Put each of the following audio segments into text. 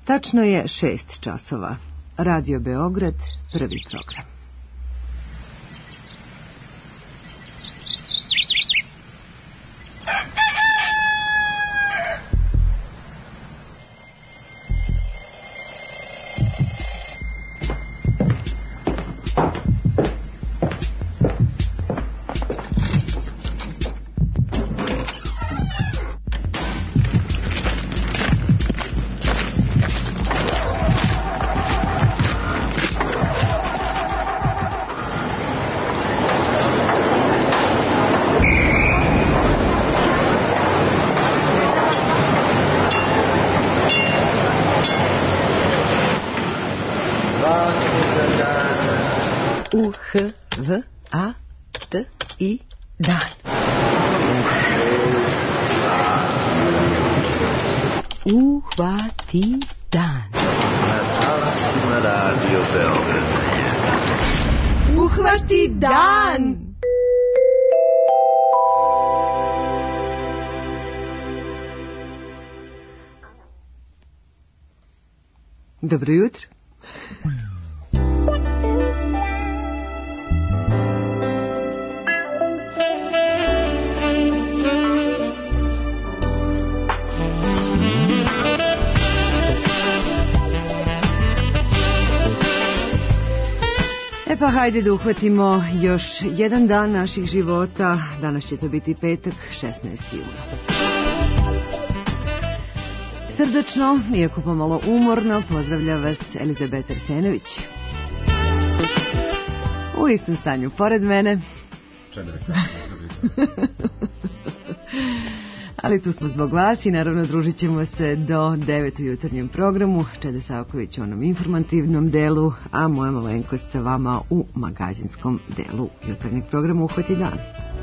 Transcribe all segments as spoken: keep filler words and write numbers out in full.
Tačno je šest časova. Radio Beograd, prvi program. U, H, V, A, T, I, dan. Uhvati dan. Na talasima Radio Beograd. Uhvati dan. Dobro jutro. E pa hajde da uhvatimo još jedan dan naših života. Danas će to biti petak, šesnaesti juna. Srdačno, iako pomalo umorno, pozdravlja vas Elizabeta Arsenović. U istom stanju pored mene. Ali tu smo zbog vas i naravno družit ćemo se do devet u jutarnjem programu. Čeda Savković u onom informativnom delu, a moja malenkost sa vama u magazinskom delu jutarnjeg programa Uhvati dan.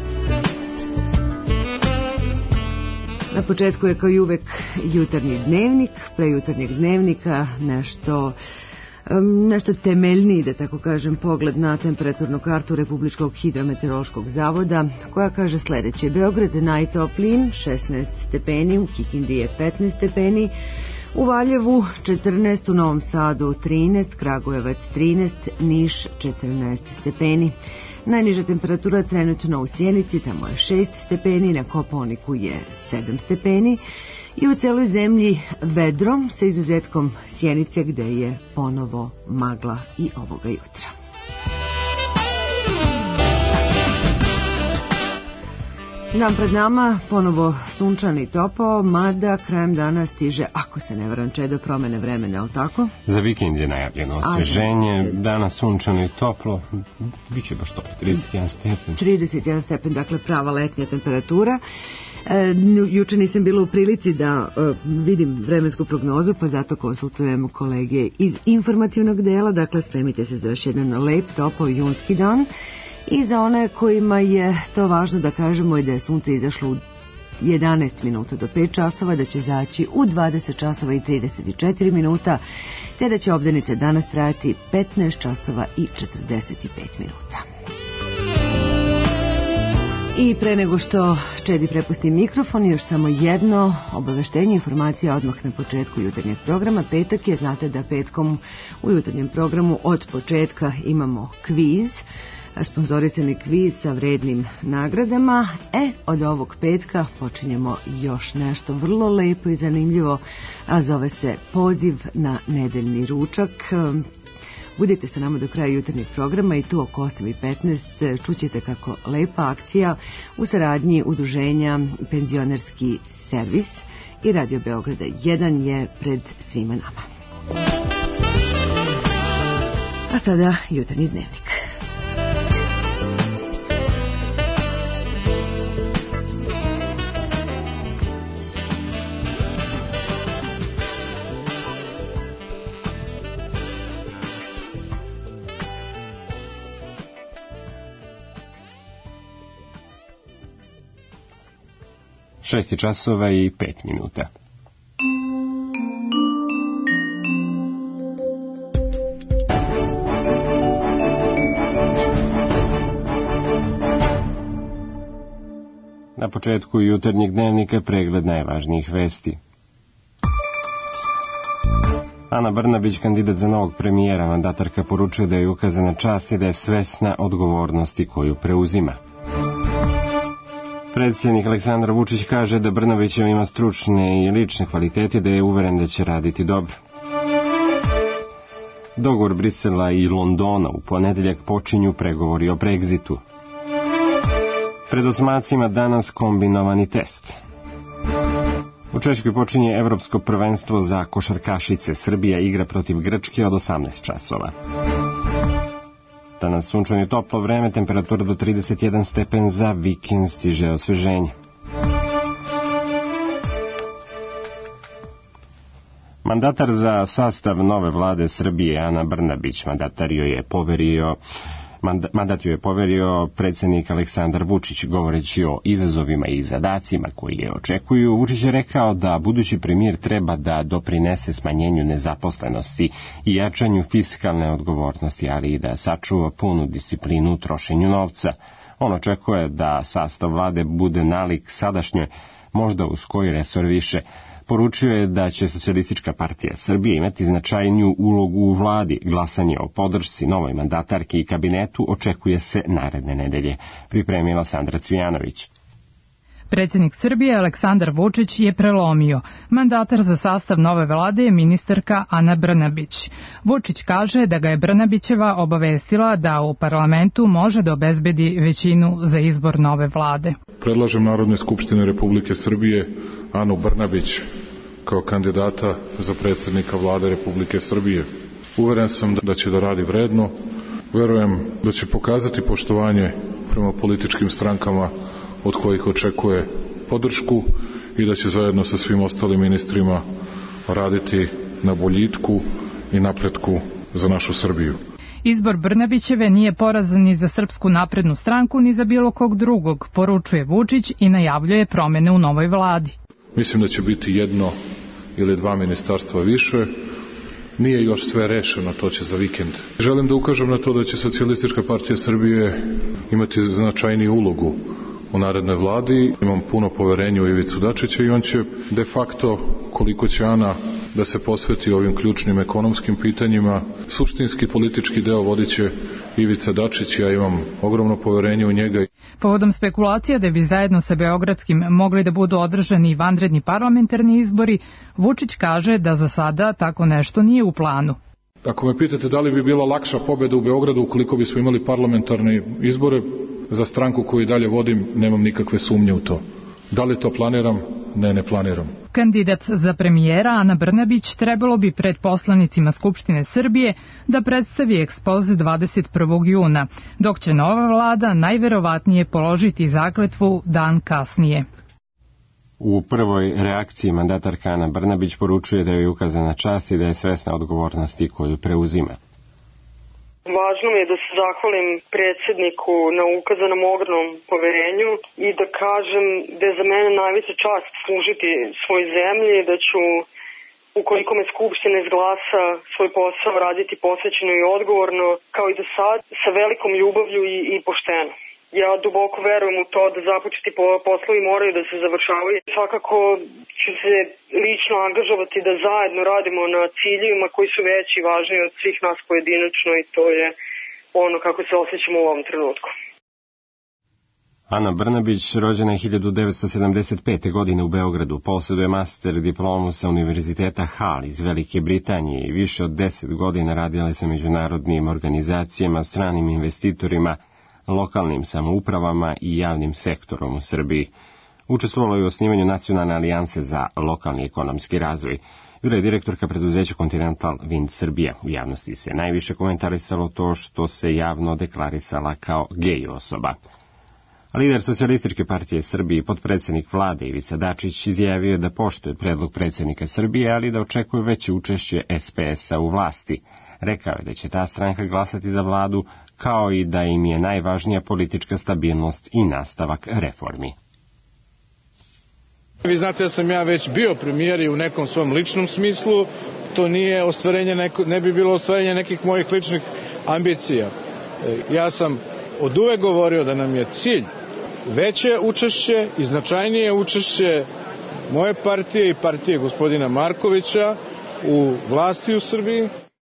Na početku je kao i uvek jutarnji dnevnik, pre jutarnjeg dnevnika nešto... nešto temeljniji, da tako kažem, pogled na temperaturnu kartu Republičkog hidrometeorološkog zavoda, koja kaže sledeće: Beograd najtoplijim šesnaest stepeni, u Kikindi je petnaest stepeni, u Valjevu četrnaest, u Novom Sadu trinaest, Kragujevac trinaest, Niš četrnaest stepeni. Najniža temperatura trenutno u Sjenici, tamo je šest stepeni, na Kopaoniku je sedam stepeni. I u celoj zemlji vedro, sa izuzetkom Sjenice gde je ponovo magla i ovoga jutra. Dan pred nama ponovo sunčan i topao, mada krajem dana stiže, ako se ne varam, Čedo, promene vremena, ali tako? Za vikend je najavljeno osveženje, danas sunčano i toplo, biće baš toplo, trideset jedan stepen. trideset jedan stepen, dakle prava letnja temperatura. E, juče nisam bila u prilici da e, vidim vremensku prognozu, pa zato konsultujem kolege iz informativnog dela. Dakle, spremite se za još jedan lep, topao junski dan. I za one kojima je to važno da kažemo i da je sunce izašlo u jedanaest minuta do pet časova, da će zaći u dvadeset časova i trideset četiri minuta, te da će obdanice danas trajati petnaest časova i četrdeset pet minuta. I pre nego što Čedi prepusti mikrofon, još samo jedno obaveštenje, informacija odmah na početku jutarnjeg programa. Petak je, znate da petkom u jutarnjem programu od početka imamo kviz, sponzorisani kviz sa vrednim nagradama. E, od ovog petka počinjemo još nešto vrlo lepo i zanimljivo, a zove se poziv na nedeljni ručak. Budite sa nama do kraja jutarnjeg programa i tu oko osam i petnaest čućete kako lepa akcija u saradnji udruženja Penzionerski servis i Radio Beograda jedan je pred svima nama. A sada jutarnji dnevnik. Šest časova i pet minuta. Na početku jutarnjeg dnevnika pregled najvažnijih vesti. Ana Brnabić, kandidat za novog premijera, mandatarka poručuje da je ukazana čast i da je svesna odgovornosti koju preuzima. Predsjednik Aleksandar Vučić kaže da Brnabić ima stručne i lične kvalitete, da je uveren da će raditi dobro. Dogovor Brisela i Londona, u ponedeljak počinju pregovori o Brexitu. Pred osmacima danas kombinovani test. U Češkoj počinje Evropsko prvenstvo za košarkašice. Srbija igra protiv Grčke od osamnaest časova. Danas sunčano i toplo vreme, temperatura do trideset jedan stepen, za vikend stiže osveženje. Mandatar za sastav nove vlade Srbije, Ana Brnabić, mandatar joj je poverio Mandat joj je poverio predsjednik Aleksandar Vučić. Govoreći o izazovima i zadacima koji je očekuju, Vučić je rekao da budući premijer treba da doprinese smanjenju nezaposlenosti i jačanju fiskalne odgovornosti, ali i da sačuva punu disciplinu u trošenju novca. On očekuje da sastav vlade bude nalik sadašnjoj, možda uz koji resor više. Poručio je da će Socijalistička partija Srbije imati značajniju ulogu u vladi. Glasanje o podršci novoj mandatarki i kabinetu očekuje se naredne nedelje, pripremila Sandra Cvijanović. Predsjednik Srbije Aleksandar Vučić je prelomio. Mandatar za sastav nove vlade je ministarka Ana Brnabić. Vučić kaže da ga je Brnabićeva obavestila da u parlamentu može da obezbedi većinu za izbor nove vlade. Predlažem Narodne skupštine Republike Srbije Anu Brnabić kao kandidata za predsjednika vlade Republike Srbije. Uveren sam da će da radi vredno, verujem da će pokazati poštovanje prema političkim strankama od kojih očekuje podršku i da će zajedno sa svim ostalim ministrima raditi na boljitku i napretku za našu Srbiju. Izbor Brnabićeve nije porazan ni za Srpsku naprednu stranku ni za bilo kog drugog, poručuje Vučić i najavljuje promene u novoj vladi. Mislim da će biti jedno ili dva ministarstva više. Nije još sve rešeno, to će za vikend. Želim da ukažem na to da će Socijalistička partija Srbije imati značajniju ulogu u narednoj vladi. Imam puno poverenja u Ivicu Dačića i on će de facto, koliko će Ana da se posveti ovim ključnim ekonomskim pitanjima, suštinski politički deo vodit će Ivica Dačić, ja imam ogromno poverenje u njega. Povodom spekulacija da bi zajedno sa Beogradskim mogli da budu održani i vanredni parlamentarni izbori, Vučić kaže da za sada tako nešto nije u planu. Ako me pitate da li bi bila lakša pobeda u Beogradu ukoliko bismo imali parlamentarne izbore, za stranku koju dalje vodim nemam nikakve sumnje u to. Da li to planiram? Ne, ne planiram. Kandidat za premijera Ana Brnabić trebalo bi pred poslanicima Skupštine Srbije da predstavi ekspoze dvadeset prvog juna, dok će nova vlada najverovatnije položiti zakletvu dan kasnije. U prvoj reakciji mandatarka Ana Brnabić poručuje da je ukazana čast i da je svesna odgovornosti koju preuzima. Važno mi je da se zahvalim predsjedniku na ukazanom ogromnom poverenju i da kažem da je za mene najveća čast služiti svoj zemlji, da ću, ukoliko me Skupština izglasa, svoj posao raditi posvećeno i odgovorno, kao i do sad, sa velikom ljubavlju i, i pošteno. Ja duboko verujem u to da započeti poslovi moraju da se završavaju. Svakako ću se lično angažovati da zajedno radimo na ciljevima koji su veći i važniji od svih nas pojedinačno i to je ono kako se osjećamo u ovom trenutku. Ana Brnabić, rođena je hiljadu devetsto sedamdeset pete. godine u Beogradu, posjeduje master diplomu sa Univerziteta Hall iz Velike Britanije i više od deset godina radila je sa međunarodnim organizacijama, stranim investitorima, lokalnim samoupravama i javnim sektorom u Srbiji. Učestvovala je u osnivanju Nacionalne alijanse za lokalni ekonomski razvoj. Bila je direktorka preduzeća Continental Wind Srbija. U javnosti se najviše komentarisalo to što se javno deklarisala kao gej osoba. Lider Socijalističke partije Srbije i potpredsjednik vlade Ivica Dačić izjavio da poštuje predlog predsjednika Srbije, ali da očekuje veće učešće es pe es-a u vlasti. Rekao je da će ta stranka glasati za vladu, kao i da im je najvažnija politička stabilnost i nastavak reformi. Vi znate da sam ja već bio premijer i u nekom svom ličnom smislu, to nije ostvarenje neko, ne bi bilo ostvarenje nekih mojih ličnih ambicija. Ja sam od uvek govorio da nam je cilj veće učešće i značajnije učešće moje partije i partije gospodina Markovića u vlasti u Srbiji.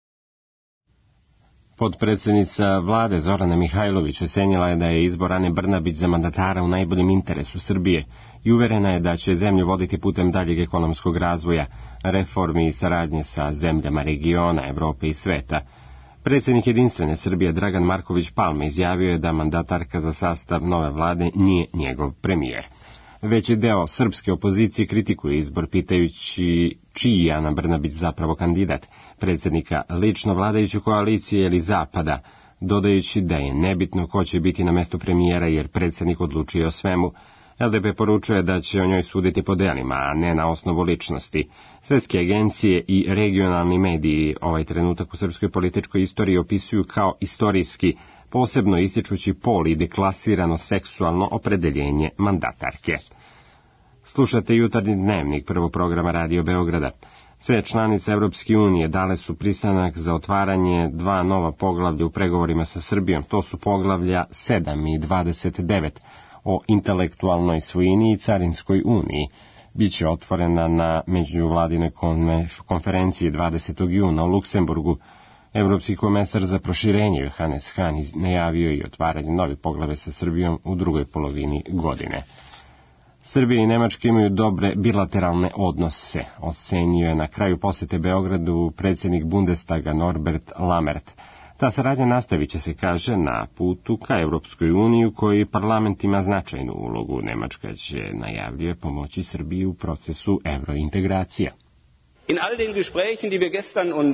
Potpredsjednica vlade Zorana Mihajlović ocenila je da je izbor Ane Brnabić za mandatara u najboljem interesu Srbije i uverena je da će zemlju voditi putem daljeg ekonomskog razvoja, reformi i saradnje sa zemljama regiona, Evrope i sveta. Predsjednik Jedinstvene Srbije Dragan Marković Palma izjavio je da mandatarka za sastav nove vlade nije njegov premijer. Veći deo srpske opozicije kritikuje izbor pitajući čiji je Ana Brnabić zapravo kandidat, predsjednika lično vladajuće koalicije ili zapada, dodajući da je nebitno ko će biti na mestu premijera jer predsjednik odlučuje o svemu. L D P poručuje da će o njoj suditi po delima, a ne na osnovu ličnosti. Svetske agencije i regionalni mediji ovaj trenutak u srpskoj političkoj istoriji opisuju kao istorijski, posebno ističući pol i deklasirano seksualno opredeljenje mandatarke. Slušate Jutarnji dnevnik prvog programa Radio Beograda. Sve članice Evropske unije dale su pristanak za otvaranje dva nova poglavlja u pregovorima sa Srbijom. To su poglavlja sedam i dvadeset devet o intelektualnoj svojini i carinskoj uniji. Biće otvorena na međuvladinoj konferenciji dvadesetog juna u Luksemburgu. Evropski komesar za proširenje Johannes Hahn najavio i otvaranje novih poglavlja sa Srbijom u drugoj polovini godine. Srbija i Nemačka imaju dobre bilateralne odnose, ocenio je na kraju posete Beogradu predsjednik Bundestaga Norbert Lammert. Ta saradnja nastavit će se, kaže, na putu ka Evropskoj uniji u kojoj parlament ima značajnu ulogu. Nemačka će, najavljuje, pomoći Srbiji u procesu evrointegracija. In all den Gesprächen, die wir gestern und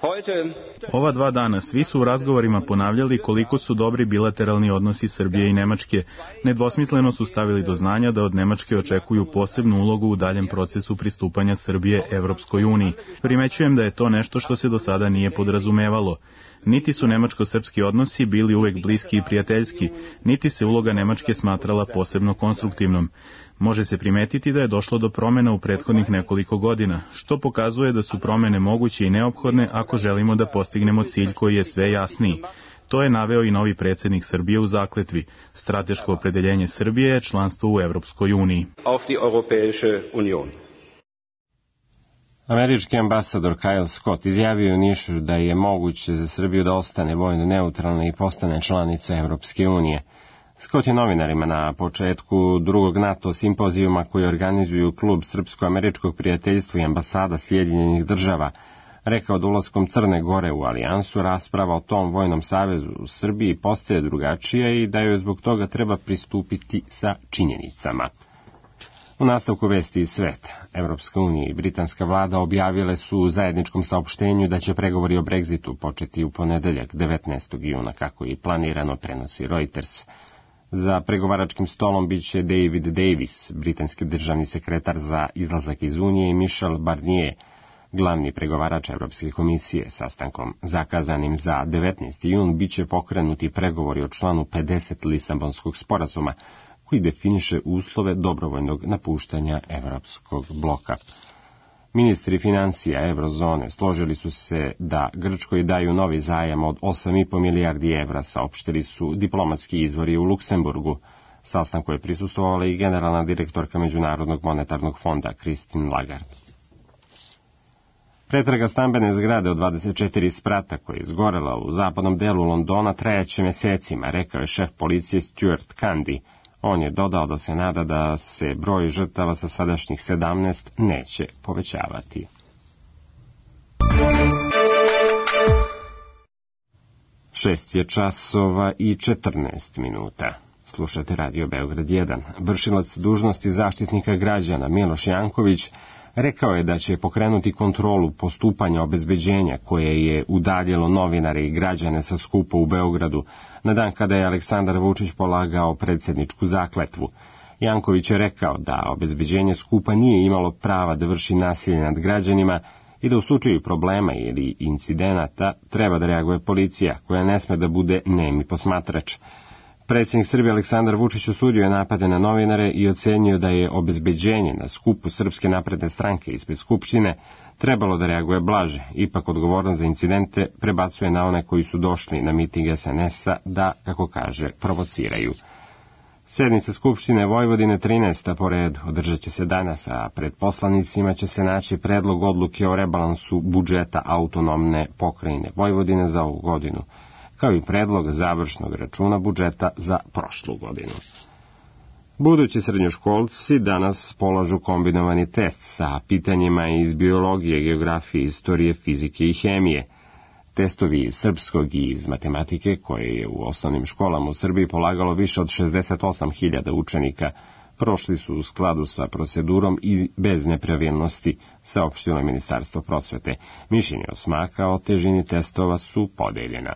Ova dva dana svi su u razgovorima ponavljali koliko su dobri bilateralni odnosi Srbije i Nemačke. Nedvosmisleno su stavili do znanja da od Nemačke očekuju posebnu ulogu u daljem procesu pristupanja Srbije Evropskoj uniji. Primećujem da je to nešto što se do sada nije podrazumevalo. Niti su nemačko-srpski odnosi bili uvek bliski i prijateljski, niti se uloga Nemačke smatrala posebno konstruktivnom. Može se primetiti da je došlo do promjena u prethodnih nekoliko godina, što pokazuje da su promjene moguće i neophodne ako želimo da postignemo cilj koji je sve jasniji. To je naveo i novi predsjednik Srbije u zakletvi. Strateško opredeljenje Srbije je članstvo u Evropskoj uniji. Auf die Europäische Union. Američki ambasador Kyle Scott izjavio u Nišu da je moguće za Srbiju da ostane vojno neutralna i postane članica Evropske unije. Scott je novinarima na početku drugog NATO simpozijuma koji organizuju klub Srpsko-američkog prijateljstva i ambasada Sjedinjenih država rekao da ulaskom Crne Gore u alijansu rasprava o tom vojnom savezu u Srbiji postaje drugačija i da joj zbog toga treba pristupiti sa činjenicama. U nastavku vesti iz sveta, Evropska unija i britanska vlada objavile su u zajedničkom saopštenju da će pregovori o Brexitu početi u ponedeljak devetnaestog juna, kako je planirano, prenosi Reuters. Za pregovaračkim stolom bit će David Davis, britanski državni sekretar za izlazak iz Unije, i Michel Barnier, glavni pregovarač Evropske komisije. Sastankom zakazanim za devetnaesti jun bit će pokrenuti pregovori o članu pedeset Lisabonskog sporazuma, koji definiše uslove dobrovoljnog napuštanja Evropskog bloka. Ministri financija Eurozone složili su se da Grčkoj daju novi zajam od osam i po milijardi evra, saopštili su diplomatski izvori u Luksemburgu. Sastanku je prisustvovala i generalna direktorka Međunarodnog monetarnog fonda Christine Lagarde. Pretraga stambene zgrade od dvadeset četiri sprata koja je izgorela u zapadnom delu Londona trajaće mjesecima, rekao je šef policije Stuart Candy. On je dodao da se nada da se broj žrtava sa sadašnjih sedamnaest neće povećavati. Šest je časova i četrnaest minuta. Slušate Radio Beograd jedan. Vršilac dužnosti zaštitnika građana Miloš Janković rekao je da će pokrenuti kontrolu postupanja obezbeđenja koje je udaljilo novinare i građane sa skupa u Beogradu na dan kada je Aleksandar Vučić polagao predsjedničku zakletvu. Janković je rekao da obezbeđenje skupa nije imalo prava da vrši nasilje nad građanima i da u slučaju problema ili incidenata treba da reaguje policija, koja ne sme da bude nemi posmatrač. Predsjednik Srbije Aleksandar Vučić osudio je napade na novinare i ocenio da je obezbeđenje na skupu Srpske napredne stranke ispred Skupštine trebalo da reaguje blaže. Ipak odgovornost za incidente prebacuje na one koji su došli na miting S N S-a da, kako kaže, provociraju. Sednica Skupštine Vojvodine trinaesta po redu održat će se danas, a pred poslanicima će se naći predlog odluke o rebalansu budžeta autonomne pokrajine Vojvodine za ovu godinu, kao i predlog završnog računa budžeta za prošlu godinu. Budući srednjoškolci danas polažu kombinovani test sa pitanjima iz biologije, geografije, istorije, fizike i hemije. Testovi iz srpskog i iz matematike, koje je u osnovnim školama u Srbiji polagalo više od šezdeset osam hiljada učenika, prošli su u skladu sa procedurom i bez nepravilnosti, saopštilo Ministarstvo prosvete. Mišljenje osmaka o težini testova su podeljena.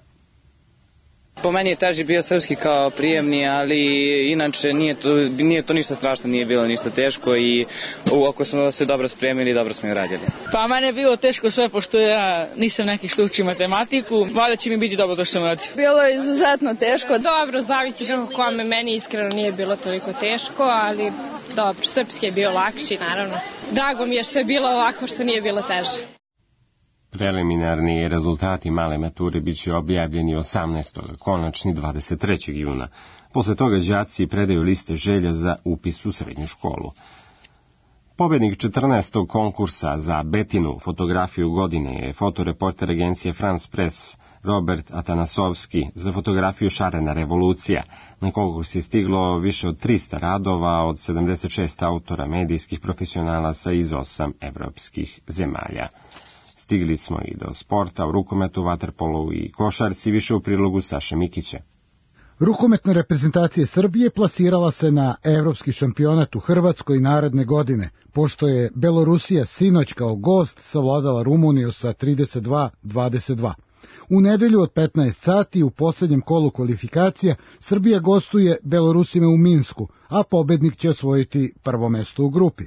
Po meni je teži bio srpski kao prijemni, ali inače nije to, nije to ništa strašno, nije bilo ništa teško i ako smo se dobro spremili, dobro smo i radili. Pa mene je bilo teško sve, pošto ja nisam neki što učim matematiku, valjda će mi biti dobro to što sam radio. Bilo je izuzetno teško. Dobro, zavisi kako kome, meni iskreno nije bilo toliko teško, ali dobro, srpski je bio lakši, naravno. Drago mi je što je bilo ovako, što nije bilo teže. Preliminarni rezultati male mature biće objavljeni osamnaestog konačni dvadeset trećeg juna. Posle toga đaci predaju liste želja za upis u srednju školu. Pobednik četrnaestog konkursa za Betinu fotografiju godine je fotoreporter agencije France Press Robert Atanasovski za fotografiju Šarena revolucija. Na konkurs je stiglo više od trista radova od sedamdeset šest autora medijskih profesionalaca iz osam evropskih zemalja. Stigli smo i do sporta u rukometu, vaterpolu i košarci, više u prilogu Saše Mikića. Rukometna reprezentacija Srbije plasirala se na evropski šampionat u Hrvatskoj naredne godine, pošto je Belorusija sinoć kao gost savladala Rumuniju sa trideset dva dvadeset dva. U nedelju od petnaest sati u posljednjem kolu kvalifikacija Srbija gostuje Belorusima u Minsku, a pobednik će osvojiti prvo mesto u grupi.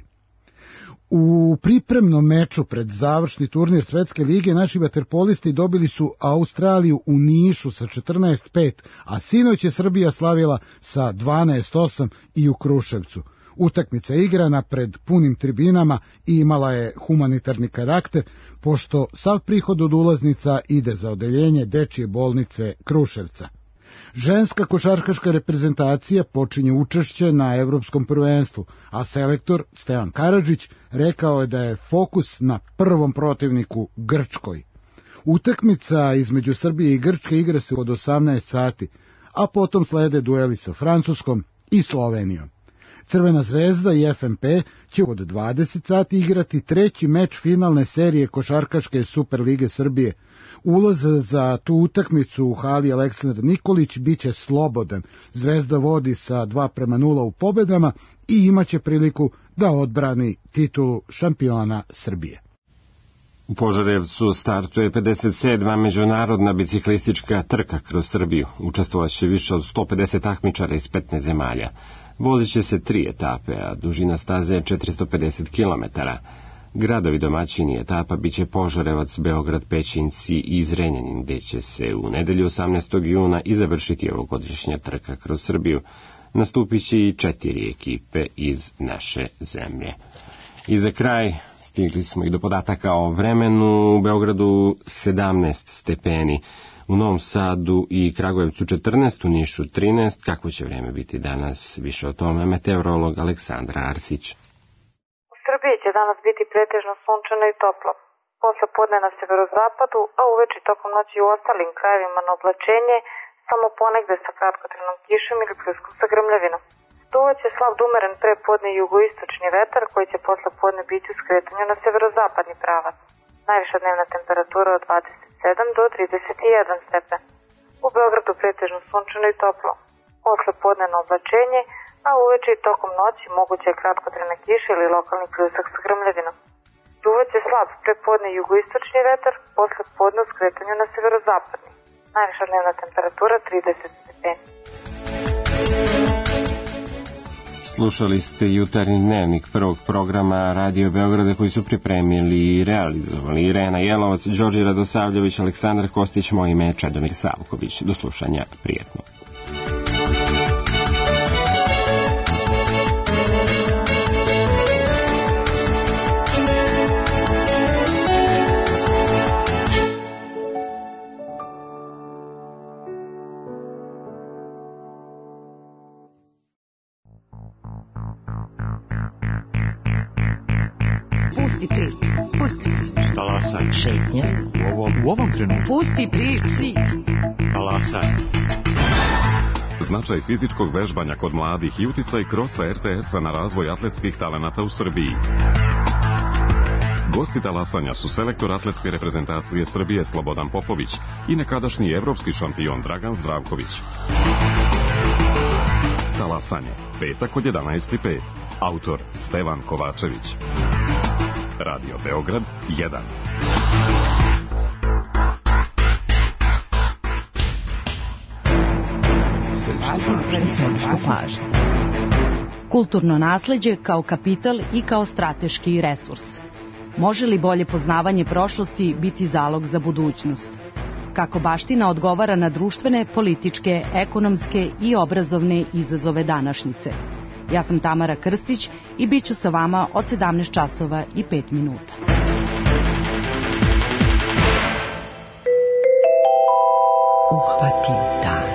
U pripremnom meču pred završni turnir Svetske lige naši vaterpolisti dobili su Australiju u Nišu sa četrnaest pet, a sinoć je Srbija slavila sa dvanaest osam i u Kruševcu. Utakmica je igrana pred punim tribinama i imala je humanitarni karakter, pošto sav prihod od ulaznica ide za odeljenje dečje bolnice Kruševca. Ženska košarkaška reprezentacija počinje učešće na evropskom prvenstvu, a selektor Stevan Karadžić rekao je da je fokus na prvom protivniku Grčkoj. Utakmica između Srbije i Grčke igra se od osamnaest sati, a potom slede dueli sa Francuskom i Slovenijom. Crvena zvezda i F M P će od dvadeset sati igrati treći meč finalne serije košarkaške Superlige Srbije. Ulaz za tu utakmicu u hali Aleksandar Nikolić biće slobodan. Zvezda vodi sa dva prema nula u pobedama i imaće priliku da odbrani titulu šampiona Srbije. U Požarevcu startuje pedeset sedma međunarodna biciklistička trka kroz Srbiju. Učestvovaće više od sto pedeset takmičara iz petnaest zemalja. Vozit će se tri etape, a dužina staze je četiristo pedeset kilometara. Gradovi domaćini etapa biće Požarevac, Beograd, Pećinci i Zrenjanin, gde će se u nedelju osamnaestog juna i završiti ovogodišnja trka kroz Srbiju. Nastupit će i četiri ekipe iz naše zemlje. I za kraj stigli smo i do podataka o vremenu. U Beogradu sedamnaest stepeni, u Novom Sadu i Kragujevcu četrnaest, u Nišu trinaest. Kako će vreme biti danas? Više o tome meteorolog Aleksandra Arsić. U Srbiji će danas biti pretežno sunčano i toplo. Posle podne na severozapadu, a uveče tokom noći u ostalim krajevima na oblačenje, samo ponegde sa kratkotrajnom kišom ili pljuskom sa grmljavinom. Duvaće slab do umeren prepodne jugoistočni vetar koji će posle podne biti u skretanju na severozapadni pravac. Najviša dnevna temperatura od dvadeset sedam do trideset jedan stepen. U Beogradu pretežno sunčano i toplo. Posle podne na oblačenje, a uveče i tokom noći moguće je kratkotrajna kiša ili lokalni pljusak sa grmljavinom. Duvaće slab prepodne jugoistočni vetar, posle podne u skretanju na severozapadni. Najviša dnevna temperatura trideset stepeni. Slušali ste jutarnji dnevnik prvog programa Radio Beograda koji su pripremili i realizovali Irena Jelovac, Đorđe Radosavljević, Aleksandar Kostić, moje ime je Čedomir Savković. Do slušanja, prijetno. Talasaj. Šetnja. U ovom, u ovom trenutku. Pusti priči. Talasaj. Značaj fizičkog vežbanja kod mladih i uticaj Krosa er te es-a na razvoj atletskih talenata u Srbiji. Gosti talasanja su selektor atletske reprezentacije Srbije Slobodan Popović i nekadašnji evropski šampion Dragan Zdravković. Talasanje, petak od jedanaest i pet. Autor Stevan Kovačević. Radio Beograd jedan. Kulturno nasleđe kao kapital i kao strateški resurs. Može li bolje poznavanje prošlosti biti zalog za budućnost? Kako baština odgovara na društvene, političke, ekonomske i obrazovne izazove današnjice? Ja sam Tamara Krstić i bit ću sa vama od sedamnaest časova i pet minuta. Uhvati dan.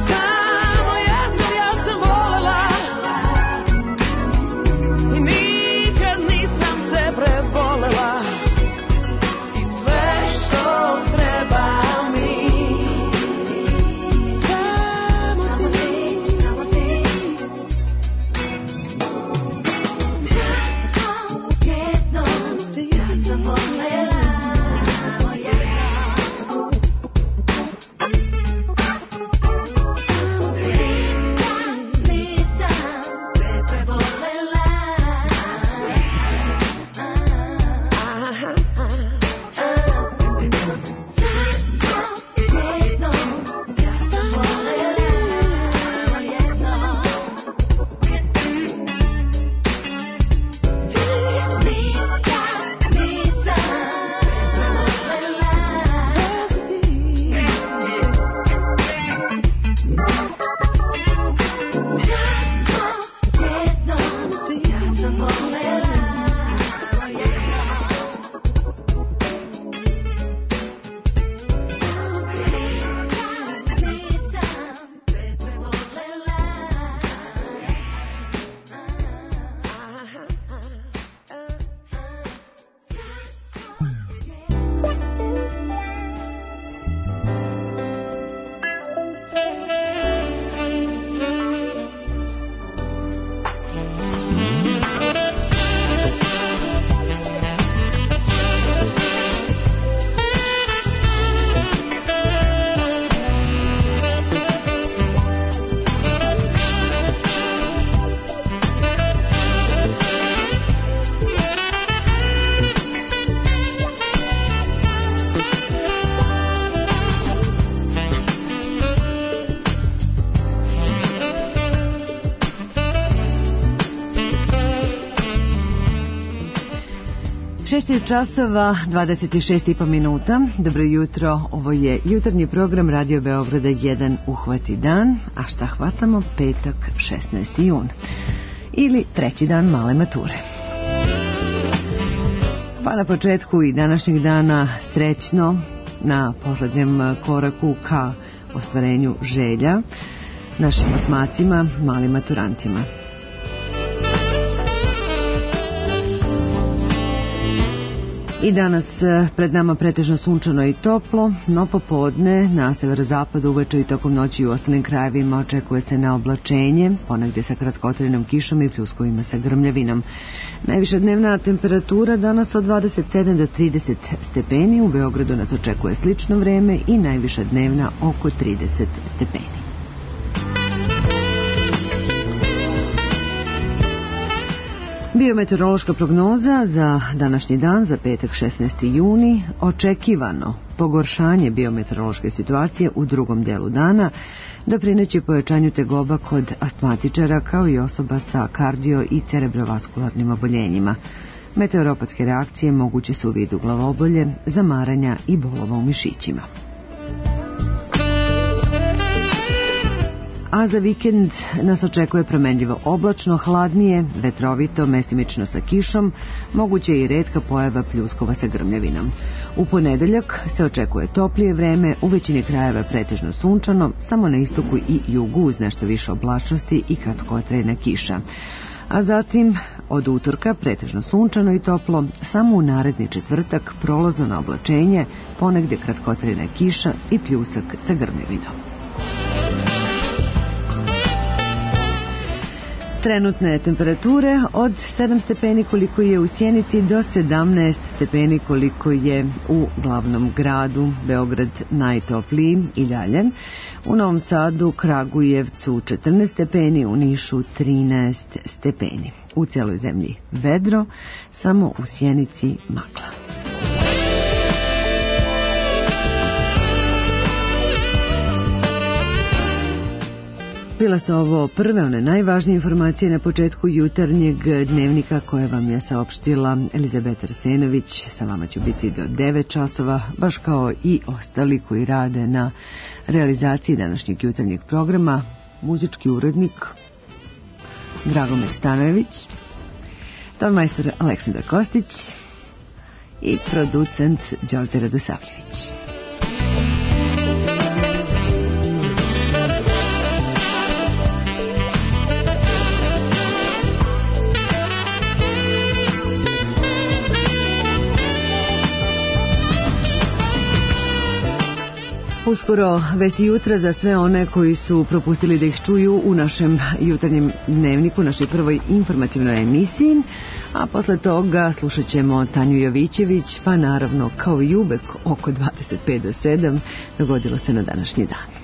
Me šest časova, dvadeset šest i po minuta. Dobro jutro, ovo je jutarnji program Radio Beograda jedan uhvati dan, a šta hvatamo? Petak, šesnaesti jun. Ili treći dan male mature. Pa na početku i današnjeg dana srećno na poslednjem koraku ka ostvarenju želja našim osmacima, malim maturantima. I danas pred nama pretežno sunčano i toplo, no popodne na severozapadu, uveče i tokom noći u ostalim krajevima očekuje se na oblačenje, ponegdje sa kratkotrenom kišom i pljuskovima sa grmljavinom. Najviša dnevna temperatura danas od dvadeset sedam do trideset stepeni, u Beogradu nas očekuje slično vreme i najviša dnevna oko trideset stepeni. Biometeorološka prognoza za današnji dan, za petak šesnaesti juni, očekivano pogoršanje biometeorološke situacije u drugom delu dana doprineće pojačanju tegoba kod astmatičara kao i osoba sa kardio- i cerebrovaskularnim oboljenjima. Meteoropatske reakcije moguće su u vidu glavobolje, zamaranja i bolova u mišićima. A za vikend nas očekuje promenljivo oblačno, hladnije, vetrovito, mestimično sa kišom, moguće i retka pojava pljuskova sa grmljavinom. U ponedeljak se očekuje toplije vreme, u većini krajeva pretežno sunčano, samo na istoku i jugu uz nešto više oblačnosti i kratkotrajna kiša. A zatim od utorka pretežno sunčano i toplo, samo u naredni četvrtak prolazno na oblačenje, ponegdje kratkotrajna kiša i pljusak sa grmljavinom. Trenutne temperature od sedam stepeni koliko je u Sjenici do sedamnaest stepeni koliko je u glavnom gradu, Beograd najtopliji i dalje. U Novom Sadu, Kragujevcu četrnaest stepeni, u Nišu trinaest stepeni. U cijeloj zemlji vedro, samo u Sjenici magla. Bila su ovo prve, one najvažnije informacije na početku jutarnjeg dnevnika koje vam je saopštila Elizabeta Arsenović. Sa vama ću biti do devet časova, baš kao i ostali koji rade na realizaciji današnjeg jutarnjeg programa. Muzički urednik Dragomir Stanojević, tonmajstor Aleksandar Kostić i producent Đorđe Radosavljević. Uskoro vesti jutra za sve one koji su propustili da ih čuju u našem jutarnjem dnevniku, našoj prvoj informativnoj emisiji, a posle toga slušat ćemo Tanju Jovićević, pa naravno kao i uvek oko dvadeset pet do sedam dogodilo se na današnji dan.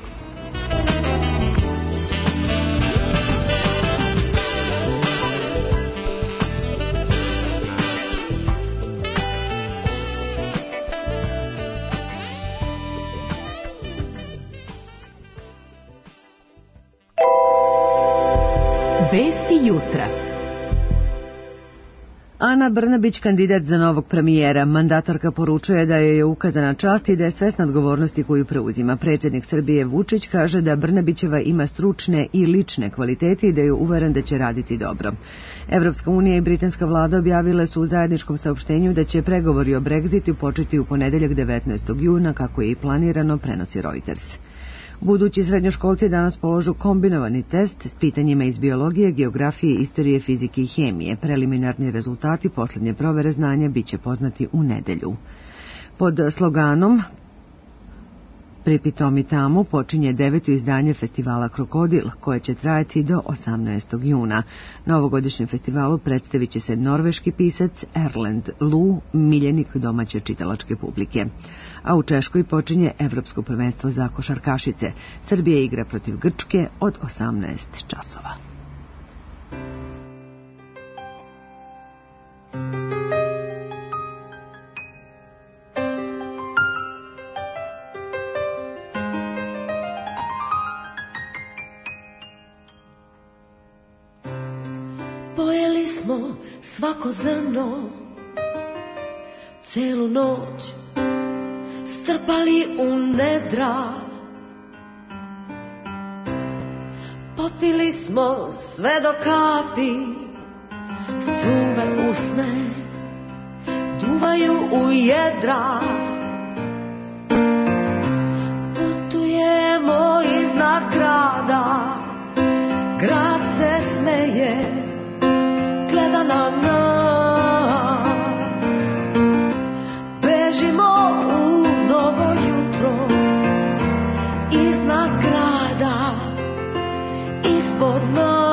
Vesti jutra. Ana Brnabić, kandidat za novog premijera. Mandatarka poručuje da joj je ukazana čast i da je svesna odgovornosti koju preuzima. Predsjednik Srbije Vučić kaže da Brnabićeva ima stručne i lične kvalitete i da je uveren da će raditi dobro. Evropska unija i britanska vlada objavile su u zajedničkom saopštenju da će pregovori o Brexitu početi u ponedeljak devetnaestog juna, kako je i planirano, prenosi Reuters. Budući srednjoškolci danas položu kombinovani test s pitanjima iz biologije, geografije, istorije, fizike i hemije. Preliminarni rezultati posljednje provere znanja bit će poznati u nedelju. Pod sloganom Pripitomi tamo počinje deveto izdanje festivala Krokodil, koje će trajati do osamnaestog juna. Na ovogodišnjem festivalu predstavit će se norveški pisac Erlend Lu, miljenik domaće čitalačke publike. A u Češkoj počinje Evropsko prvenstvo za košarkašice. Srbija igra protiv Grčke od osamnaest časova. Pojeli smo svako zrno, celu noć strpali u nedra. Popili smo sve do kapi, suve usne duvaju u jedra. Putujemo iznad grada, grad se smeje, gleda na nas. Bežimo u novo jutro, iznad grada, ispod nas.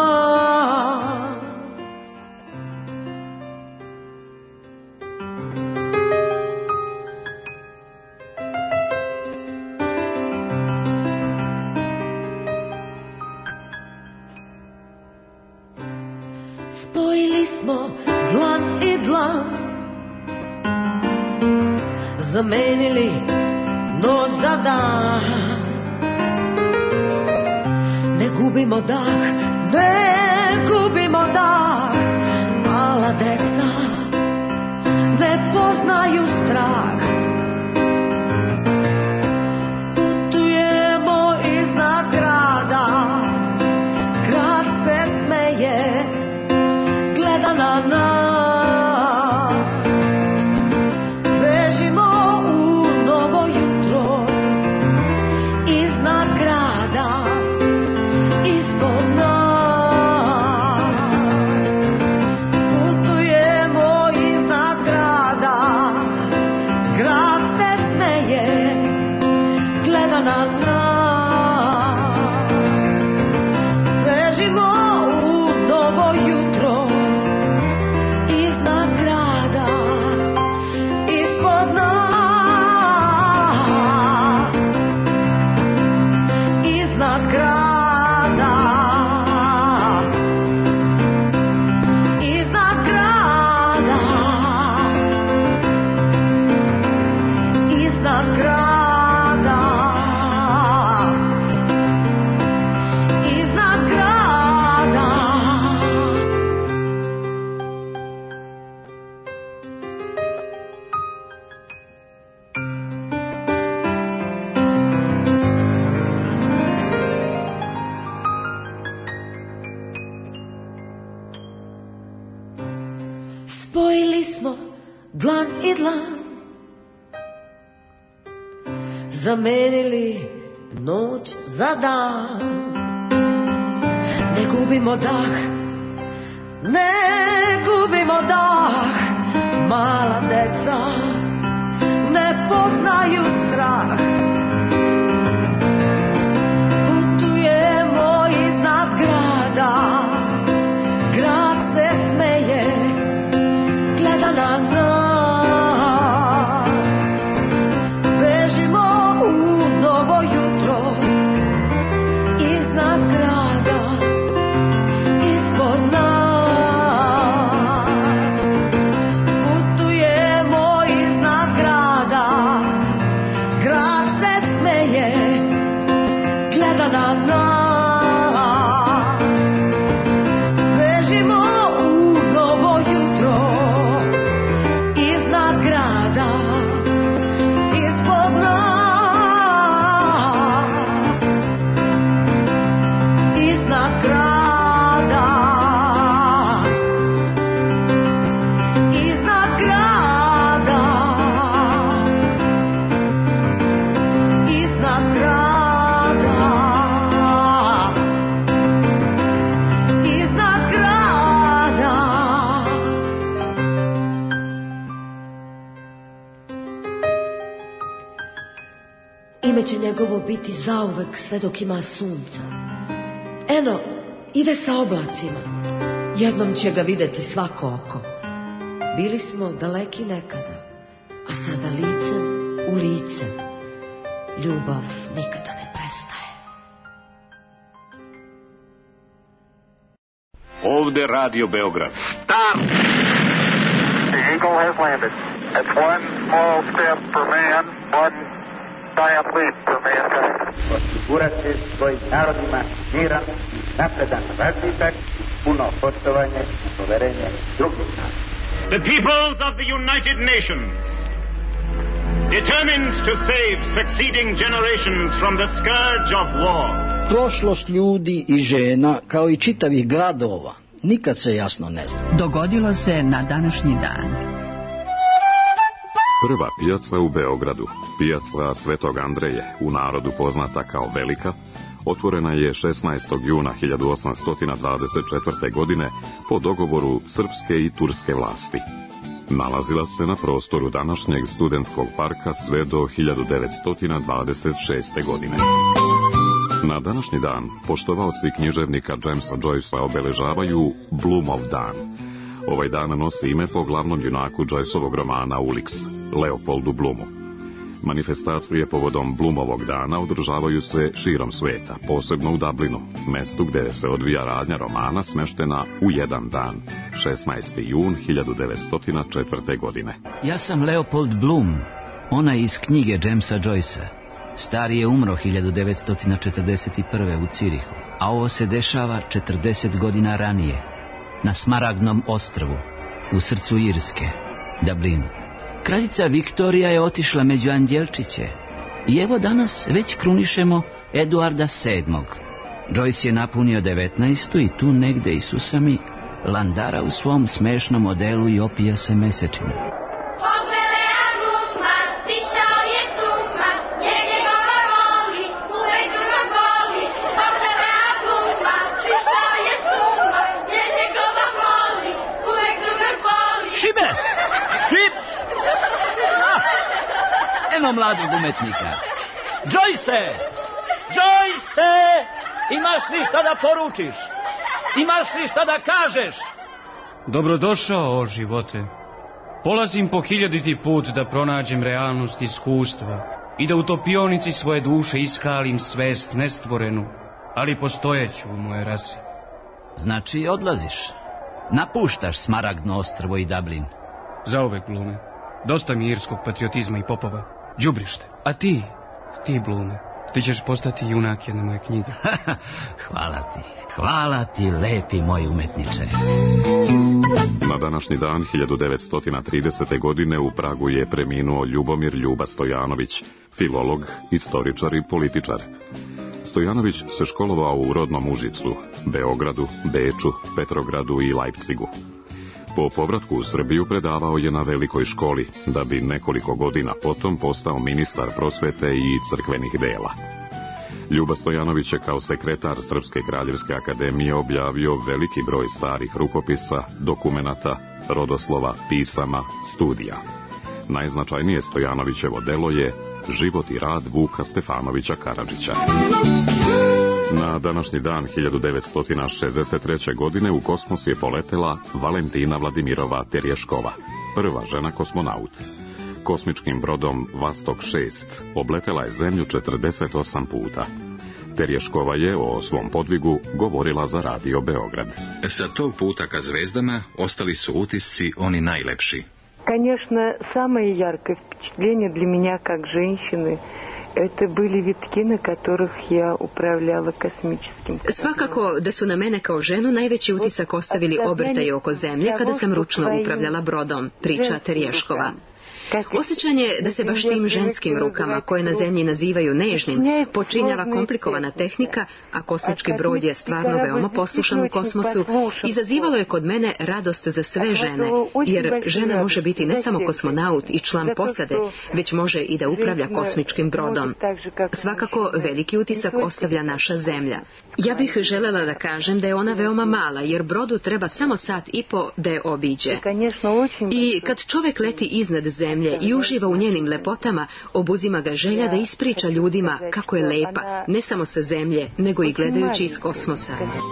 Spojili smo dlan i dlan, zamenili noć za dan. Ne gubimo dah, ne gubimo dah. Mala deca ne poznaju strah. Putujemo iznad grada, grad se smeje, gleda na nas. Bežimo u novo jutro, iznad grada, ispod nas. Putujemo iznad grada, grad se smeje, gleda na nas. Bežimo u novo jutro, iznad grada, ispod nas. Iznad grada, iznad grada, iznad grada, iznad grada. Spojili smo dlan i dlan, zamenili noć za dan. Ne gubimo dah, ne gubimo dah. Mala deca ne poznaju strah. Putujemo iznad grada, grad se smeje, gleda na nas. Bežimo u novo jutro, iznad grada, ispod nas. Putujemo iznad grada, grad se smeje, gleda na nas. Bežimo u novo jutro, iznad grada, ispod nas. Iznad grada, iznad grada, iznad grada, iznad grada. Ime će njegovo biti zauvek sve dok ima sunca. Eno, ide sa oblacima, jednom će ga videti svako oko. Bili smo daleki nekada, a sada licem u lice. Ljubav nikada ne prestaje. Ovde Radio Beograd. Stop! The Eagle has landed. It's one small step for man, one giant leap for mankind. Osigurati svojim narodima miran, napredan razvitak, puno poštovanje i poverenje drugih naroda. The peoples of the United Nations determined to save succeeding generations from the scourge of war. Prošlost ljudi i žena, kao i čitavih gradova, nikad se jasno ne zna. Dogodilo se na današnji dan. Prva pijaca u Beogradu, pijaca Svetog Andreje, u narodu poznata kao Velika, otvorena je šesnaestog juna hiljadu osamsto dvadeset četvrte. godine po dogovoru srpske i turske vlasti. Nalazila se na prostoru današnjeg Studentskog parka sve do hiljadu devetsto dvadeset šeste. godine. Na današnji dan poštovaoci književnika Jamesa Joycea obeležavaju Bloomov dan. Ovaj dan nosi ime po glavnom junaku Joyceovog romana Ulix, Leopoldu Bloomu. Manifestacije povodom Bloomovog dana održavaju se širom sveta, posebno u Dublinu, mestu gde se odvija radnja romana smeštena u jedan dan, šesnaesti jun hiljadu devetsto četvrte. godine. Ja sam Leopold Bloom, ona iz knjige Jamesa Joycea. Stari je umro hiljadu devetsto četrdeset prve. u Cirihu, a ovo se dešava četrdeset godina ranije, na Smaragdnom ostrvu, u srcu Irske, Dublinu. Kraljica Viktorija je otišla među anđelčiće i evo danas već krunišemo Eduarda sedmog. Joyce je napunio devetnaestu i tu negde Isusami landara u svom smešnom odelu i opija se mesečina. Šibe! Šib! Eno mladog umetnika. Joyce! Joyce! Imaš li šta da poručiš? Imaš li šta da kažeš? Dobrodošao, o živote. Polazim po hiljaditi put da pronađem realnost iskustva i da u topionici svoje duše iskalim svest nestvorenu, ali postojeću u moje rasi. Znači odlaziš? Napuštaš Smaragdno ostrvo i Dublin? Zauvek, Blume. Dosta mi irskog patriotizma i popova. Đubrište. A ti, ti, Blume, ti ćeš postati junak jedne moje knjige. Hvala ti, hvala ti, lepi moj umetniče. Na današnji dan hiljadu devetsto tridesete. godine u Pragu je preminuo Ljubomir Ljuba Stojanović, filolog, istoričar i političar. Stojanović se školovao u rodnom Užicu, Beogradu, Beču, Petrogradu i Leipzigu. Po povratku u Srbiju predavao je na velikoj školi, da bi nekoliko godina potom postao ministar prosvete i crkvenih dela. Ljuba Stojanović je kao sekretar Srpske kraljevske akademije objavio veliki broj starih rukopisa, dokumenata, rodoslova, pisama, studija. Najznačajnije Stojanovićevo delo je Život i rad Vuka Stefanovića Karadžića. Na današnji dan hiljadu devetsto šezdeset treće. godine u kosmos je poletela Valentina Vladimirova Terješkova, prva žena kosmonaut. Kosmičkim brodom Vastok šest obletela je zemlju četrdeset osam puta. Terješkova je o svom podvigu govorila za Radio Beograd. Sa tog puta ka zvezdama ostali su utisci oni najlepši. Конечно, самое яркое впечатление для меня как женщины это были витки, на которых я управляла космическим. Svakako da su na mene kao ženu najveći utisak ostavili obrtaji oko zemlje kada sam ručno upravljala brodom, priča Terješkova. Osjećanje da se baš tim ženskim rukama, koje na zemlji nazivaju nežnim, počinjava komplikovana tehnika, a kosmički brod je stvarno veoma poslušan u kosmosu, izazivalo je kod mene radost za sve žene, jer žena može biti ne samo kosmonaut i član posade, već može i da upravlja kosmičkim brodom. Svakako veliki utisak ostavlja naša zemlja. Ja bih želela da kažem da je ona veoma mala, jer brodu treba samo sat i po da je obiđe. I kad čovek leti iznad zemlje i uživa u njenim lepotama, obuzima ga želja da ispriča ljudima kako je lepa, ne samo sa zemlje, nego i gledajući iz kosmosa.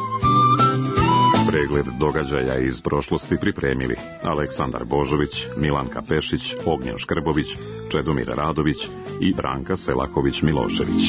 Pregled događaja iz prošlosti pripremili Aleksandar Božović, Milanka Pešić, Ognjen Škrbović, Čedomir Radović i Branka Selaković-Milošević.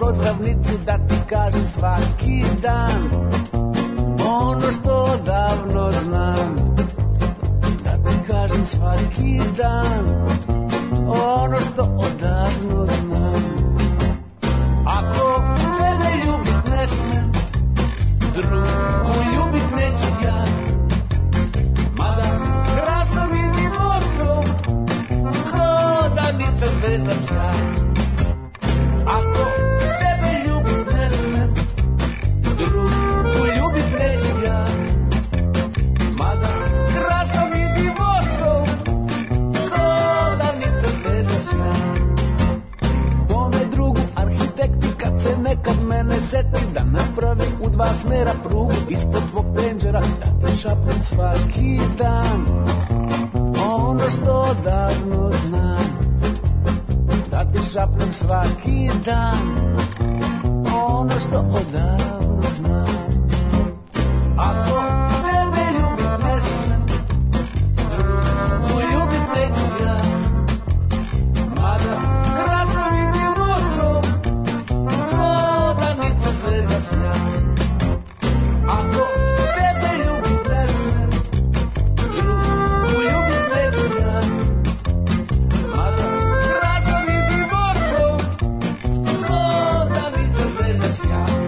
pozdravnicu da ti kažem svaki dan ono što odavno znam, da ti kažem svaki dan ono što odavno znam. Ako tebe ljubit ne smem, drugu ljubit neću ja, mada krasom i divotom ko danica zvezda sjaj. Ako tebe ljubit ne smem, drugu ljubit neću ja, mada krasom i divotom ko danica zvezda sjaj. Bome drugu arhitekti kad se nekad mene seti da napravi u dva smera prugu ispod tvog penđera, da te šapnem svaki dan ono što odavno znam, da ti šapnem svaki dan ono što odavno znam. Ako tebe ljubit ne smem, drugu ljubit neću ja, mada krasom i divotom ko danica zvezda sjaj. Ako tebe ljubit ne smem, drugu ljubit neću ja, mada krasom i divotom ko danica zvezda sjaj.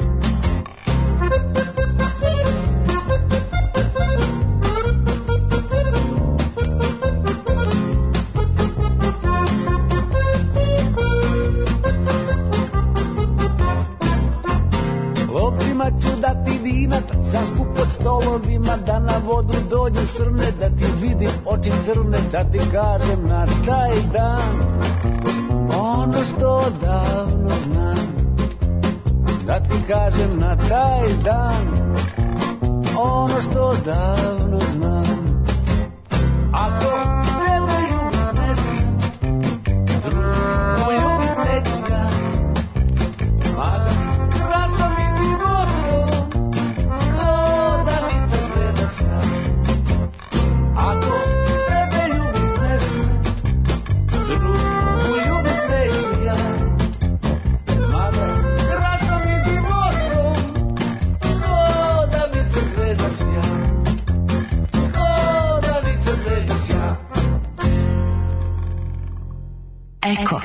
Lovcima ću dati vina, da zaspu pod stolovima, da na vodu dođu srne, da ti vidim oči crne, da ti kažem na taj dan ono što odavno znam, da ti kažem na taj dan ono što odavno znam. Ako tebe ljubit ne smem, drugu ljubit neću ja, mada krasom i divotom ko danica zvezda sjaj. Ako tebe ljubit ne smem, drugu ljubit neću ja, mada krasom i divotom ko danica zvezda sjaj, ko danica zvezda sjaj. Eko.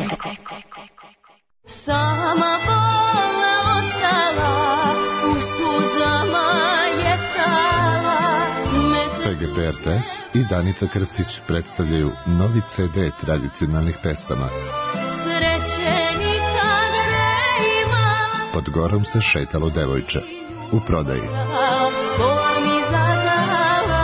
Sama bolna ostala, u suzama je tala. P G P R T S i Danica Krstić predstavljaju novi C D tradicionalnih pesama. Sreće nikad ne ima, Pod gorom se šetalo devojče. U prodaji. to mi zadala.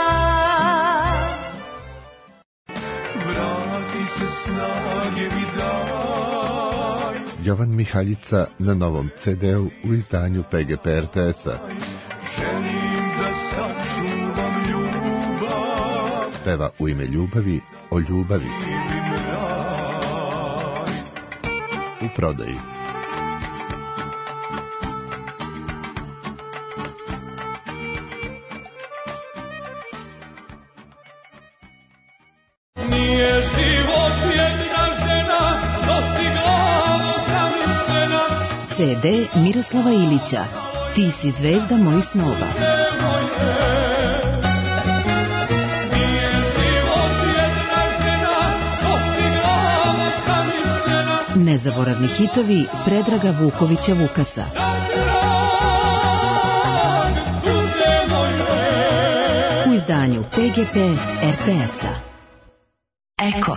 Vrati se snage mi daj. Jovan Mihaljica na novom C D-u u izdanju P G P R T S-a. Želim da sačuvam ljubav. Peva u ime ljubavi o ljubavi. U prodaji. Nije život jedna žena, što si glavu zamišljena. C D Miroslava Ilića. Ti si zvezda mojih snova. Nije život jedna žena, što si glavu zamišljena. Nezaboravni hitovi Predraga Vukovića Vukasa. U izdanju P G P R T S-a. Eko.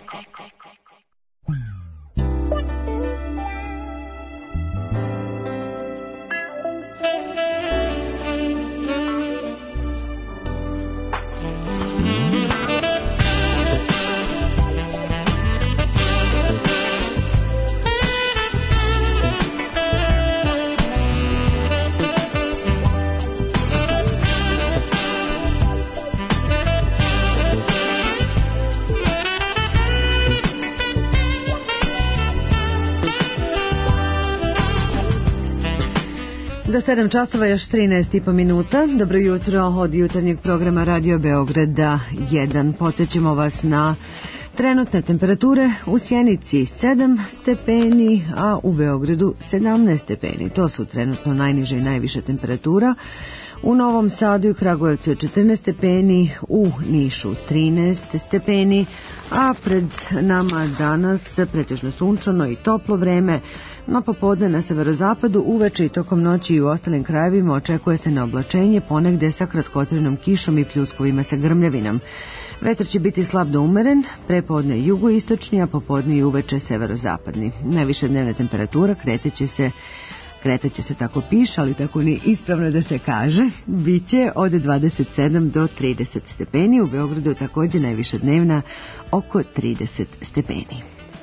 Do sedam časova još trinaest i po minuta. Dobro jutro od jutarnjeg programa Radio Beograda jedan. Podsjećamo vas na Trenutne temperature u Sjenici sedam stepeni, a u Beogradu sedamnaest stepeni. To su trenutno najniže i najviša temperatura. U Novom Sadu i Kragujevcu je četrnaest stepeni, u Nišu trinaest stepeni, a pred nama danas pretežno sunčano i toplo vreme. Na popodne na severozapadu, uveče i tokom noći i u ostalim krajevima očekuje se neoblačenje, ponegde sa kratkotrajnom kišom i pljuskovima sa grmljavinom. Vetar će biti slab do umeren, prepodne jugoistočni, a popodne i uveče severozapadni. Najviša dnevna temperatura kreteće se Kretaće se, tako piše, ali tako ni ispravno da se kaže, biće od dvadeset sedam do trideset stepeni. U Beogradu je također najviša dnevna oko trideset stepeni.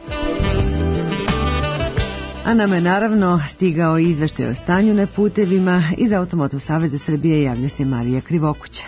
A nama je naravno stigao izveštaj o stanju na putevima. Iz Automoto saveza Srbije javlja se Marija Krivokuća.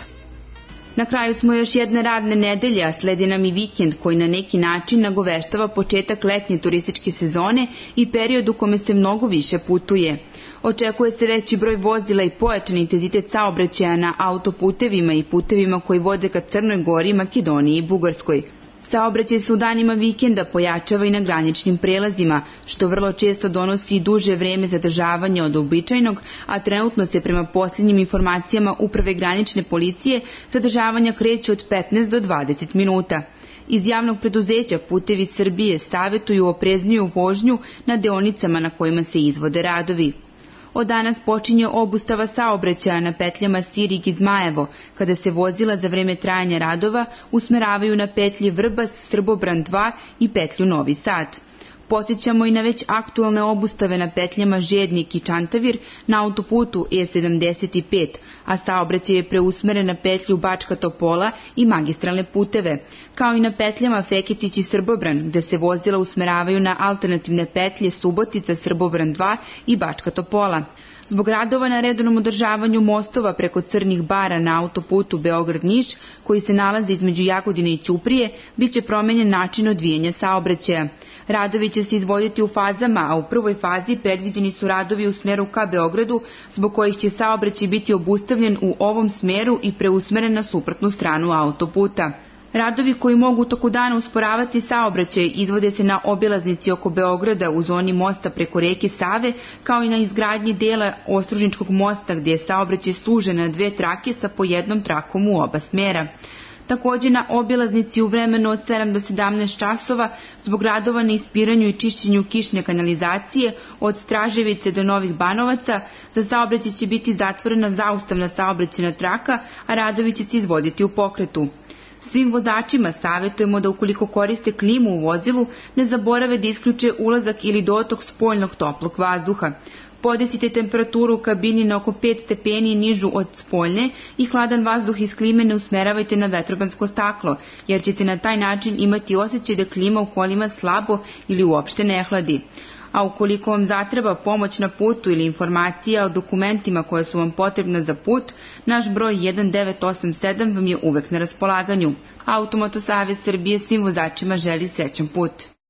Na kraju smo još jedne radne nedelje, a sledi nam i vikend koji na neki način nagoveštava početak letnje turističke sezone i period u kome se mnogo više putuje. Očekuje se veći broj vozila i pojačan intenzitet saobraćaja na autoputevima i putevima koji vode ka Crnoj Gori, Makedoniji i Bugarskoj. Saobraćaj se u danima vikenda pojačava i na graničnim prelazima, što vrlo često donosi i duže vreme zadržavanja od uobičajenog, a trenutno se prema posljednjim informacijama Uprave granične policije zadržavanja kreću od petnaest do dvadeset minuta. Iz javnog preduzeća Putevi Srbije savjetuju oprezniju vožnju na deonicama na kojima se izvode radovi. Od danas počinje obustava saobraćaja na petljama Sirig i Zmajevo, kada se vozila za vreme trajanja radova usmeravaju na petlji Vrbas, Srbobran dva i petlju Novi Sad. Podsjećamo i na već aktualne obustave na petljama Žednik i Čantavir na autoputu E sedamdeset pet, a saobraćaj je preusmeren na petlju Bačka Topola i magistralne puteve, kao i na petljama Feketić i Srbobran, gde se vozila usmeravaju na alternativne petlje Subotica, Srbobran dva i Bačka Topola. Zbog radova na redovnom održavanju mostova preko Crnih bara na autoputu Beograd-Niš, koji se nalazi između Jagodine i Ćuprije, bit će promenjen način odvijanja saobraćaja. Radovi će se izvoditi u fazama, a u prvoj fazi predviđeni su radovi u smeru ka Beogradu, zbog kojih će saobraćaj biti obustavljen u ovom smeru i preusmeren na suprotnu stranu autoputa. Radovi koji mogu u toku dana usporavati saobraćaj izvode se na obilaznici oko Beograda u zoni mosta preko reke Save, kao i na izgradnji dela Ostružničkog mosta gdje je saobraćaj sužen na dve trake sa po jednom trakom u oba smjera. Također na obilaznici u vremenu od sedam do sedamnaest časova zbog radova na ispiranju i čišćenju kišne kanalizacije od Straževice do Novih Banovaca za saobraćaj će biti zatvorena zaustavna saobraćajna traka, a radovi će se izvoditi u pokretu. Svim vozačima savjetujemo da ukoliko koriste klimu u vozilu ne zaborave da isključe ulazak ili dotok spoljnog toplog vazduha. Podesite temperaturu u kabini na oko pet stepeni nižu od spoljne i hladan vazduh iz klime ne usmeravajte na vetrobransko staklo, jer ćete na taj način imati osjećaj da klima u kolima slabo ili uopšte ne hladi. A ukoliko vam zatreba pomoć na putu ili informacija o dokumentima koje su vam potrebne za put, naš broj jedan devet osam sedam vam je uvek na raspolaganju. Automoto savez Srbije svim vozačima želi srećan put.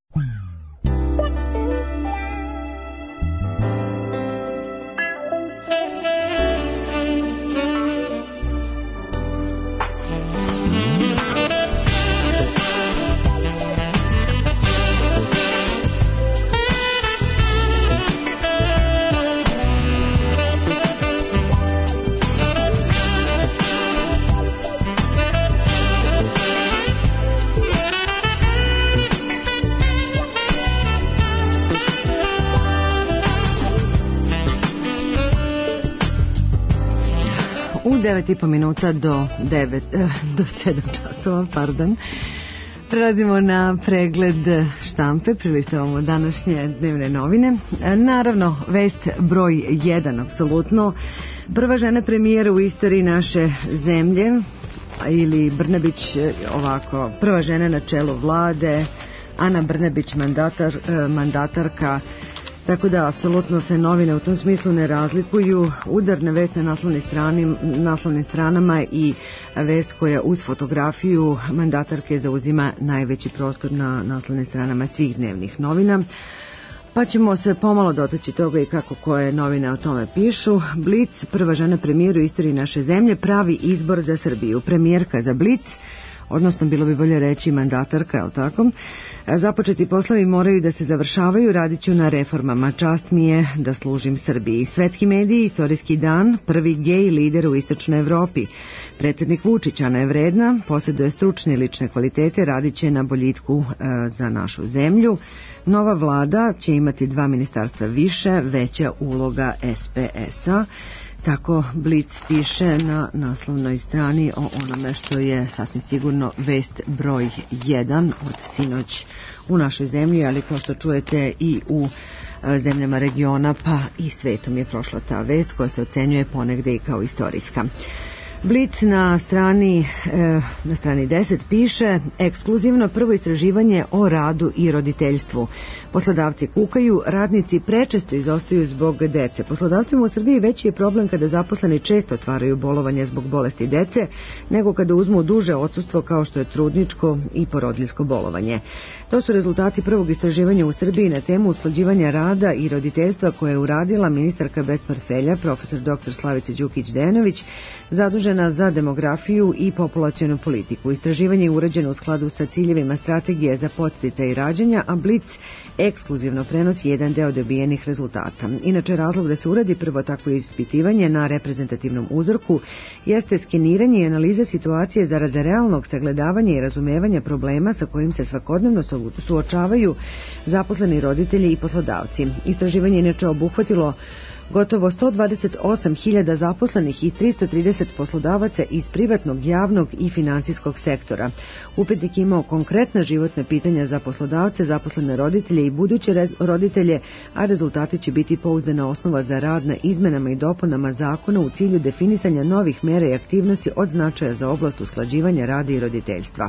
devet i po minuta do devet, do sedam časova, pardon. Prelazimo na pregled štampe, prilistavamo današnje dnevne novine. Naravno, vest broj jedan, apsolutno. Prva žena premijera u istoriji naše zemlje, ili Brnabić, ovako, prva žena na čelu vlade, Ana Brnabić, mandatar, mandatarka. Tako da, apsolutno se novine u tom smislu ne razlikuju. Udarna vest na naslovnim, strani, naslovnim stranama i vest koja uz fotografiju mandatarke zauzima najveći prostor na naslovnim stranama svih dnevnih novina. Pa ćemo se pomalo dotaći toga i kako koje novine o tome pišu. Blic, prva žena premijer u istoriji naše zemlje, pravi izbor za Srbiju. Premijerka za Blic odnosno bilo bi bolje reći mandatarka, je li tako? Započeti poslovi moraju da se završavaju, radit ću na reformama. Čast mi je da služim Srbiji. Svetski mediji, istorijski dan, prvi gej lider u istočnoj Evropi. Predsjednik Vučić, Ana je vredna, posjeduje stručne i lične kvalitete, radit će na boljitku e, za našu zemlju. Nova vlada će imati dva ministarstva više, veća uloga S P S-a. Tako Blic piše na naslovnoj strani o onome što je sasvim sigurno vest broj jedan od sinoć u našoj zemlji, ali kao što čujete i u zemljama regiona pa i svetom je prošla ta vest koja se ocenjuje ponegde i kao istorijska. Blic na strani, na strani deset piše ekskluzivno prvo istraživanje o radu i roditeljstvu. Poslodavci kukaju, radnici prečesto izostaju zbog dece. Poslodavcima u Srbiji veći je problem kada zaposleni često otvaraju bolovanje zbog bolesti dece, nego kada uzmu duže odsustvo kao što je trudničko i porodiljsko bolovanje. To su rezultati prvog istraživanja u Srbiji na temu usklađivanja rada i roditeljstva koje je uradila ministarka bez portfelja, profesor doktor Slavica Đukić-Dejanović, zadužena za demografiju i populacionu politiku. Istraživanje je urađeno u skladu sa ciljevima strategije za podsticaj rađanja, a Blic ekskluzivno prenosi jedan deo dobijenih rezultata. Inače, razlog da se uradi prvo takvo ispitivanje na reprezentativnom uzorku jeste skeniranje i analiza situacije zarad realnog sagledavanja i razumevanja problema sa kojim se svakodnevno suočavaju zaposleni roditelji i poslodavci. Istraživanje inače obuhvatilo gotovo sto dvadeset osam hiljada zaposlenih i tristo trideset poslodavaca iz privatnog, javnog i finansijskog sektora. Upitnik imao konkretna životna pitanja za poslodavce, zaposlene roditelje i buduće roditelje, a rezultati će biti pouzdana osnova za rad na izmenama i dopunama zakona u cilju definisanja novih mera i aktivnosti od značaja za oblast usklađivanja rada i roditeljstva.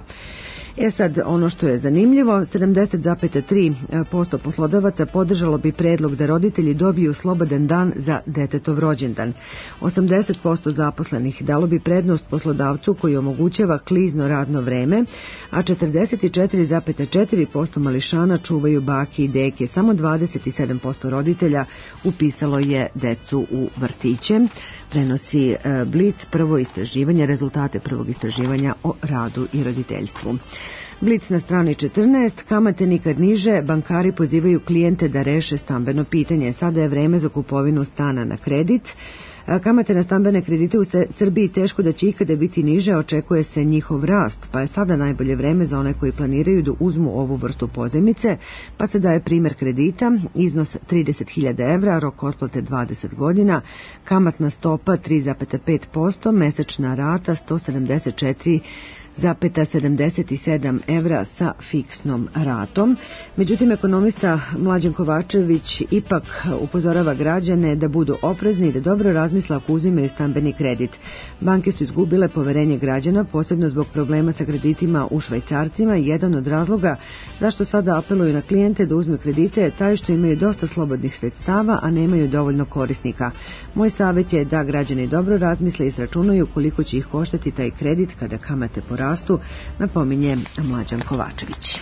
E sad, ono što je zanimljivo, sedamdeset zarez tri posto poslodavaca podržalo bi predlog da roditelji dobiju slobodan dan za detetov rođendan. osamdeset posto zaposlenih dalo bi prednost poslodavcu koji omogućava klizno radno vreme, a četrdeset četiri zarez četiri posto mališana čuvaju bake i deke. Samo dvadeset sedam posto roditelja upisalo je decu u vrtiće. Prenosi Blic prvo istraživanje, rezultate prvog istraživanja o radu i roditeljstvu. Blic na strani četrnaest, kamate nikad niže, bankari pozivaju klijente da reše stambeno pitanje. Sada je vreme za kupovinu stana na kredit. Kamate na stambene kredite u Srbiji teško da će ikada biti niže, očekuje se njihov rast, pa je sada najbolje vreme za one koji planiraju da uzmu ovu vrstu pozajmice, pa se daje primjer kredita, iznos trideset hiljada evra, rok otplate dvadeset godina, kamatna stopa tri zarez pet posto, mesečna rata sto sedamdeset četiri zarez sedamdeset sedam evra sa fiksnom ratom. Međutim, ekonomista Mlađan Kovačević ipak upozorava građane da budu oprezni i da dobro razmisle ako uzimaju stambeni kredit. Banke su izgubile poverenje građana, posebno zbog problema sa kreditima u švajcarcima. Jedan od razloga zašto sada apeluju na klijente da uzme kredite je taj što imaju dosta slobodnih sredstava, a nemaju dovoljno korisnika. Moj savjet je da građani dobro razmisle i izračunaju koliko će ih koštati taj kredit kada kamate porastu. Rastu, napominje Mlađan Kovačević.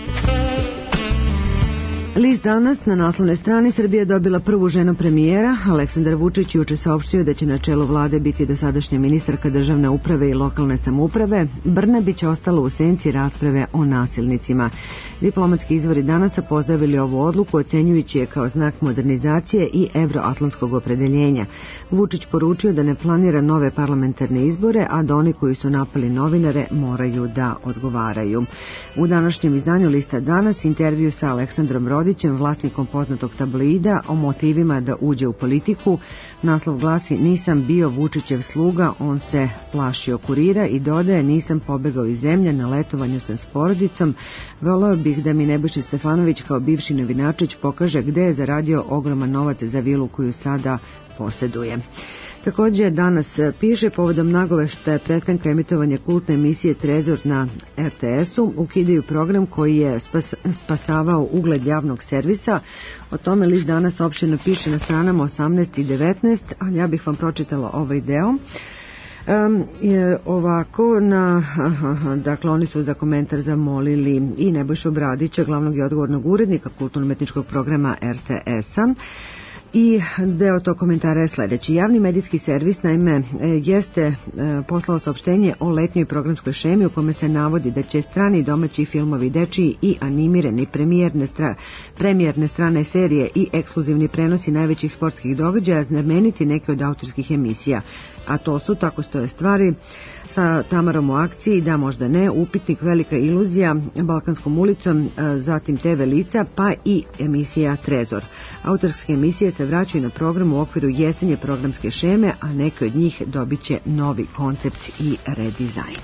List danas na naslovnoj strani Srbija dobila prvu ženu premijera. Aleksandar Vučić juče saopštio da će na čelu vlade biti dosadašnja ministarka državne uprave i lokalne samouprave. Brnabić ostala u senci rasprave o nasilnicima. Diplomatski izvori danas pozdravili ovu odluku, ocenjujući je kao znak modernizacije i evroatlantskog opredeljenja. Vučić poručio da ne planira nove parlamentarne izbore, a da oni koji su napali novinare moraju da odgovaraju. U današnjem izdanju Lista danas intervju sa Aleksandrom Rodićem, vlasnikom poznatog tabloida, o motivima da uđe u politiku. Naslov glasi: nisam bio Vučićev sluga, on se plašio kurira, i dodaje: nisam pobegao iz zemlje, na letovanju sam s porodicom. Voleo bih da mi Nebojša Stefanović kao bivši novinačić pokaže gde je zaradio ogroman novac za vilu koju sada posjeduje. Također danas piše povodom nagoveštaja prestanka emitovanja kultne emisije Trezor na R T S-u, ukidaju program koji je spas, spasavao ugled javnog servisa. O tome List danas opšteno piše na stranama osamnaest i devetnaest, ali ja bih vam pročitala ovaj deo. Um, je ovako, na, aha, dakle oni su za komentar zamolili i Nebojšu Bradića, glavnog i odgovornog urednika kulturno-umetničkog programa R T S-a. I deo tog komentara je sledeći. Javni medijski servis, naime, jeste poslao saopštenje o letnjoj programskoj šemi u kome se navodi da će strani domaći filmovi, dečiji i animirani premijerne, stra, premijerne strane serije i ekskluzivni prenosi najvećih sportskih događaja znameniti neke od autorskih emisija. A to su, tako stoje stvari, sa Tamarom u akciji, da možda ne, Upitnik, Velika iluzija, Balkanskom ulicom, zatim Te ve lica, pa i emisija Trezor. Autorske emisije se vraćaju na program u okviru jesenje programske šeme, a neke od njih dobit će novi koncept i redizajn.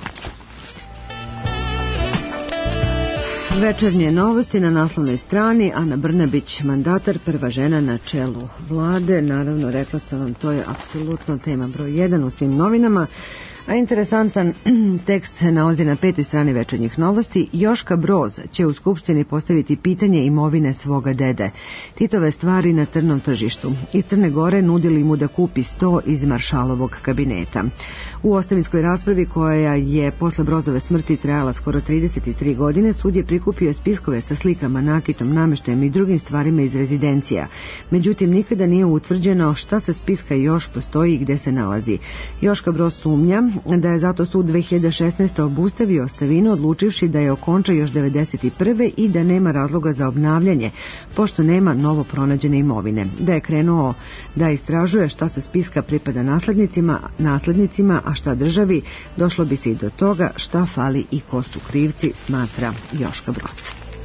Večernje novosti na naslovnoj strani. Ana Brnabić, mandatar, prva žena na čelu vlade. Naravno, rekla sam vam, to je apsolutno tema broj jedan u svim novinama. A interesantan tekst se nalazi na petoj strani večernjih novosti. Joška Broz će u Skupštini postaviti pitanje imovine svoga dede. Titove stvari na crnom tržištu. Iz Crne Gore nudili mu da kupi sto iz Maršalovog kabineta. U ostavinskoj raspravi, koja je posle Brozove smrti trajala skoro trideset tri godine, sud je prikupio spiskove sa slikama, nakitom, nameštajem i drugim stvarima iz rezidencija. Međutim, nikada nije utvrđeno šta sa spiska još postoji i gde se nalazi. Joška Broz sumnja da je zato sud dve hiljade šesnaeste. obustavio ostavinu, odlučivši da je okonča još devedeset prve i da nema razloga za obnavljanje, pošto nema novo pronađene imovine. Da je krenuo da istražuje šta sa spiska pripada naslednicima, naslednicima, a šta državi, došlo bi se i do toga šta fali i ko su krivci, smatra Joška Broz.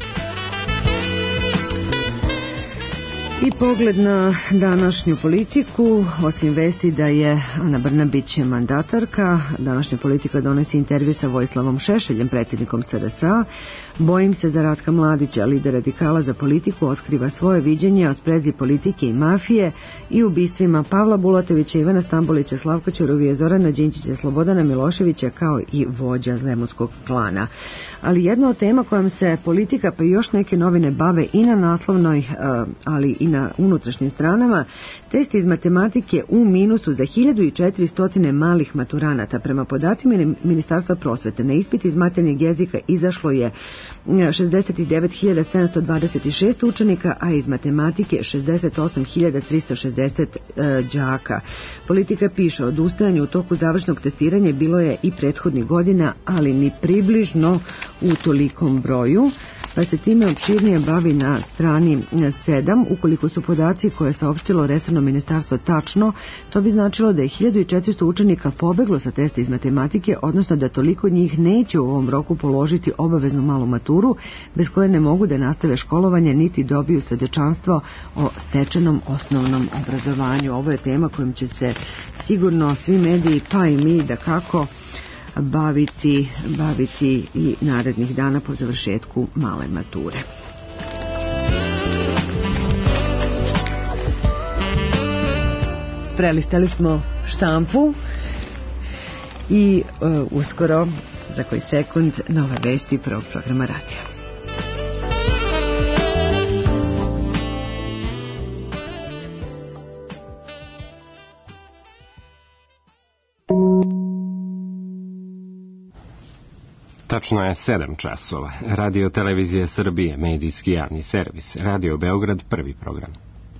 I pogled na današnju politiku, osim vesti da je Ana Brnabić mandatarka, današnja politika donosi intervju sa Vojislavom Šešeljem, predsjednikom es er es a. Bojim se za Ratka Mladića, lider radikala za politiku, otkriva svoje viđenje o sprezi politike i mafije i ubistvima Pavla Bulatovića, Ivana Stambolića, Slavka Ćuruvije, Zorana Đinđića, Slobodana Miloševića, kao i vođa Zemunskog klana. Ali jedna od tema kojom se politika pa i još neke novine bave i na naslovnoj, ali i na unutrašnjim stranama, test iz matematike u minusu za hiljadu četiristo malih maturanata. Prema podacima Ministarstva prosvete, na ispit iz maternjeg jezika izašlo je šezdeset devet hiljada sedamsto dvadeset šest učenika, a iz matematike šezdeset osam hiljada tristo šezdeset đaka. Politika piše, odustajanju u toku završnog testiranja bilo je i prethodnih godina, ali ni približno u tolikom broju, pa se time opširnije bavi na strani sedam. Ukoliko su podaci koje je saopštilo resorno ministarstvo tačno, to bi značilo da je hiljadu četiristo učenika pobeglo sa testa iz matematike, odnosno da toliko njih neće u ovom roku položiti obaveznu malu maturu, bez koje ne mogu da nastave školovanje niti dobiju svedočanstvo o stečenom osnovnom obrazovanju. Ovo je tema kojom će se sigurno svi mediji, pa i mi, da kako baviti, baviti i narednih dana po završetku male mature. Prelistali smo štampu i uh, uskoro, za koji sekund, nove vesti prvog programa radija. Tačno je sedam časova. Radio Televizije Srbije, medijski javni servis. Radio Beograd, prvi program.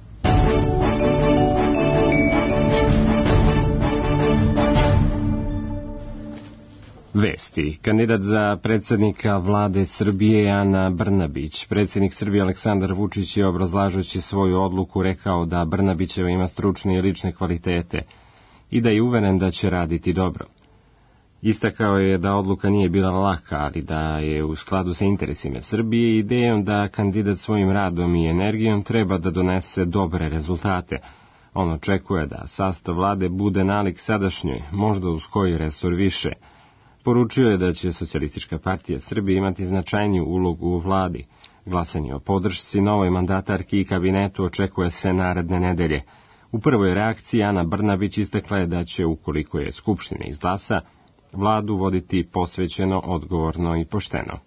Vesti. Kandidat za predsjednika vlade Srbije Ana Brnabić. Predsjednik Srbije Aleksandar Vučić je, obrazlažući svoju odluku, rekao da Brnabićeva ima stručne i lične kvalitete i da je uveren da će raditi dobro. Istakao je da odluka nije bila laka, ali da je u skladu sa interesima Srbije i idejom da kandidat svojim radom i energijom treba da donese dobre rezultate. On očekuje da sastav vlade bude nalik sadašnjoj, možda uz koji resor više. Poručio je da će Socijalistička partija Srbije imati značajniju ulogu u vladi. Glasanje o podršci novoj mandatarki i kabinetu očekuje se naredne nedelje. U prvoj reakciji Ana Brnabić istakla je da će, ukoliko je Skupština izglasa, vladu voditi posvećeno, odgovorno i pošteno.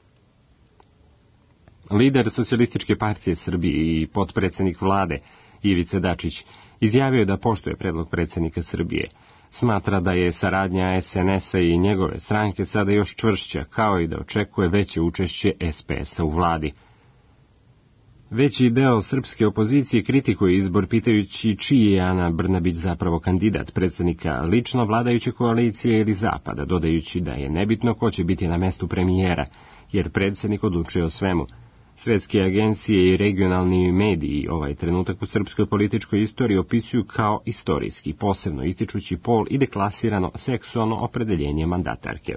Lider Socijalističke partije Srbije i potpredsjednik vlade Ivica Dačić izjavio je da poštuje predlog predsjednika Srbije. Smatra da je saradnja es en es a i njegove stranke sada još čvršća, kao i da očekuje veće učešće es pe es a u vladi. Veći deo srpske opozicije kritikuje izbor pitajući čiji je Ana Brnabić zapravo kandidat predsjednika lično vladajuće koalicije ili zapada, dodajući da je nebitno ko će biti na mestu premijera, jer predsjednik odlučuje o svemu. Svetske agencije i regionalni mediji ovaj trenutak u srpskoj političkoj istoriji opisuju kao istorijski, posebno ističući pol i deklasirano seksualno opredeljenje mandatarke.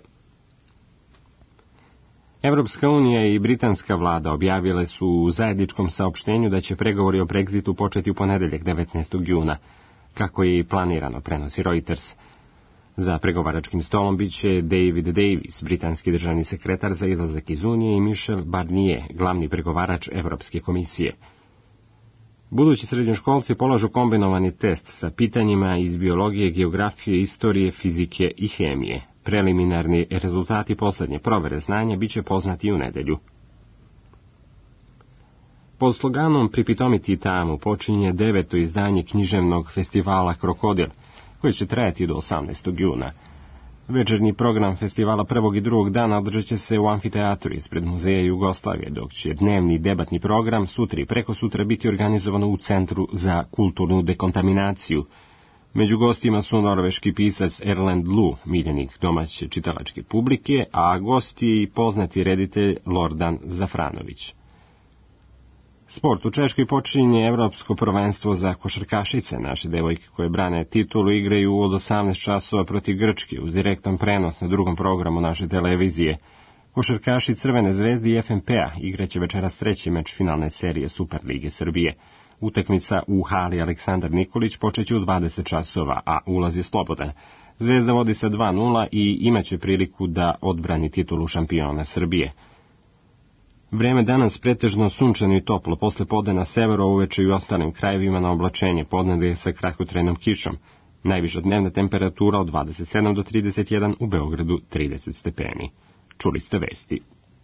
Evropska unija i britanska vlada objavile su u zajedničkom saopštenju da će pregovori o Brexitu početi u ponedeljak devetnaestog juna, kako je i planirano, prenosi Reuters. Za pregovaračkim stolom bit će David Davis, britanski državni sekretar za izlazak iz Unije, i Michel Barnier, glavni pregovarač Evropske komisije. Budući srednjoškolci polažu kombinovani test sa pitanjima iz biologije, geografije, istorije, fizike i hemije. Preliminarni rezultati posljednje provere znanja bit će poznati u nedelju. Pod sloganom Pripitomiti tamu počinje deveto izdanje književnog festivala Krokodil, koji će trajati do osamnaestog juna. Večernji program festivala prvog i drugog dana održat će se u amfiteatru ispred Muzeja Jugoslavije, dok će dnevni debatni program sutra i preko sutra biti organizovano u Centru za kulturnu dekontaminaciju. Među gostima su norveški pisac Erlend Lu, miljenik domaće čitalačke publike, a gost je i poznati reditelj Lordan Zafranović. Sport u Češkoj počinje evropsko prvenstvo za košarkašice. Naše devojke koje brane titulu igraju od osamnaest časova protiv Grčke uz direktan prenos na drugom programu naše televizije. Košarkaši Crvene zvezde i F M P-a igraće večeras treći meč finalne serije Superlige Srbije. Utakmica u hali Aleksandar Nikolić počeće u dvadeset časova, a ulaz je slobodan. Zvezda vodi sa dva nula i imaće priliku da odbrani titulu šampiona Srbije. Vreme danas pretežno sunčano i toplo, posle podne na severu, uveče i u ostalim krajevima na oblačenje, podnedelje sa kratkotrajnom kišom. Najviša dnevna temperatura od dvadeset sedam do trideset jedan, u Beogradu trideset stepeni. Čuli ste vesti.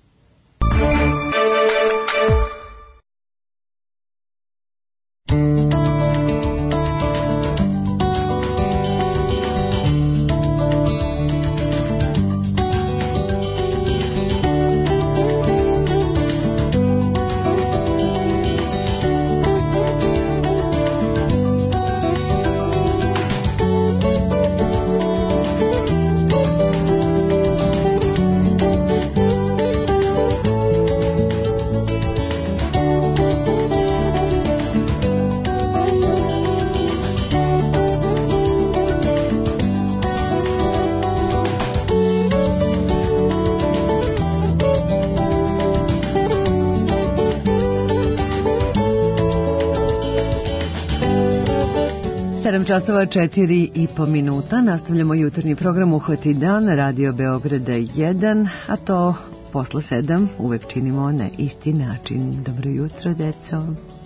sedam časova četiri i po minuta. Nastavljamo jutarnji program Uhvati dan na Radio Beograda jedan, a to posle sedam uvek činimo na isti način. Dobro jutro, deco.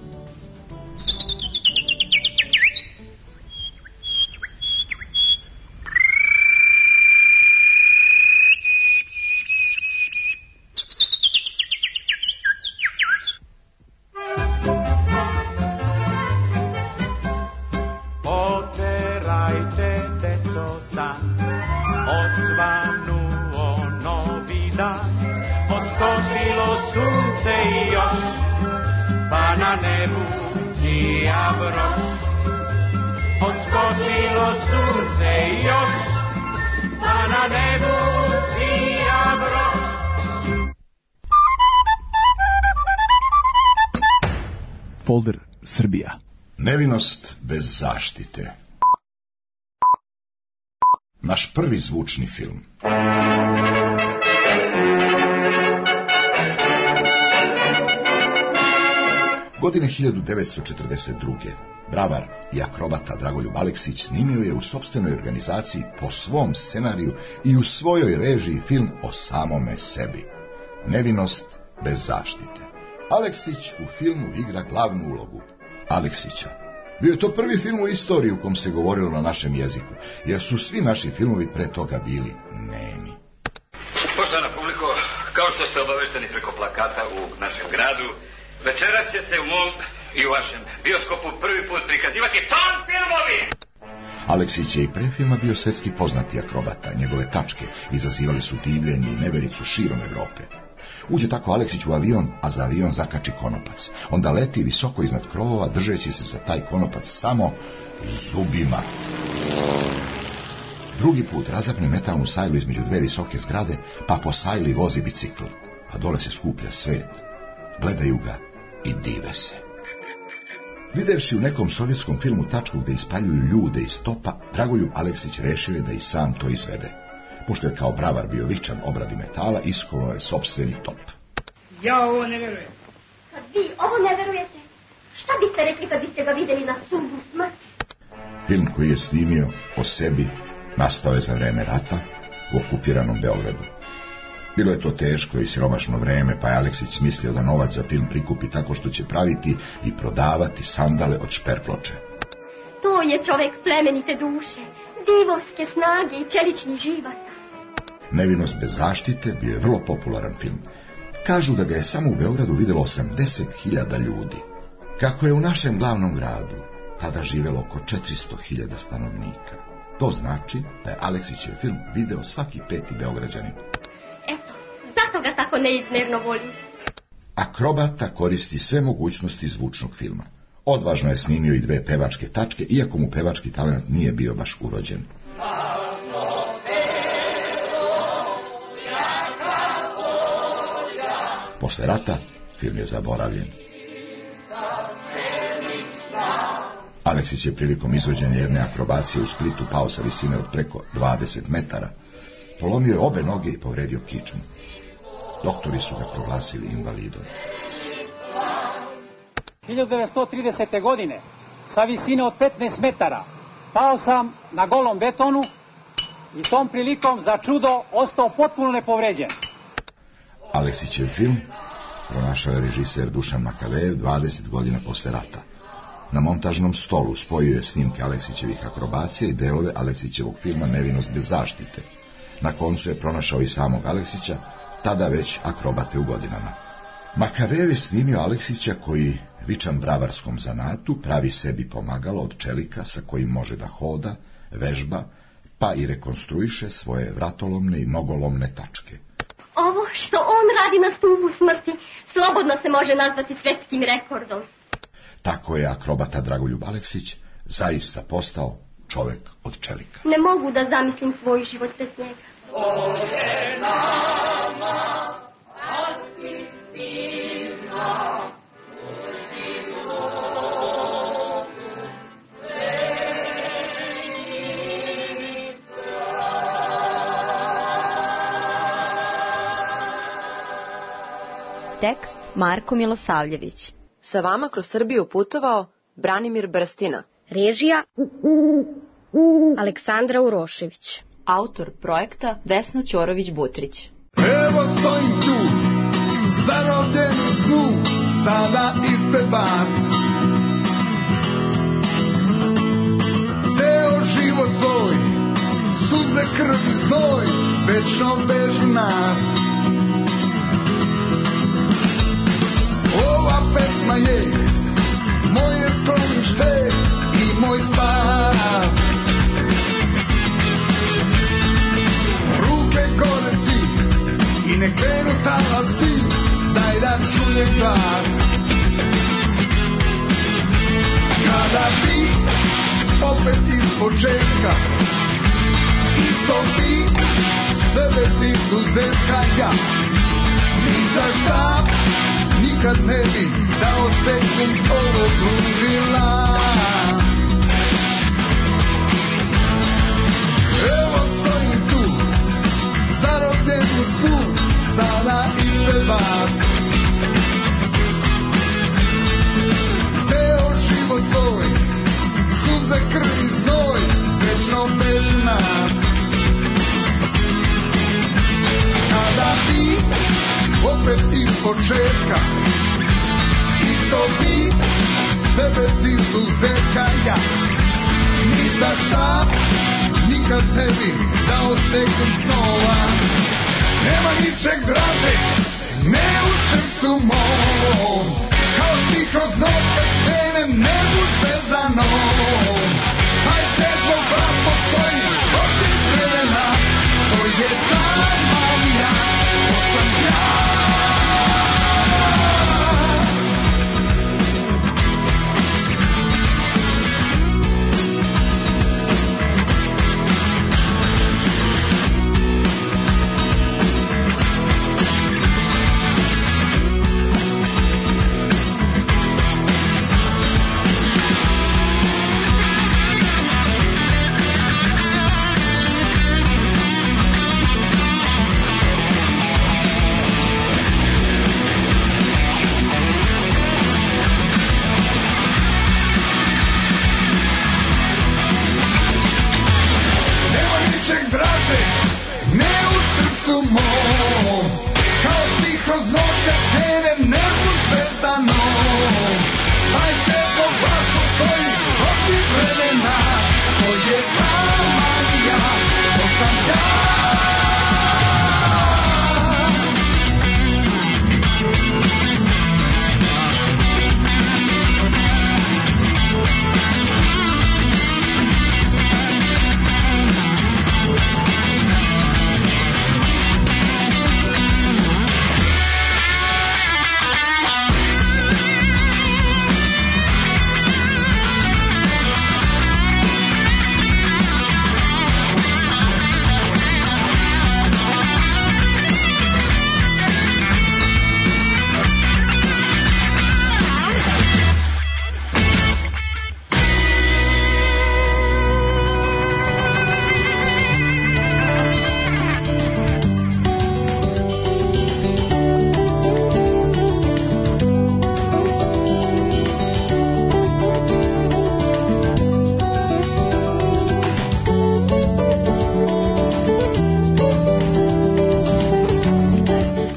Folder Srbija. Nevinost bez zaštite. Naš prvi zvučni film. Godine hiljadu devetsto četrdeset druge. Bravar i akrobata Dragoljub Aleksić snimio je u sopstvenoj organizaciji po svom scenariju i u svojoj režiji film o samome sebi. Nevinost bez zaštite. Aleksić u filmu igra glavnu ulogu. Aleksića. Bio je to prvi film u istoriji u kom se govorilo na našem jeziku, jer su svi naši filmovi pre toga bili nemi. Poštovana publiko, kao što ste obavešteni preko plakata u našem gradu, večeras će se u mom i u vašem bioskopu prvi put prikazivati ton filmovi! Aleksić je i pre filma bio svetski poznati akrobata. Njegove tačke izazivali su divljenje i nevericu širom Evrope. Uđe tako Aleksić u avion, a za avion zakači konopac. Onda leti visoko iznad krovova, držeći se za taj konopac samo zubima. Drugi put razapne metalnu sajlu između dve visoke zgrade, pa po sajli vozi bicikl. A dole se skuplja svet. Gledaju ga i dive se. Videvši u nekom sovjetskom filmu tačku gde ispaljuju ljude iz topa, Dragoljub Aleksić rešio je da i sam to izvede. Pošto je kao bravar bio vičan obradi metala, iskovao je sopstveni top. Ja ovo ne verujem. Kad vi ovo ne verujete, šta biste rekli kad biste ga videli na sudu smrti? Film koji je snimio o sebi nastao je za vreme rata u okupiranom Beogradu. Bilo je to teško i siromašno vreme, pa je Aleksić smislio da novac za film prikupi tako što će praviti i prodavati sandale od šperploče. To je čovek plemenite duše, divovske snage i čeličnih živaca. Nevinost bez zaštite bio je vrlo popularan film. Kažu da ga je samo u Beogradu videlo osamdeset hiljada ljudi. Kako je u našem glavnom gradu tada živelo oko četiristo hiljada stanovnika. To znači da je Aleksićev film video svaki peti Beograđanin. Eto, zato ga tako neizmerno volim. Akrobata koristi sve mogućnosti zvučnog filma. Odvažno je snimio i dve pevačke tačke, iako mu pevački talent nije bio baš urođen. Posle rata film je zaboravljen. Aleksić je prilikom izvođenja jedne akrobacije u Splitu pao sa visine od preko dvadeset metara. Polomio je obe noge i povredio kičmu. Doktori su ga proglasili invalidom. hiljadu devetsto tridesete. godine sa visine od petnaest metara pao sam na golom betonu i tom prilikom za čudo ostao potpuno nepovređen. Aleksićev film pronašao je režiser Dušan Makavejev dvadeset godina posle rata. Na montažnom stolu spojio je snimke Aleksićevih akrobacija i delove Aleksićevog filma Nevinost bez zaštite. Na koncu je pronašao i samog Aleksića, tada već akrobate u godinama. Makavejev je snimio Aleksića koji, vičan bravarskom zanatu, pravi sebi pomagalo od čelika sa kojim može da hoda, vežba, pa i rekonstruiše svoje vratolomne i nogolomne tačke. Ovo što on radi na stubu smrti, slobodno se može nazvati svetskim rekordom. Tako je akrobata Dragoljub Aleksić zaista postao čovek od čelika. Ne mogu da zamislim svoj život bez njega. Ovdje nama, asistina, Tekst Marko Milosavljević. Sa vama kroz Srbiju putovao Branimir Brstina. Režija Aleksandra Urošević. Autor projekta Vesna Ćorović-Butrić. Evo stojim tu, zarobljen u snu, sada ispred vas. Ceo život svoj, suze, krv i znoj, večno vežu nas. Ova pesma je moje sklonište i moj spas. Ruke gore svi i ne krenu talasi, daj da čujem glas. Kada ti opet iz početka, isto ti sebe si izuzetka ja. Ni za šta nikad ne bi dao sekund ovog ludila. Evo stojim tu, zarobljen u snu, sada ispred vas. Ceo život svoj, suze, krv i znoj, večno vežu nas. Kada ti opet iz početka, isto ti, sebe si izuzetka ja. Ni za šta nikad ne bi dao sekund snova. Nema ničeg draže, ne u srcu mom, kao ti kroz noć kad krenem nebu zvezdanom. Taj svežbo glas postoji od tih vremena, to je ta magija, to sam ja.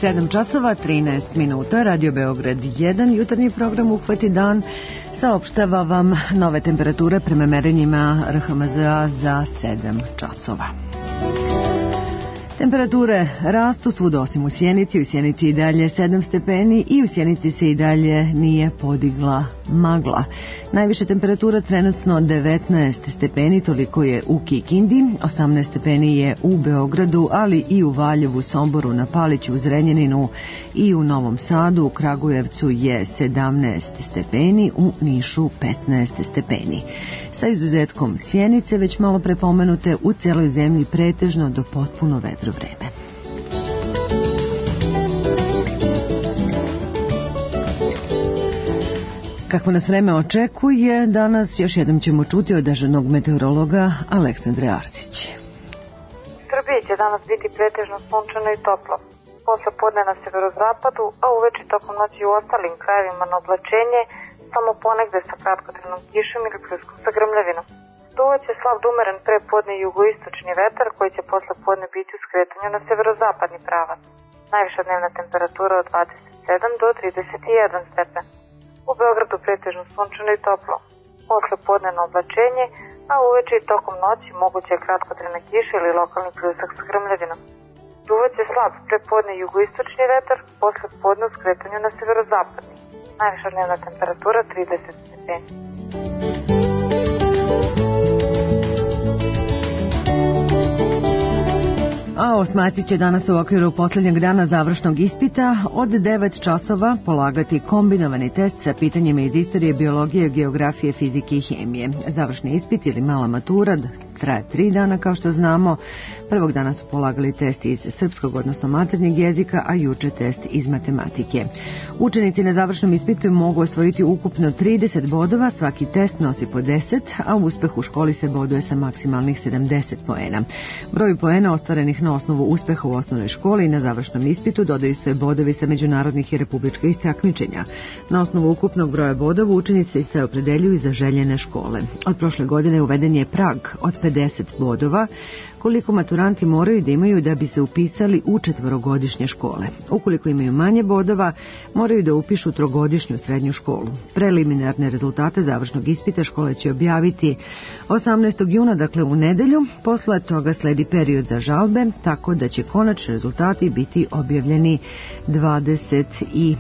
sedam časova trinaest minuta, Radio Beograd jedan, jutarnji program Uhvati dan saopštava vam nove temperature prema merenjima R H M Z A za sedam časova. Temperature rastu svuda osim u Sjenici. U Sjenici i dalje sedam stepeni i u Sjenici se i dalje nije podigla magla. Najviša temperatura trenutno devetnaest stepeni, toliko je u Kikindi, osamnaest stepeni je u Beogradu, ali i u Valjevu, Somboru, na Paliću, u Zrenjaninu i u Novom Sadu. U Kragujevcu je sedamnaest stepeni, u Nišu petnaest stepeni. Sa izuzetkom Sjenice, već malo prepomenute, u celoj zemlji pretežno do potpuno vedro vreme. Kako nas vreme očekuje, danas još jednom ćemo čuti od dežurnog meteorologa Aleksandre Arsić. Srbiji će danas biti pretežno sunčano i toplo. Posle podne na severozapadu, a uveče tokom noći u ostalim krajevima na oblačenje, samo ponegde sa kratkotrajnom kišom ili pljuskom sa grmljavinom. Duvaće slab do umeren pre podne jugoistočni vetar koji će posle podne biti u skretanju na severozapadni pravac. Najviša dnevna temperatura od dvadeset sedam do trideset jedan stepen. U Beogradu pretežno sunčano i toplo. Posle podne na oblačenje, a uveče i tokom noći moguće je kratkotrajna kiša ili lokalni pljusak sa grmljavinom. Duvaće slab pre podne jugoistočni vetar, posle podne u skretanju na severozapadni. Najviša dnevna temperatura trideset stepeni. A osmaci će danas u okviru posljednjeg dana završnog ispita od devet časova polagati kombinovani test sa pitanjima iz istorije, biologije, geografije, fizike i hemije. Završni ispit ili mala matura traje tri dana, kao što znamo. Prvog dana su polagali test iz srpskog, odnosno maternjeg jezika, a juče test iz matematike. Učenici na završnom ispitu mogu osvojiti ukupno trideset bodova, svaki test nosi po deset, a uspeh u školi se boduje sa maksimalnih sedamdeset poena. Broj poena ostvarenih na osnovu uspeha u osnovnoj školi i na završnom ispitu dodaju se bodovi sa međunarodnih i republičkih takmičenja. Na osnovu ukupnog broja bodova učenici se opredeljuju za željene škole. Od prošle godine uveden je prag od pedeset bodova, koliko maturanti moraju da imaju da bi se upisali u četvorogodišnje škole. Ukoliko imaju manje bodova, moraju da upišu trogodišnju srednju školu. Preliminarne rezultate završnog ispita škole će objaviti osamnaestog juna, dakle u nedelju. Posle toga sledi period za žalbe, tako da će konačni rezultati biti objavljeni dvadeset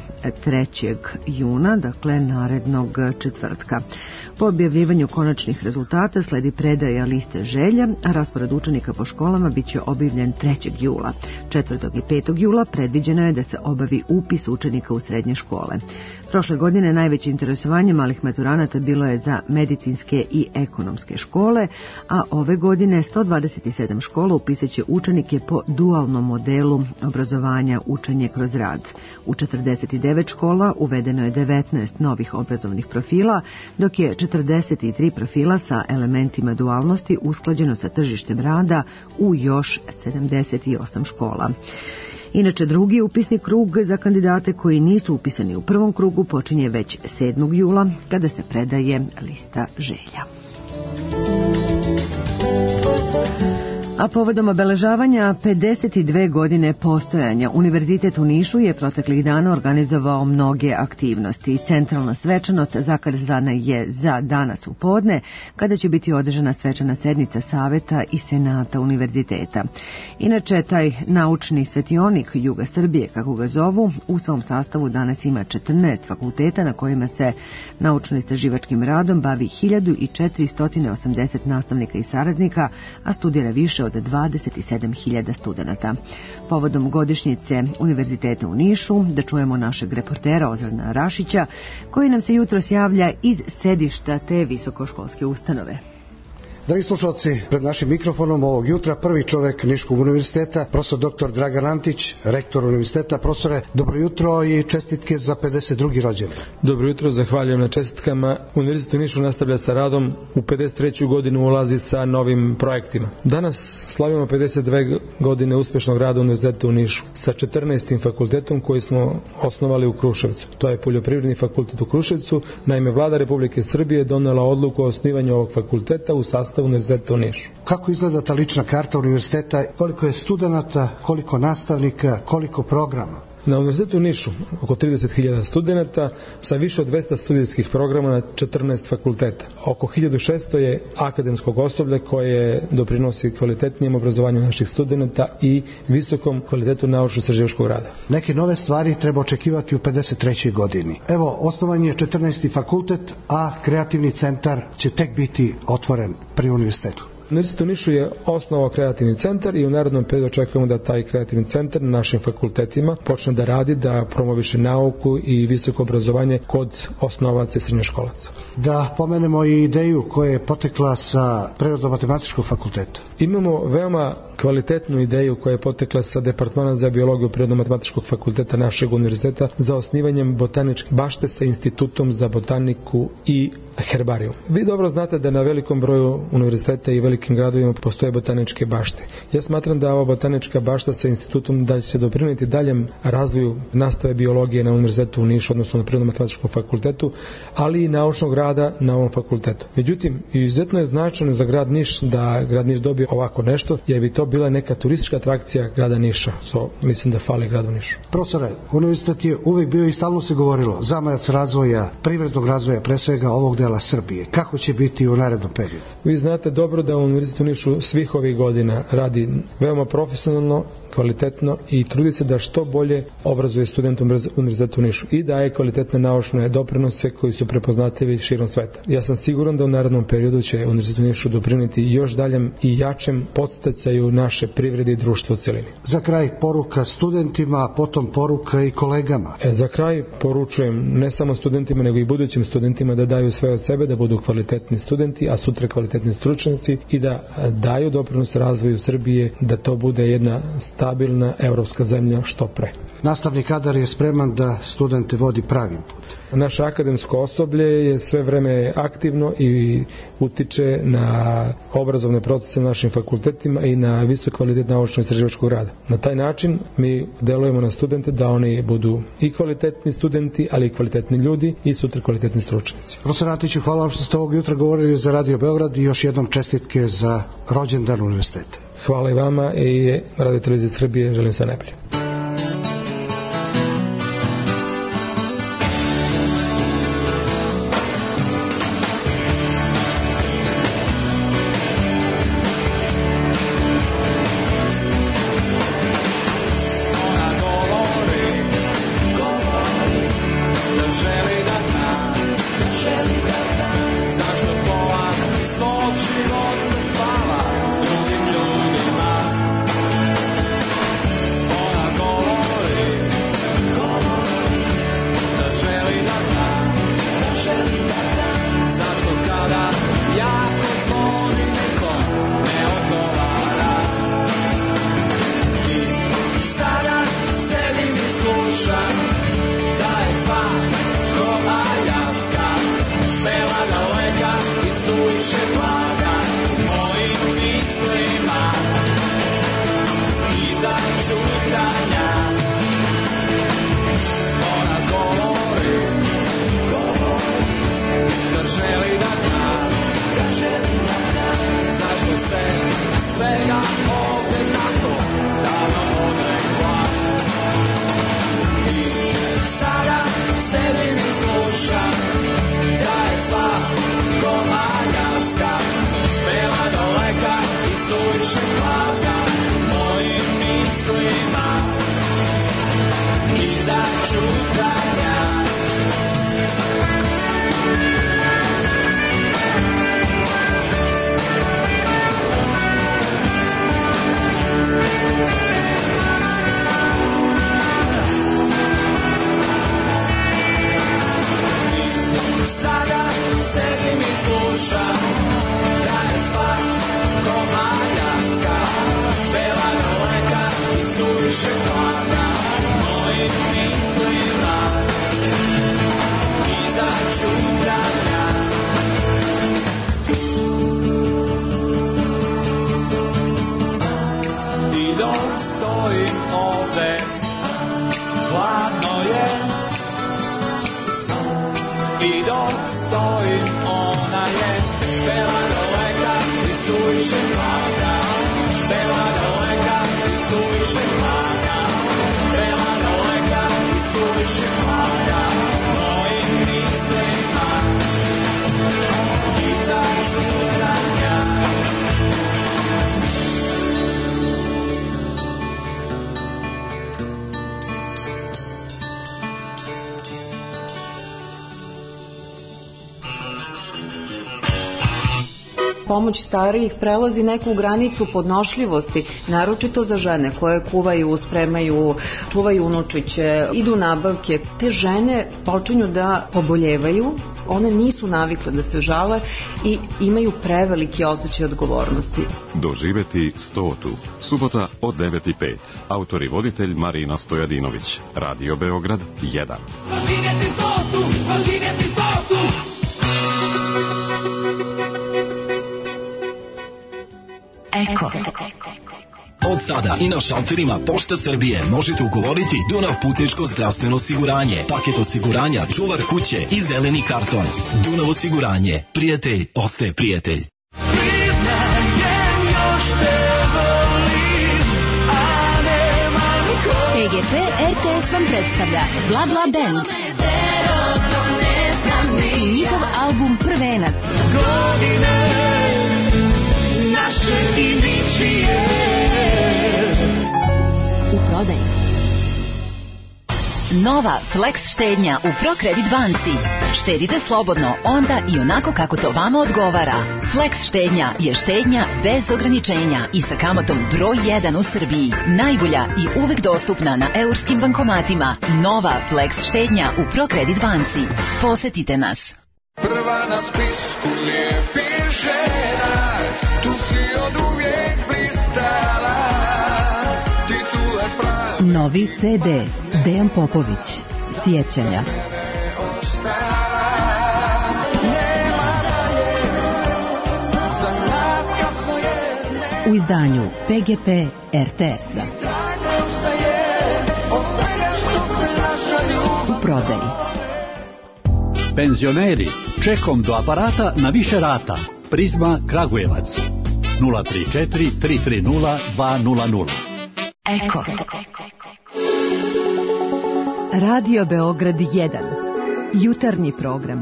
trećeg juna, dakle narednog četvrtka. Po objavljivanju konačnih rezultata sledi predaja liste želja, a raspored učenika po školama bit će objavljen trećeg jula. četvrtog i petog jula predviđeno je da se obavi upis učenika u srednje škole. Prošle godine najveće interesovanje malih maturanata bilo je za medicinske i ekonomske škole, a ove godine sto dvadeset sedam škola upisat će učenike po dualnom modelu obrazovanja učenje kroz rad. U četrdeset devet škola uvedeno je devetnaest novih obrazovnih profila, dok je četrdeset tri profila sa elementima dualnosti usklađeno sa tržištem rada u još sedamdeset osam škola. Inače, drugi upisni krug za kandidate koji nisu upisani u prvom krugu počinje već sedmog jula, kada se predaje lista želja. A povodom obeležavanja pedeset dve godine postojanja, Univerzitet u Nišu je proteklih dana organizovao mnoge aktivnosti. Centralna svečanost zakazana je za danas u podne, kada će biti održana svečana sednica Saveta i Senata Univerziteta. Inače, taj naučni svetionik Juga Srbije, kako ga zovu, u svom sastavu danas ima četrnaest fakulteta na kojima se naučno-istraživačkim radom bavi hiljadu četiristo osamdeset nastavnika i saradnika, a studira više od dvadeset sedam hiljada studenata. Povodom godišnjice Univerziteta u Nišu, da čujemo našeg reportera Ozrana Rašića, koji nam se jutros javlja iz sedišta te visokoškolske ustanove. Dragi slušalci, pred našim mikrofonom ovog jutra prvi čovek Niškog univerziteta, profesor doktor Dragan Antić, rektor univerziteta. Profesore, dobro jutro i čestitke za pedeset drugi rođendan. Dobro jutro, zahvaljujem na čestitkama. Univerzitet u Nišu nastavlja sa radom, u pedeset treću godinu ulazi sa novim projektima. Danas slavimo pedeset dve godine uspešnog rada Univerziteta u Nišu sa četrnaestim fakultetom koji smo osnovali u Kruševcu. To je Poljoprivredni fakultet u Kruševcu. Naime, Vlada Republike Srbije donela odluku o osnivanju ovog fakulteta u sastavu Univerziteta u Nišu. Kako izgleda ta lična karta univerziteta? Koliko je studenata, koliko nastavnika, koliko programa? Na Univerzitetu u Nišu oko trideset hiljada studenta sa više od dvesta studijskih programa na četrnaest fakulteta. Oko hiljadu šesto je akademskog osoblja koje doprinosi kvalitetnijem obrazovanju naših studenta i visokom kvalitetu naučno-istraživačkog rada. Neke nove stvari treba očekivati u pedeset trećoj godini. Evo, osnovan je četrnaesti fakultet, a kreativni centar će tek biti otvoren pri univerzitetu. Univerzitet u Nišu je osnovao kreativni centar i u narednom periodu očekujemo da taj kreativni centar na našim fakultetima počne da radi, da promoviše nauku i visoko obrazovanje kod osnovaca i srednjoškolaca. Da pomenemo i ideju koja je potekla sa Prirodno-matematičkog fakulteta. Imamo veoma kvalitetnu ideju koja je potekla sa Departmana za biologiju Prirodno-matematičkog fakulteta našeg univerziteta za osnivanjem botaničke bašte sa Institutom za botaniku i herbariju. Vi dobro znate da na velikom broju univerziteta i velikim gradovima postoje botaničke bašte. Ja smatram da ova botanička bašta sa institutom da će se doprinijeti daljem razvoju nastave biologije na Univerzitetu u Nišu, odnosno na Prirodno-matematičkom fakultetu, ali i naučnog rada na ovom fakultetu. Međutim, izuzetno je značajno za grad Niš da grad Niš dobije ovako nešto, jer bi to bila neka turistička atrakcija grada Niša. So, mislim da fali gradu Nišu. Profesore, univerzitet je uvijek bio i stalno se govorilo zamajac razvoja, privrednog razvoja, pre svega ovog dela Srbije. Kako će biti u narednom periodu? Vi znate dobro da Univerzitet u Nišu svih ovih godina radi veoma profesionalno, kvalitetno i trudi se da što bolje obrazuje studenta Univerziteta u Nišu i daje kvalitetne naučne doprinose koji su prepoznatljivi širom sveta. Ja sam siguran da u narednom periodu će Univerzitet u Nišu doprinijeti još daljem i jačem podsticaju naše privrede i društva u celini. Za kraj poruka studentima, a potom poruka i kolegama. E, za kraj poručujem ne samo studentima nego i budućim studentima da daju sve od sebe, da budu kvalitetni studenti, a sutra kvalitetni stručnjaci i da daju doprinos razvoju Srbije, da to bude jedna stabilna evropska zemlja što pre. Nastavni kadar je spreman da studente vodi pravim putem. Naše akademsko osoblje je sve vreme aktivno i utiče na obrazovne procese na našim fakultetima i na visok kvalitet naučno-istraživačkog rada. Na taj način mi delujemo na studente da oni budu i kvalitetni studenti, ali i kvalitetni ljudi i sutra kvalitetni stručnjaci. Profesor Antiću, hvala vam što ste ovog jutra govorili za Radio Beograd i još jednom čestitke za rođendan univerziteta. Hvala i vama i Radio Televizije Srbije želim sve najbolje. Bela daleka i suviše mlada, bela daleka više pada mojim mislima. Iza čutanja. Pomoć starijih prelazi neku granicu podnošljivosti, naročito za žene koje kuvaju, spremaju, čuvaju unučiće, idu nabavke. Te žene počinju da poboljevaju, one nisu navikle da se žale i imaju preveliki osjećaj odgovornosti. Doživeti stotu. Subota od devet i pet. Autor i voditelj Marina Stojadinović. Radio Beograd jedan. Doživjeti stotu, doživjeti stotu. Eko. Od sada i na šalterima Pošta Srbije možete ugovoriti Dunav putničko zdravstveno osiguranje, paket osiguranja, čuvar kuće i zeleni karton. Dunav osiguranje. Prijatelj ostaje prijatelj. P G P R T S vam predstavlja Bla Bla Band i njihov album Prvenac. U prodaju. Nova Flex štednja u ProKredit banci. Štedite slobodno onda i onako kako to vama odgovara. Flex štednja je štednja bez ograničenja i sa kamatom broj jedan u Srbiji. Najbolja i uvek dostupna na eurskim bankomatima. Nova Flex štednja u ProKredit banci. Posetite nas. Prva na spisku lijepih žena, tu si od uvijek pristala, titule pravi. Novi C D Dejan Popović. Sjećanja. U izdanju P G P R T S-a. U prodaji. Penzioneri, čekom do aparata na više rata. Prizma Kragujevac. nula tri četiri tri tri nula dva nula nula. Eko. Radio Beograd jedan. Jutarnji program.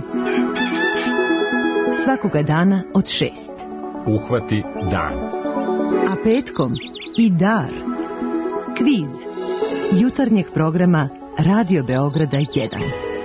Svakoga dana od šest. Uhvati dan. A petkom i dar. Kviz. Jutarnjeg programa Radio Beograda jedan.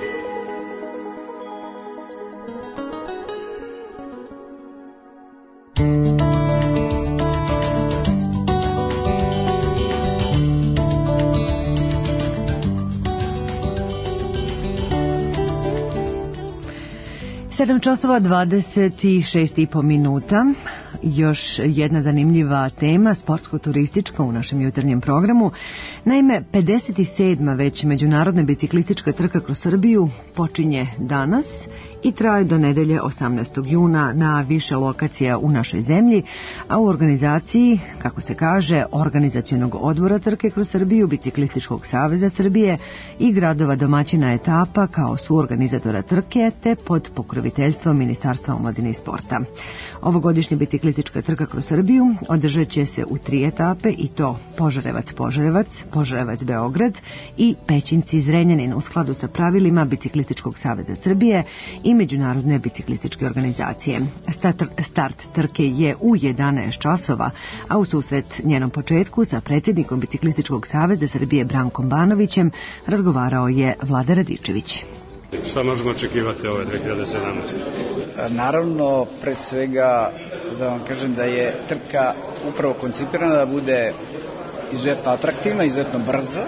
sedam časova dvadeset šest i po minuta. Još jedna zanimljiva tema, sportsko-turistička u našem jutarnjem programu. Naime, pedeset sedma već međunarodna biciklistička trka kroz Srbiju počinje danas i traje do nedelje osamnaestog juna na više lokacija u našoj zemlji, a u organizaciji, kako se kaže, organizacionog odbora trke kroz Srbiju, Biciklističkog saveza Srbije i gradova domaćina etapa kao suorganizatora trke te pod pokroviteljstvom Ministarstva omladine i sporta. Ovogodišnja biciklistička trka kroz Srbiju održat će se u tri etape i to Požarevac-Požarevac, Požarevac-Beograd i Pećinci-Zrenjanin u skladu sa pravilima Biciklističkog saveza Srbije i Međunarodne biciklističke organizacije. Start, start trke je u jedanaest časova, a u susret njenom početku sa predsjednikom Biciklističkog saveza Srbije Brankom Banovićem razgovarao je Vlada Radičević. Šta možemo očekivati ove dve hiljade sedamnaeste? Naravno, pre svega da vam kažem da je trka upravo koncipirana da bude izuzetno atraktivna, izuzetno brza.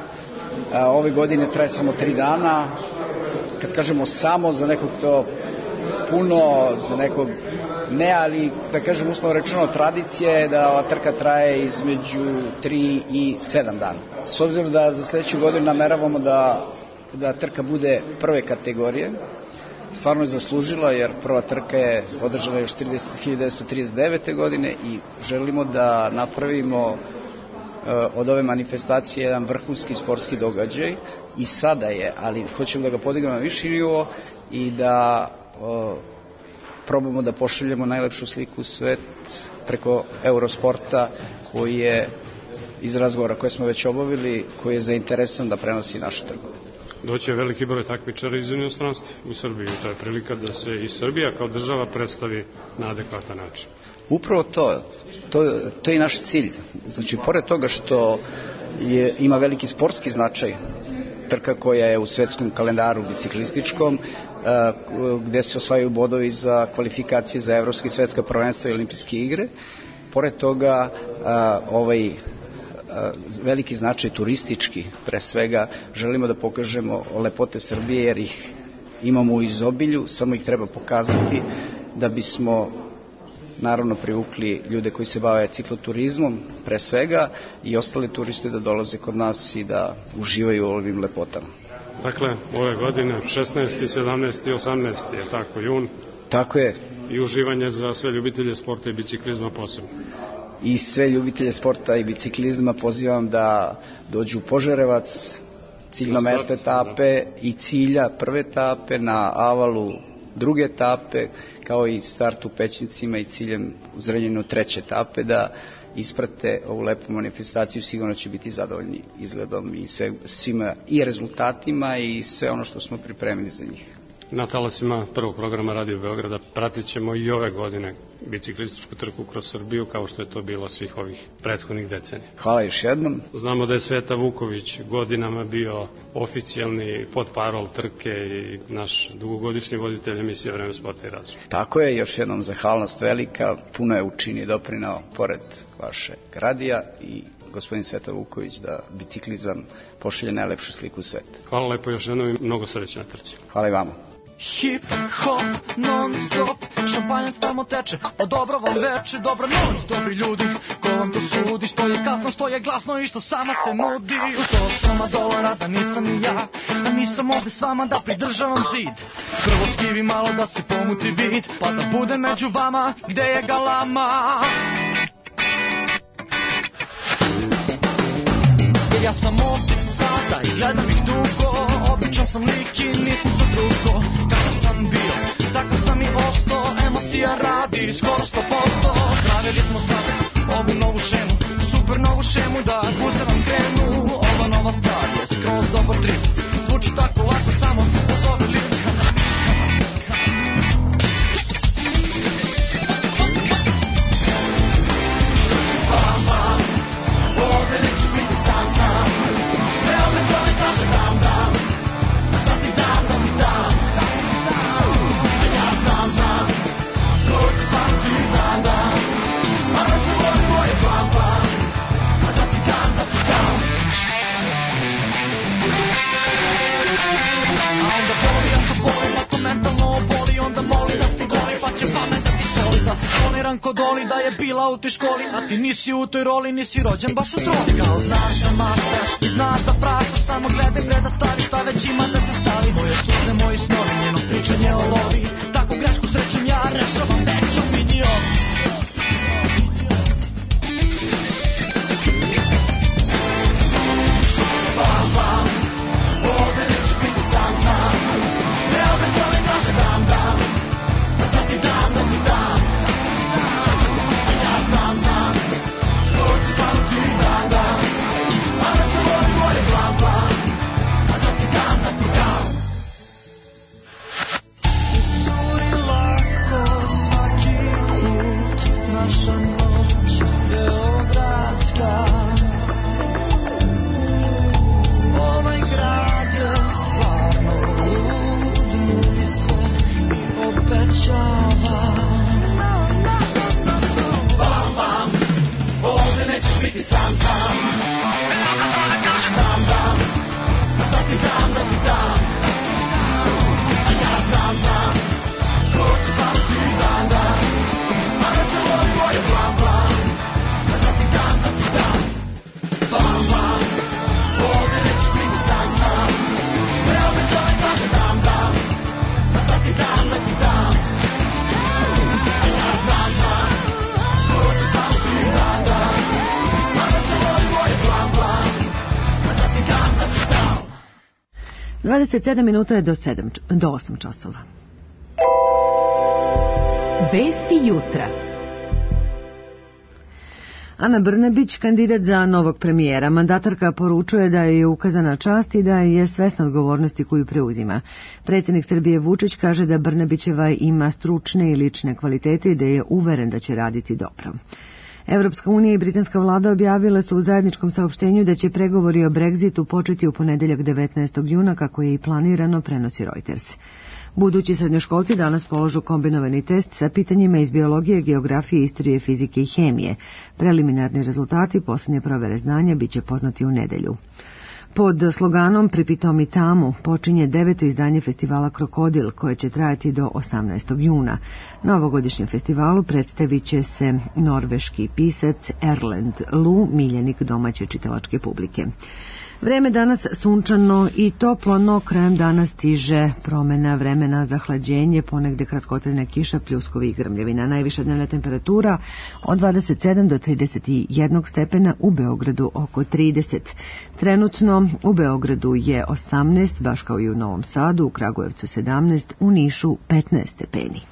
Ove godine traje samo tri dana. Kad kažemo samo, za nekog to puno, za nekog ne, ali da kažem uslovno rečeno tradicija je da ova trka traje između tri i sedam dana. S obzirom da za sledeću godinu nameravamo da da trka bude prve kategorije, stvarno je zaslužila jer prva trka je održana još hiljadu devetsto trideset devete. godine i želimo da napravimo uh, od ove manifestacije jedan vrhunski sportski događaj i sada je, ali hoćemo da ga podignemo na viši nivo i da uh, probamo da pošaljemo najlepšu sliku u svet preko Eurosporta koji je iz razgovora koje smo već obavili, koji je zainteresovan da prenosi našu trku. doći je veliki broj takmičara iz inostranstva u Srbiji. To je prilika da se i Srbija kao država predstavi na adekvatan način. Upravo to, to, to je i naš cilj. Znači, pored toga što je, ima veliki sportski značaj, trka koja je u svetskom kalendaru biciklističkom, gde se osvajaju bodovi za kvalifikacije za evropske i svetska prvenstva i olimpijske igre. Pored toga, ovaj veliki značaj turistički, pre svega, želimo da pokažemo lepote Srbije, jer ih imamo u izobilju, samo ih treba pokazati da bismo naravno privukli ljude koji se bave cikloturizmom, pre svega, i ostale turiste da dolaze kod nas i da uživaju u ovim lepotama. Dakle, ove godine šesnaesti, sedamnaesti i osamnaesti je tako, jun. Tako je. I uživanje za sve ljubitelje sporta i biciklizma posebno. I sve ljubitelje sporta i biciklizma pozivam da dođu u Požarevac, ciljno mesto etape i cilja prve etape, na Avalu druge etape, kao i start u Pećnicima i ciljem u Zrenjaninu treće etape, da isprate ovu lepu manifestaciju. Sigurno će biti zadovoljni izgledom i sve, svima i rezultatima i sve ono što smo pripremili za njih. Na talasima prvog programa Radio Beograda pratit ćemo i ove godine biciklističku trku kroz Srbiju, kao što je to bilo svih ovih prethodnih decenija. Hvala još jednom. Znamo da je Sveta Vuković godinama bio oficijalni potparol trke i naš dugogodišnji voditelj emisije Vreme, sporta i razvoj. Tako je, još jednom zahvalnost velika, puno je učinio i doprinao pored vašeg radija i gospodin Sveta Vuković da biciklizam pošalje najlepšu sliku u svet. Hvala lepo još jednom i mnogo sreće na trci. Hvala i vama. Hip hop non stop, šampanjac tamo teče, a dobro vam veče, dobra noć, dobri ljudi, ko vam to sudi, što je kasno, što je glasno i što sama se nudi. U sto osam dolara da nisam ni ja, a nisam ovde s vama da pridržavam zid. Prvo skivi malo da se pomuti vid, pa da bude među vama gde je galama. Jer ja sam ovdje sada i gledam ih dugo, običan sam lik i nisam za drugo. Kakav sam bio, tako sam i ostao, emocija radi skoro sto posto. Pravili smo sad ovu novu šemu, super novu šemu, da guze vam krenu. Ova nova stvar je skroz dobar trip, zvuči tako lako, samo pozove lip. Bam, bam, ovdje neću biti sam sam, evo me to ne kaže dam, dam, da ti dam, da ti dam, da ti dam. Ja znam, znam, sluču sam ti dan, dan, a da se voli moje bam, bam, da ti dam, da ti dam. A onda boli, ako boli, ako mentalno oboli, onda moli da sti goli, pa će pamet da ti soli, da si kloniran kod Oli, da je bila u toj školi, a ti nisi u toj roli, nisi rođen baš u troli. Kao znaš da maštaš i znaš da praštaš, samo gledaj bre da staviš šta već ima da se stavi. Moje suze, moji snovi, njeno pričanje o lovi, tako grešku srećem ja rešavam većom idiot. Bam, bam, ovdje nećeš biti sam, sam, evo me to ne kaže dam, dam, da ti dam, da ti dam. Ja znam, znam, sluču sam ti dan, dan, a da se voli moje blam, blam, da ti dam, da ti dam. Iscuri lako svaki put, naša noć beogradska. Ovaj grad je stvarno lud, nudi sve i obećava. Bam, bam, ovdje nećeš biti sam, sam, dam, dam, da ti dam, da ti dam. A ja znam, znam, sluču sam ti dan, dan, a da se voli moje blam, blam, da ti dam, da ti dam. Bam, bam, ovdje nećeš biti sam, sam, evo me to ne kaže dam, dam, da ti dam, da ti dam. A ja znam, znam, sluču sam ti dan, dan, a da se voli moje blam, blam, da ti dam, da ti dam. dvadeset sedam minuta je do, sedam, do osam časova. Vesti jutra. Ana Brnabić, kandidat za novog premijera. Mandatarka poručuje da je ukazana čast i da je svesna odgovornosti koju preuzima. Predsjednik Srbije Vučić kaže da Brnabićeva ima stručne i lične kvalitete i da je uveren da će raditi dobro. Evropska unija i britanska vlada objavile su u zajedničkom saopštenju da će pregovori o Brexitu početi u ponedeljak devetnaestog juna, kako je i planirano, prenosi Reuters. Budući srednjoškolci danas polažu kombinovani test sa pitanjima iz biologije, geografije, istorije, fizike i hemije. Preliminarni rezultati posljednje provere znanja biće poznati u nedelju. Pod sloganom Pripitom i tamu počinje deveto izdanje festivala Krokodil, koje će trajati do osamnaestog juna. Na ovogodišnjem festivalu predstavit će se norveški pisac Erlend Lu, miljenik domaće čitalačke publike. Vreme danas sunčano i toplo, no krajem dana stiže promena vremena, zahlađenje, ponegde kratkotrajna kiša, pljuskovi i grmljevina. Najviša dnevna temperatura od dvadeset sedam do trideset jedan stepena, u Beogradu oko trideset. Trenutno u Beogradu je osamnaest, baš kao i u Novom Sadu, u Kragujevcu sedamnaest, u Nišu petnaest stepeni.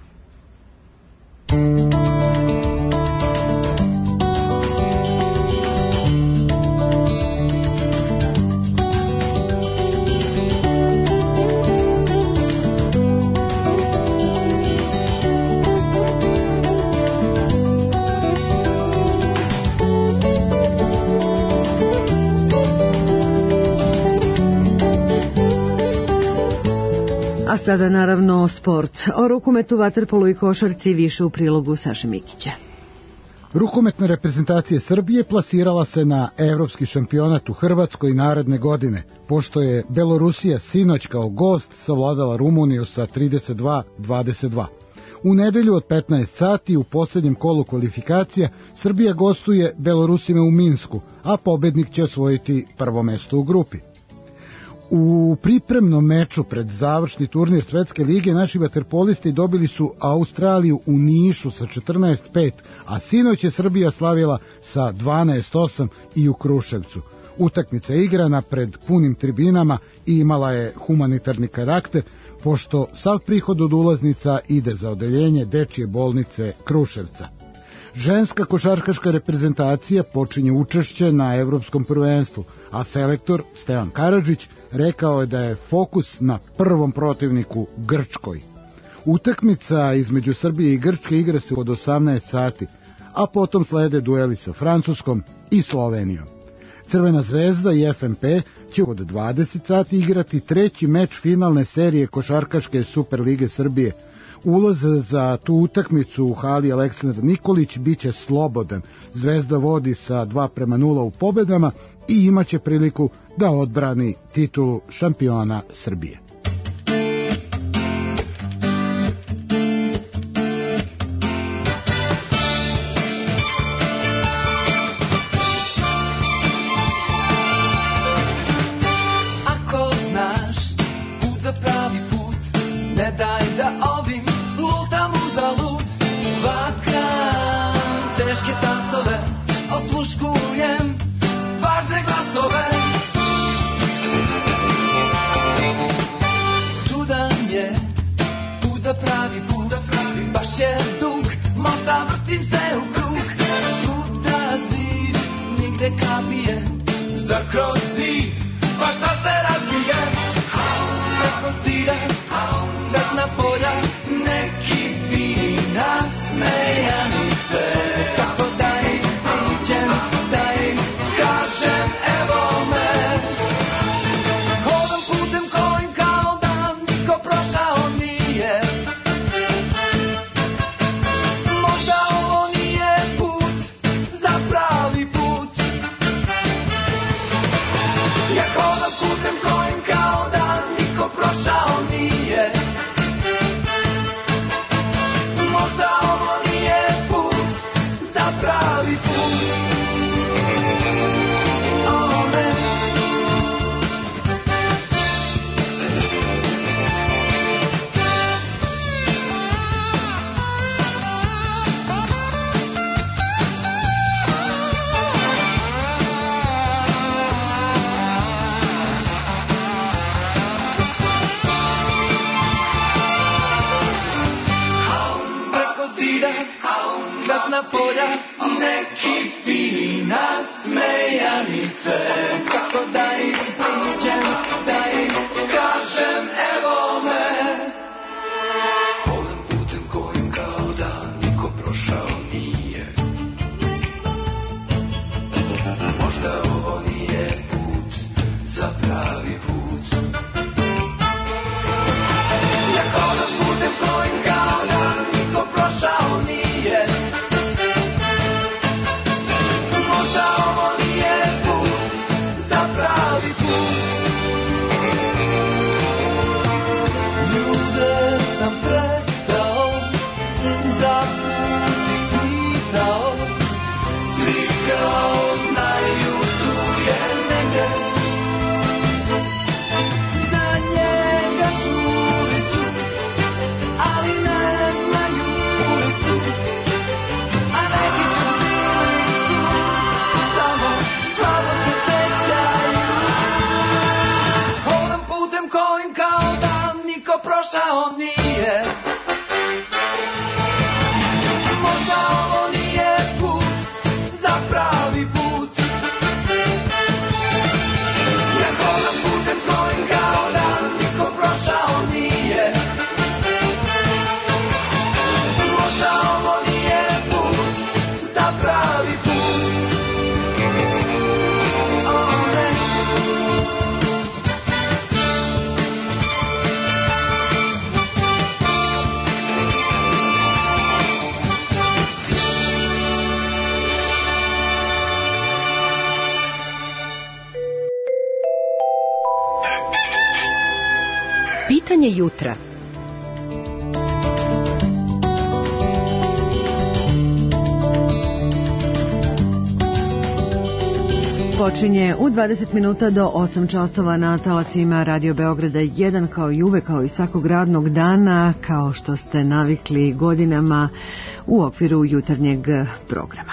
A sada naravno sport. O rukometu, vaterpolu i košarci više u prilogu Saše Mikića. Rukometna reprezentacija Srbije plasirala se na evropski šampionat u Hrvatskoj naredne godine, pošto je Belorusija sinoć kao gost savladala Rumuniju sa trideset dva dvadeset dva. U nedelju od petnaest sati u posljednjem kolu kvalifikacija Srbija gostuje Belorusima u Minsku, a pobednik će osvojiti prvo mesto u grupi. U pripremnom meču pred završni turnir Svetske lige naši vaterpolisti dobili su Australiju u Nišu sa četrnaest pet, a sinoć je Srbija slavila sa dvanaest osam i u Kruševcu. Utakmica je igrana pred punim tribinama i imala je humanitarni karakter, pošto sav prihod od ulaznica ide za odeljenje dečje bolnice Kruševca. Ženska košarkaška reprezentacija počinje učešće na evropskom prvenstvu, a selektor Stevan Karadžić rekao je da je fokus na prvom protivniku Grčkoj. Utakmica između Srbije i Grčke igra se od osamnaest sati, a potom slede dueli sa Francuskom i Slovenijom. Crvena zvezda i F N P će od dvadeset sati igrati treći meč finalne serije košarkaške Superlige Srbije. Ulaz za tu utakmicu u hali Aleksandar Nikolić biće slobodan. Zvezda vodi sa dva prema nula u pobedama i imaće priliku da odbrani titulu šampiona Srbije. Ako znaš put za pravi put, ne daj da ovim lutam uzalud. Vakam teške tasove, osluškujem važne glasove. ovo nije, možda ovo nije put za pravi put. Ja hodam putem kojim kao da niko prošao nije, možda ovo nije put za pravi put. Pitanje jutra. Počinje u dvadeset minuta do osam časova na talasima Radio Beograda jedan, kao i uvek, kao i svakog radnog dana, kao što ste navikli godinama u okviru jutarnjeg programa.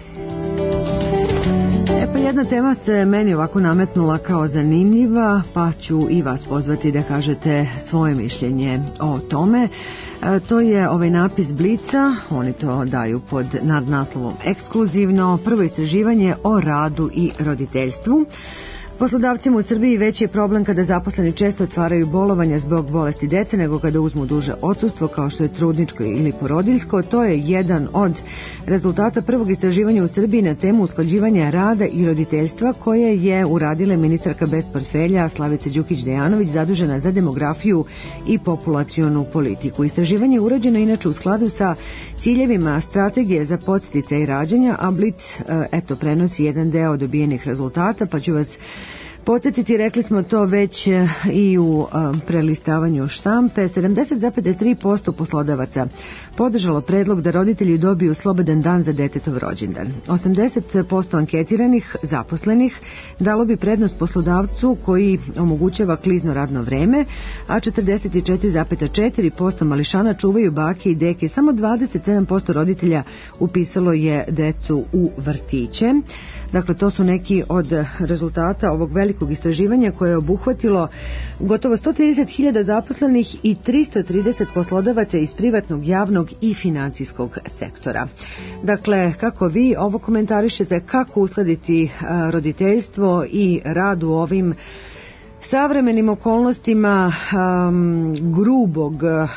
E pa jedna tema se meni ovako nametnula kao zanimljiva, pa ću i vas pozvati da kažete svoje mišljenje o tome. E, to je ovaj napis Blica, oni to daju pod nadnaslovom Ekskluzivno, prvo istraživanje o radu i roditeljstvu. Poslodavcima u Srbiji veći je problem kada zaposleni često otvaraju bolovanja zbog bolesti dece nego kada uzmu duže odsustvo, kao što je trudničko ili porodiljsko. To je jedan od rezultata prvog istraživanja u Srbiji na temu usklađivanja rada i roditeljstva, koje je uradila ministarka bez portfelja Slavica Đukić-Dejanović, zadužena za demografiju i populacionu politiku. Istraživanje je urađeno inače u skladu sa ciljevima strategije za podsticaj rađanja, a Blic eto prenosi jedan deo dobijenih rezultata, pa ću vas podsjetiti, rekli smo to već i u prelistavanju štampe. sedamdeset zarez tri posto poslodavaca podržalo predlog da roditelji dobiju slobodan dan za detetov rođendan. osamdeset posto anketiranih zaposlenih dalo bi prednost poslodavcu koji omogućava klizno radno vreme, a četrdeset četiri zarez četiri posto mališana čuvaju bake i deke. Samo dvadeset sedam posto roditelja upisalo je decu u vrtiće. Dakle, to su neki od rezultata ovog velikog istraživanja koje je obuhvatilo gotovo sto trideset hiljada zaposlenih i tristo trideset poslodavaca iz privatnog, javnog i financijskog sektora. Dakle, kako vi ovo komentarišete, kako uskladiti roditeljstvo i rad u ovim savremenim okolnostima um, grubog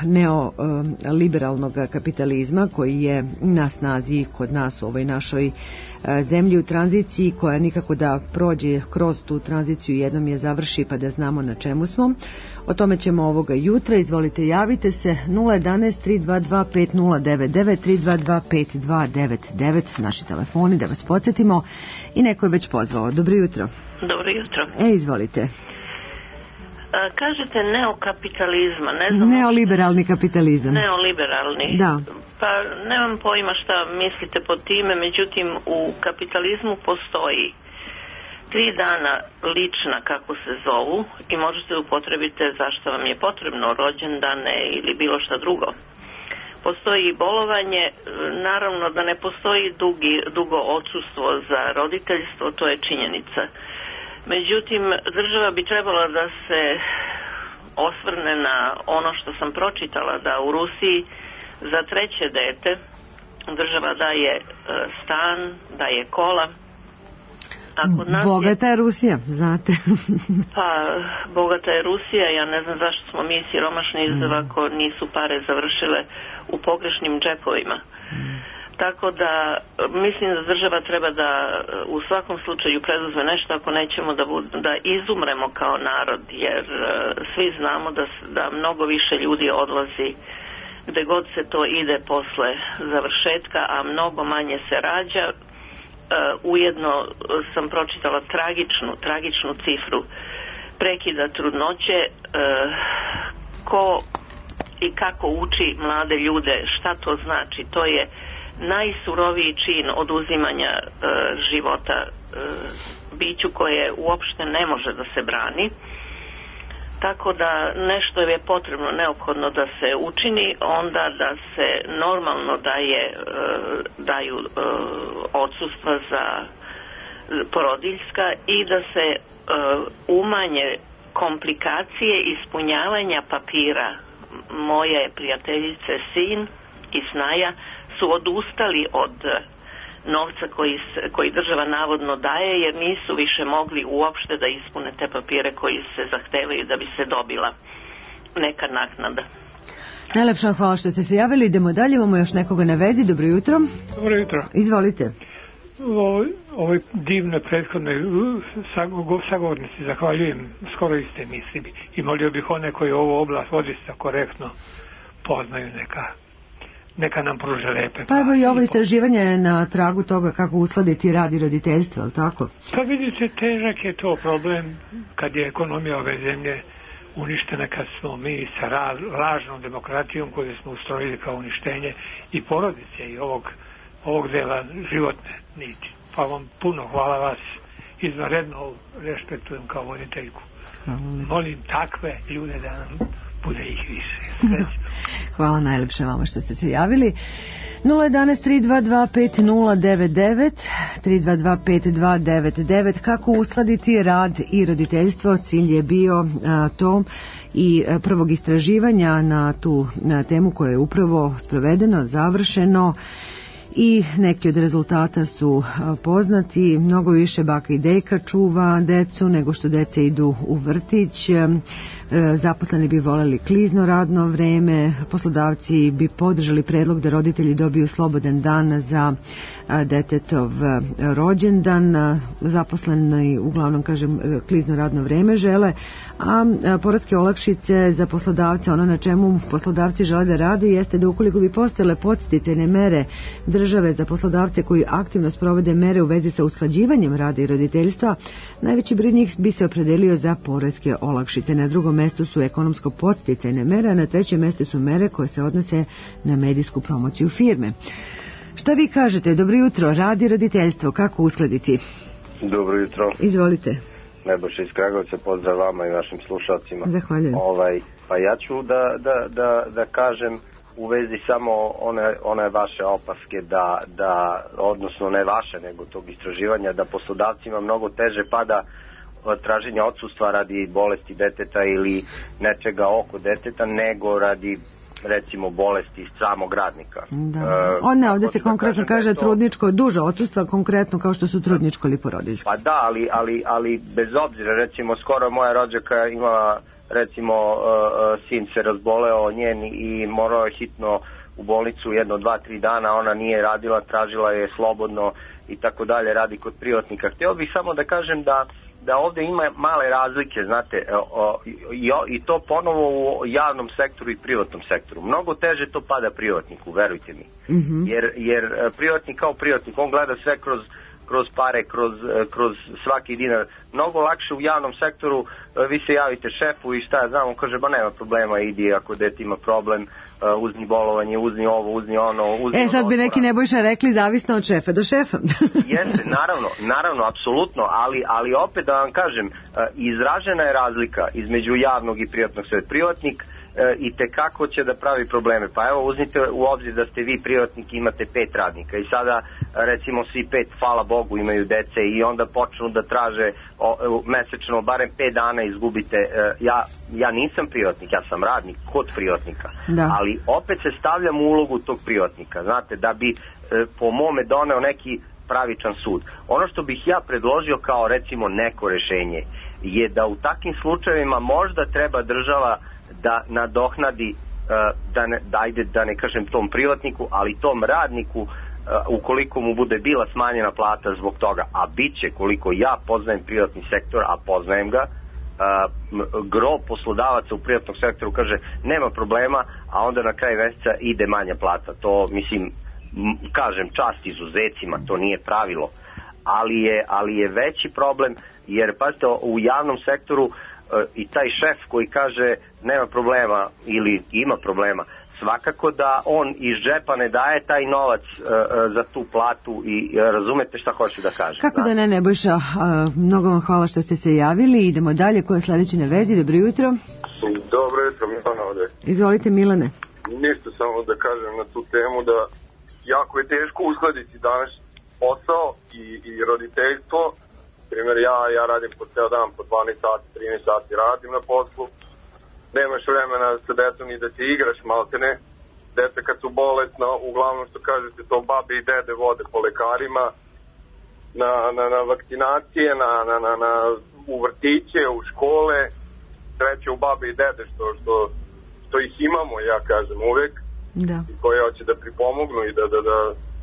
neoliberalnog kapitalizma koji je na snazi kod nas u ovoj našoj uh, zemlji u tranziciji, koja nikako da prođe kroz tu tranziciju, jednom je završi pa da znamo na čemu smo. O tome ćemo ovoga jutra. Izvolite, javite se nula jedan tri dva dva pet nula devet devet tri dva dva pet dva devet devet, naši telefoni, da vas podsjetimo. I neko je već pozvao. Dobro jutro. Dobro jutro. E, izvolite. Kažete neokapitalizma, ne znam... Neoliberalni kapitalizam. Neoliberalni. Da. Pa nemam pojma šta mislite pod time, međutim u kapitalizmu postoji tri dana lična, kako se zovu, i možete upotrebiti zašto vam je potrebno, rođendane ili bilo šta drugo. Postoji bolovanje, naravno da ne postoji dugi, dugo odsustvo za roditeljstvo, to je činjenica. Međutim, država bi trebala da se osvrne na ono što sam pročitala, da u Rusiji za treće dete država daje stan, daje kola. Bogata je Rusija, znate. Pa, bogata je Rusija, ja ne znam zašto smo mi siromašni mm. ako nisu pare završile u pogrešnim džepovima. Mm. Tako da mislim da država treba da u svakom slučaju preduzme nešto ako nećemo da, bud, da izumremo kao narod, jer uh, svi znamo da, da mnogo više ljudi odlazi gde god se to ide posle završetka, a mnogo manje se rađa. Uh, ujedno sam pročitala tragičnu, tragičnu cifru prekida trudnoće. Uh, ko i kako uči mlade ljude šta to znači, to je najsuroviji čin oduzimanja e, života e, biću koje uopšte ne može da se brani. Tako da nešto je potrebno, neophodno da se učini, onda da se normalno daje, e, daju e, odsustva za porodiljska i da se e, umanje komplikacije ispunjavanja papira moje prijateljice sin i snaja su odustali od novca koji, koji država navodno daje, jer nisu više mogli uopšte da ispune te papire koji se zahtevaju da bi se dobila neka naknada. Najlepša hvala što ste se javili. Idemo dalje, imamo još nekoga na vezi. Dobro jutro. Dobro jutro. Izvolite. O, ovoj divne prethodnoj sagovornici zahvaljujem, skoro iste misli, i molio bih one koji ovu oblast odista korektno poznaju, neka neka nam pruže lepe. Pa evo i ovo istraživanje je na tragu toga kako uskladiti rad i roditeljstvo, je li tako? Pa vidite, težak je to problem kad je ekonomija ove zemlje uništena, kad smo mi sa ra, lažnom demokratijom koju smo ustrojili kao uništenje i porodice i ovog, ovog dela životne niti. Pa vam puno hvala, vas izvanredno respektujem kao voditeljku. Molim takve ljude da nam bude ih više. Hvala najlepše vama što ste se javili. nula jedan tri dva dva pet nula devet devet tri dva dva pet dva devet devet. Kako uskladiti rad i roditeljstvo? Cilj je bio a, to i a, prvog istraživanja na tu na temu koja je upravo sprovedeno, završeno. I neki od rezultata su poznati. Mnogo više baka i deka čuva decu nego što dece idu u vrtić. Zaposleni bi voljeli klizno radno vreme. Poslodavci bi podržali predlog da roditelji dobiju slobodan dan za detetov rođendan. Zaposleni uglavnom, kažem, klizno radno vreme žele, a poreske olakšice za poslodavce, ono na čemu poslodavci žele da rade, jeste da ukoliko bi postojale podsticajne mere države za poslodavce koji aktivno sprovode mere u vezi sa usklađivanjem rada i roditeljstva, najveći broj njih bi se opredelio za poreske olakšice. Na drugom mestu su ekonomsko podsticajne mere, a na trećem mestu su mere koje se odnose na medijsku promociju firme. Šta vi kažete? Dobro jutro, rad i roditeljstvo, kako uskladiti? Dobro jutro. Izvolite. Nebojša iz Kragovica, pozdrav vama i vašim slušalcima. Zahvaljujem. Ovaj, pa ja ću da, da, da, da kažem u vezi samo one, one vaše opaske da, da, odnosno ne vaše, nego tog istraživanja, da poslodavcima mnogo teže pada traženja odsustva radi bolesti deteta ili nečega oko deteta, nego radi recimo bolesti samog radnika. Da. Uh, o ne, ovdje se konkretno da kaže to trudničko, duže odsustva, konkretno kao što su trudničko ili porodiljsko. Pa da, ali, ali, ali bez obzira, recimo skoro moja rođaka imala, recimo uh, sin se razboleo njen i morao je hitno u bolnicu jedno, dva, tri dana, ona nije radila, tražila je slobodno i tako dalje, radi kod privatnika. Htio bih samo da kažem da da ovdje ima male razlike, znate, o, i, i to ponovo u javnom sektoru i privatnom sektoru. Mnogo teže to pada privatniku, verujte mi. Mm-hmm. Jer, jer privatnik kao privatnik, on gleda sve kroz, kroz pare, kroz, kroz svaki dinar. Mnogo lakše u javnom sektoru, vi se javite šefu i šta ja znam, on kaže, ba nema problema, idi ako dete ima problem, uzni bolovanje, uzni ovo, uzni ono, uzni E, sad bi neki Nebojša rekli zavisno od šefa do šefa. Jeste, naravno, naravno, apsolutno, ali, ali opet da vam kažem, izražena je razlika između javnog i privatnog sveta. Privatnik i tekako će da pravi probleme. Pa evo, uzmite u obzir da ste vi privatnik i imate pet radnika i sada recimo svi pet, hvala Bogu, imaju dece i onda počnu da traže o, mesečno, barem pet dana izgubite. Ja, ja nisam privatnik, ja sam radnik kod privatnika, da. Ali opet se stavljam u ulogu tog privatnika, znate, da bi po mome doneo neki pravičan sud. Ono što bih ja predložio kao recimo neko rešenje je da u takvim slučajevima možda treba država da nadohnadi, da ne, da, ajde, da ne kažem tom privatniku, ali tom radniku, ukoliko mu bude bila smanjena plata zbog toga, a bit će, koliko ja poznajem privatni sektor, a poznajem ga, gro poslodavaca u privatnom sektoru kaže nema problema, a onda na kraju mjeseca ide manja plata. To, mislim, kažem, čast izuzecima, to nije pravilo, ali je, ali je veći problem, jer pazite, u javnom sektoru i taj šef koji kaže nema problema ili ima problema, svakako da on iz džepa ne daje taj novac uh, za tu platu i uh, razumete šta hoću da kažem. Kako da ne, Nebojša, uh, mnogo vam hvala što ste se javili. Idemo dalje, ko je sljedeći na vezi? Dobro jutro. Dobro jutro, Milana ovdje. Izvolite, Milane. Ništa, samo da kažem na tu temu da jako je teško uskladiti danas posao i, i roditeljstvo. Primjer, ja, ja radim po ceo dan, po dvanaest sati, trinaest sati radim na poslu nemaš vremena sa decom ni da se igraš, maltene. Deca kad su bolesna, uglavnom što kažete, to babi i dede vode po lekarima, na, na, na vakcinacije, na, na, na, na, u vrtiće, u škole, sreće u babi i dede što, što, što ih imamo, ja kažem, uvek, da. I koje hoće da pripomognu i da, da, da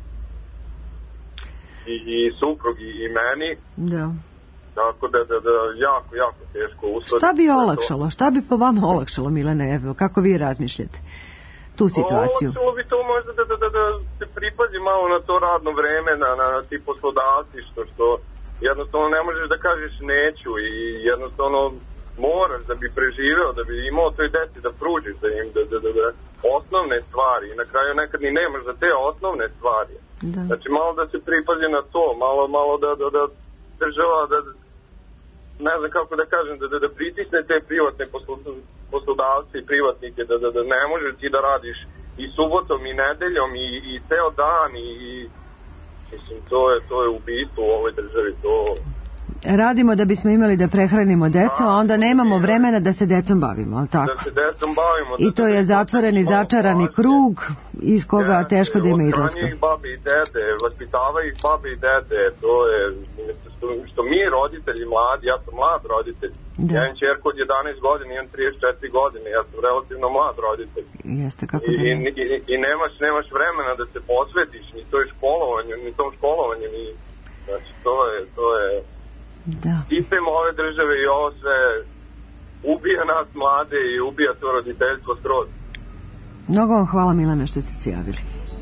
i, i suprug i, i meni. Da. Tako da, da, da, jako, jako teško usvati. Šta bi olakšalo? Šta bi po vama olakšalo, Milane? Evo, kako vi razmišljate tu situaciju? Olakšalo bi to možda da, da, da, da se pripazi malo na to radno vreme, na, na ti poslodavci, što, što jednostavno ne možeš da kažeš neću i jednostavno moraš da bi preživeo, da bi imao toj deci da pružiš da im da, da, da, da osnovne stvari i na kraju nekad ni nemaš za te osnovne stvari. Da. Znači malo da se pripazi na to, malo, malo da, da, da država, da, ne znam kako da kažem, da, da, da pritisne te privatne poslodavce i privatnike, da, da, da ne možeš ti da radiš i subotom i nedeljom i, i ceo dan i, i mislim, to je, to je ubistvo u ovoj državi, to... Radimo da bismo imali da prehranimo decu, a onda nemamo vremena da se decom bavimo, ali tako? Da se decom bavimo. I to je zatvoreni, začarani krug iz koga teško da ima izlaska. Odhrani ih babi i dede, vaspitavaju ih babi i dede, to je, što, što mi roditelji mladi, ja sam mlad roditelj, da. Ja imam čerku od jedanaest godina, imam trideset četiri godine, ja sam relativno mlad roditelj. Jeste, kako I, da ne. i, i, i nemaš, nemaš vremena da se posvetiš ni toj školovanju, ni tom školovanju, ni, znači to je, to je... Da. Sistem ove države i ovo sve ubija nas mlade i ubija to roditeljstvo skroz. Mnogo vam hvala, Milane, što ste se javili.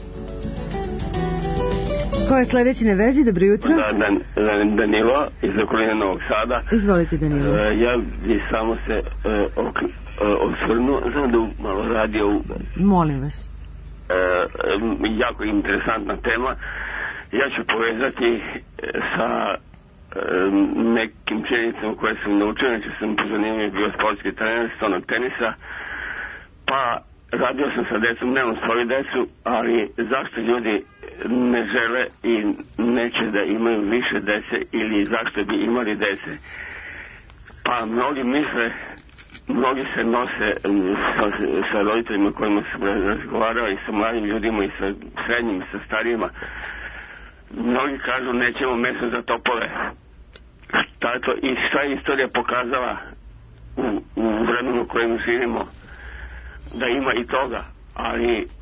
Ko je sledeći na vezi? Dobro jutro. Da, Dan, Dan, Danilo iz okoline Novog Sada. Izvolite, Danilo. E, ja bi samo se e, ok, e, osvrnuo, znam da malo radio u... Molim vas. E, jako interesantna tema. Ja ću povezati sa nekim činjenicama koje sam naučio, znači sam po zanimanju bio sportski trener stonog tenisa, pa radio sam sa decom, nemam svoju decu, ali zašto ljudi ne žele i neće da imaju više dece ili zašto bi imali dece? Pa mnogi misle, mnogi se nose sa, sa roditeljima kojima sam razgovarao i sa mladim ljudima i sa srednjim i sa starijima. Mnogi kažu nećemo meso za topove. Tato, i šta je istorija pokazala u, u vremenu u kojem živimo, da ima i toga, ali e,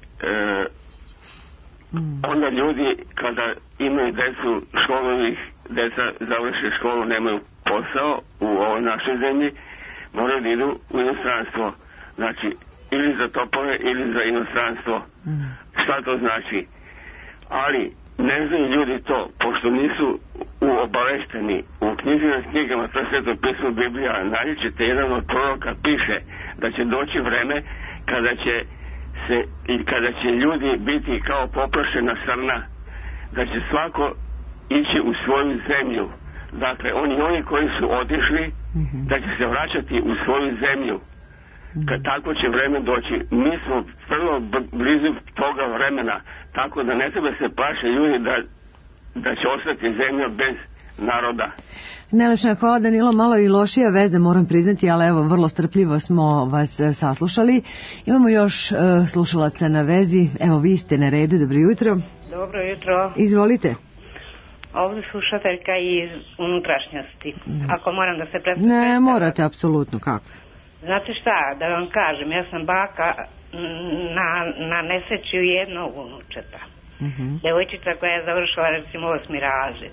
onda ljudi kada imaju decu, školovih deca završe školu, nemaju posao u ovoj našoj zemlji, moraju da idu u inostranstvo, znači ili za topove ili za inostranstvo. Šta to znači? Ali ne znaju ljudi to, pošto nisu obavešteni. U knjižnim knjigama, to je Sveto pismo Biblija, nađete jedan od proroka piše da će doći vreme kada će se i kada će ljudi biti kao poprašena srna, da će svako ići u svoju zemlju. Dakle, oni oni koji su otišli, da će se vraćati u svoju zemlju. Kad tako će vreme doći. Mi smo vrlo blizu toga vremena, tako da ne treba se plaše ljudi da, da će ostati zemlja bez naroda. Najlepša hvala, Danilo, malo i lošija veza, moram priznati, ali evo, vrlo strpljivo smo vas saslušali. Imamo još uh, slušalaca na vezi, evo vi ste na redu, dobro jutro. Dobro jutro. Izvolite. Ovdje slušateljka iz unutrašnjosti. Ako moram da se predstavim. Ne, morate, apsolutno, kako? Znate šta, da vam kažem, ja sam baka na, na nesreću jednog unučeta. Uh-huh. Devojčica koja je završila recimo osmi razred.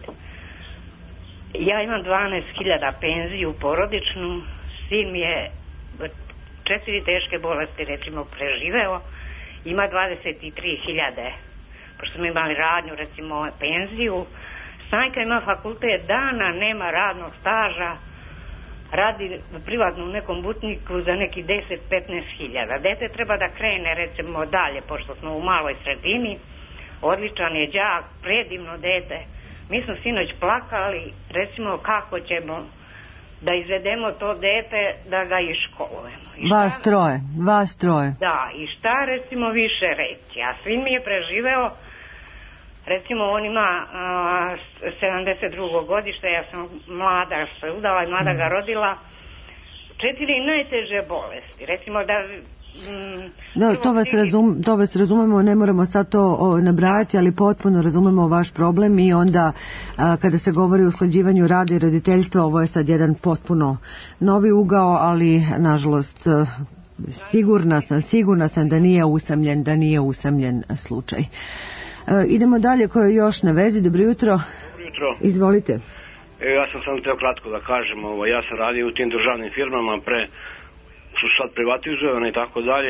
Ja imam dvanaest hiljada penziju porodičnu, sin je četiri teške bolesti recimo preživeo, ima dvadeset tri hiljade, pošto smo imali radnju recimo penziju. Snajka ima fakultet dana, nema radnog staža, radi privatno u nekom butniku za neki deset do petnaest hiljada. Dete treba da krene recimo dalje, pošto smo u maloj sredini, odličan je đak, predivno dete. Mi smo sinoć plakali, recimo kako ćemo da izvedemo to dete, da ga iškolujemo. I šta, vas troje, vas troje. Da, i šta recimo više reći, a sin mi je preživeo, recimo on ima a, sedamdeset drugo godište, ja sam mlada se udala i mlada ga rodila četiri najteže bolesti. Recimo da... Mm, da, to vas, razum, to vas razumemo, ne moramo sad to o, nabrajati, ali potpuno razumemo vaš problem i onda a, kada se govori o usklađivanju rada i roditeljstva, ovo je sad jedan potpuno novi ugao, ali nažalost sigurna sam, sigurna sam da nije usamljen, da nije usamljen slučaj. E, idemo dalje, ko je još na vezi. Dobro jutro. Dobro jutro. Izvolite. E, ja sam samo teo kratko da kažem, ovo, ja sam radio u tim državnim firmama, pre su sad privatizovane i tako dalje,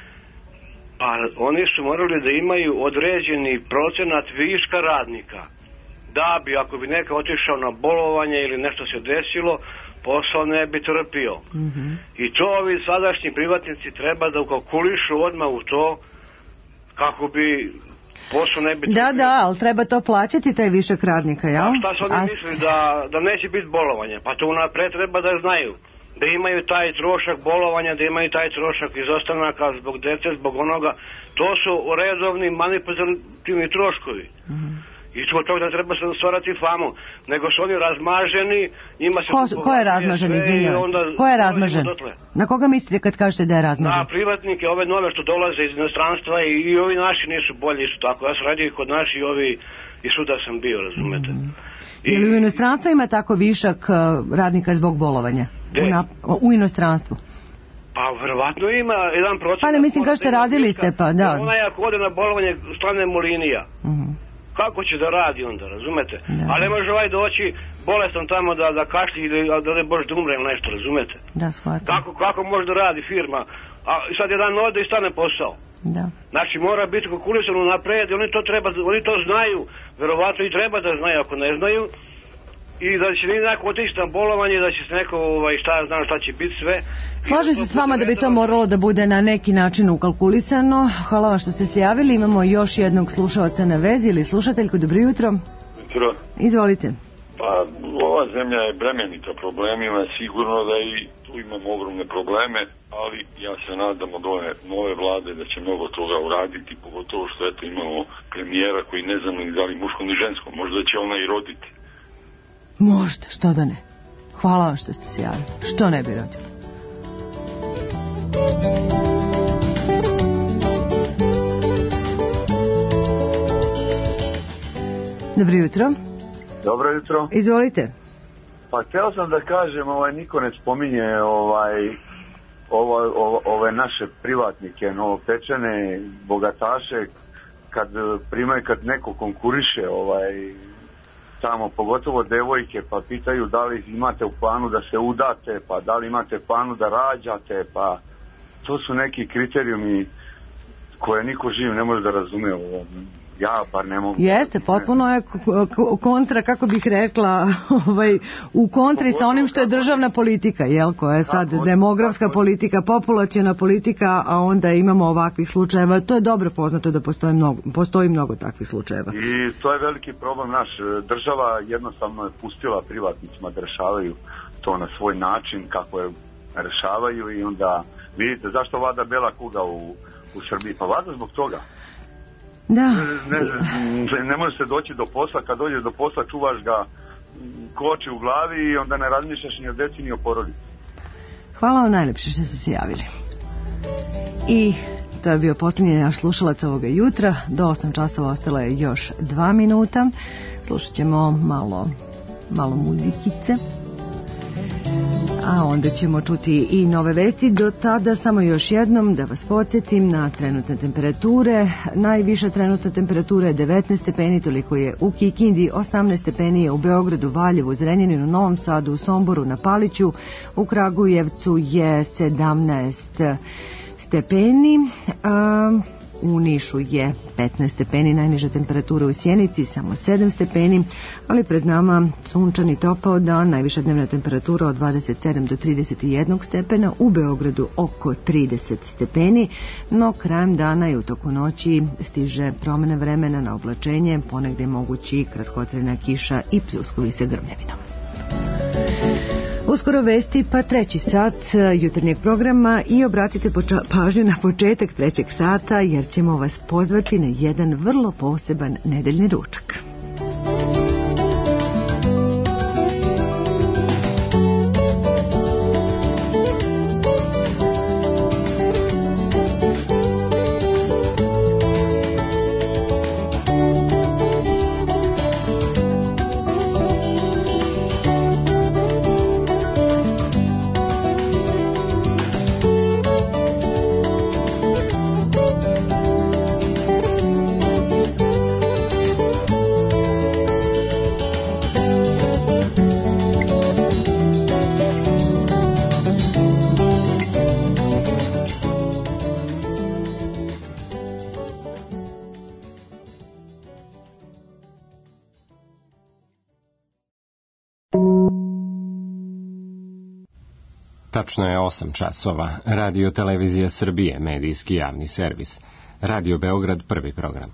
a oni su morali da imaju određeni procenat viška radnika, da bi, ako bi neka otišao na bolovanje ili nešto se desilo, posao ne bi trpio. Mm-hmm. I to ovi sadašnji privatnici treba da ukalkulišu odmah u to, kako bi posao ne bi trpio. Da, da, ali treba to plaćati, taj višak radnika, jel? A šta su oni a... mislili, da, da neće biti bolovanje? Pa to unapred treba da znaju. Da imaju taj trošak bolovanja, da imaju taj trošak izostanaka zbog dece, zbog onoga. To su redovni manipulativni troškovi. Mm-hmm. I to toga da treba se stvarati famu. Nego su oni razmaženi, ima se... Ko, ko je razmažen, izvinjavam se? Ko je razmažen? Na koga mislite kad kažete da je razmažen? Na privatnike, ove nove što dolaze iz inostranstva i, i ovi naši nisu bolji, isto tako. Ja sam radio kod naši i ovi, i svuda sam bio, razumete. Mm-hmm. I, Ili u inostranstvu ima tako višak radnika zbog bolovanja? U, na, u inostranstvu? Pa verovatno ima jedan proces. Pa ne mislim kao što radili ste, pa da. Ona je ako ode na bolovanje stane mu linija. Uh-huh. Kako će da radi onda, razumete? Da. Ali ne može ovaj doći bolestan tamo da, da kašlji i da, da ne bože da umre ili nešto, razumete? Da, shvatim. Kako, kako može da radi firma? A sad jedan ode i stane posao. Da. Znači mora biti kalkulisano napred i oni to treba, oni to znaju. Verovatno i treba da znaju, ako ne znaju. I da će neko otići na bolovanje, da će se neko, ovaj, šta ja znam šta će biti sve. Slažem se s vama da bi to moralo da bude na neki način ukalkulisano. Hvala vam što ste se javili. Imamo još jednog slušalca na vezi ili slušateljku. Dobro jutro. Jutro. Izvolite. Pa ova zemlja je bremenita problemima, sigurno da i tu imamo ogromne probleme, ali ja se nadam od ove nove vlade da će mnogo toga uraditi, pogotovo što eto imamo premijera koji ne znam ni da li muško ni žensko, možda će ona i roditi. Možda, što da ne. Hvala vam što ste se javili. Što ne bi rodili? Dobro jutro. Dobro jutro. Izvolite. Pa htio sam da kažem, ovaj, niko ne spominje ovaj, ovo, ovo, ove naše privatnike, novopečene, bogataše, kad primaju, kad neko konkuriše, ovaj, tamo, pogotovo devojke, pa pitaju da li imate u planu da se udate, pa da li imate planu da rađate, pa to su neki kriterijumi koje niko živ ne može da razume. Ja bar ne mogu. Jeste, potpuno je kontra, kako bih rekla, ovaj, u kontri sa onim što je državna politika, jel, koja je sad demografska politika, populaciona politika, a onda imamo ovakvih slučajeva. To je dobro poznato da postoji mnogo, postoji mnogo takvih slučajeva. I to je veliki problem naš. Država jednostavno je pustila privatnicima da rešavaju to na svoj način, kako je rešavaju, i onda vidite zašto vlada bela kuga u, u Srbiji. Pa vlada zbog toga. Da. Ne, ne, ne može se doći do posla, kad dođeš do posla čuvaš ga koči u glavi i onda ne razmišljaš ni o deci ni o porodici. Hvala vam najlepše što ste se javili. I to je bio posljednji naš slušalac ovoga jutra. Do osam časova ostalo je još dva minuta. Slušat ćemo malo, malo muzikice. A onda ćemo čuti i nove vesti. Do tada samo još jednom da vas podsjetim na trenutne temperature. Najviša trenutna temperatura je devetnaest stepeni, toliko je u Kikindi, osamnaest stepeni je u Beogradu, Valjevu, Zrenjaninu, Novom Sadu, u Somboru, na Paliću, u Kragujevcu je sedamnaest stepeni, a u Nišu je petnaest stepeni, najniža temperatura u Sjenici samo sedam stepeni, ali pred nama sunčan i topao dan, najviša dnevna temperatura od dvadeset sedam do trideset jedan stepena, u Beogradu oko trideset stepeni, no krajem dana i u toku noći stiže promjena vremena na oblačenje, ponegde mogući kratkotrajna kiša i pljuskovi sa grmljavinom. Uskoro vesti, pa treći sat jutarnjeg programa, i obratite pažnju na početak trećeg sata jer ćemo vas pozvati na jedan vrlo poseban nedeljni ručak. Tačno je osam časova. Radio Televizija Srbije, medijski javni servis. Radio Beograd, prvi program.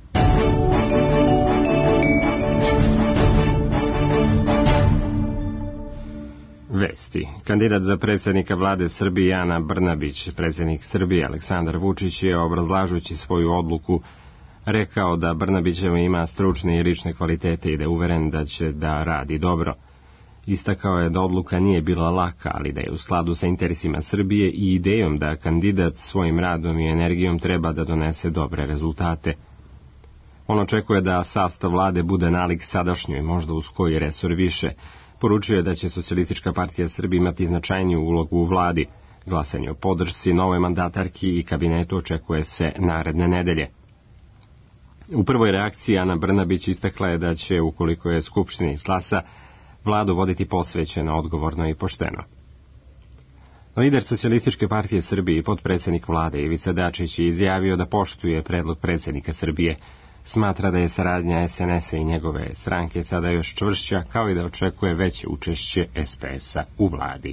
Vesti. Kandidat za predsjednika vlade Srbije Ana Brnabić, predsjednik Srbije Aleksandar Vučić je, obrazlažući svoju odluku, rekao da Brnabićevo ima stručne i lične kvalitete i da je uveren da će da radi dobro. Istakao je da odluka nije bila laka, ali da je u skladu sa interesima Srbije i idejom da kandidat svojim radom i energijom treba da donese dobre rezultate. On očekuje da sastav vlade bude nalik sadašnjoj, možda uz koji resor više. Poručio je da će Socijalistička partija Srbije imati značajniju ulogu u vladi. Glasanje o podršci nove mandatarki i kabinetu očekuje se naredne nedelje. U prvoj reakciji Ana Brnabić istakla je da će, ukoliko je Skupština izglasa, vladu voditi posvećeno, odgovorno i pošteno. Lider Socijalističke partije Srbije i potpredsjednik vlade Ivica Dačić je izjavio da poštuje predlog predsjednika Srbije. Smatra da je saradnja S N S-a i njegove stranke sada još čvršća, kao i da očekuje veće učešće S P S-a u vladi.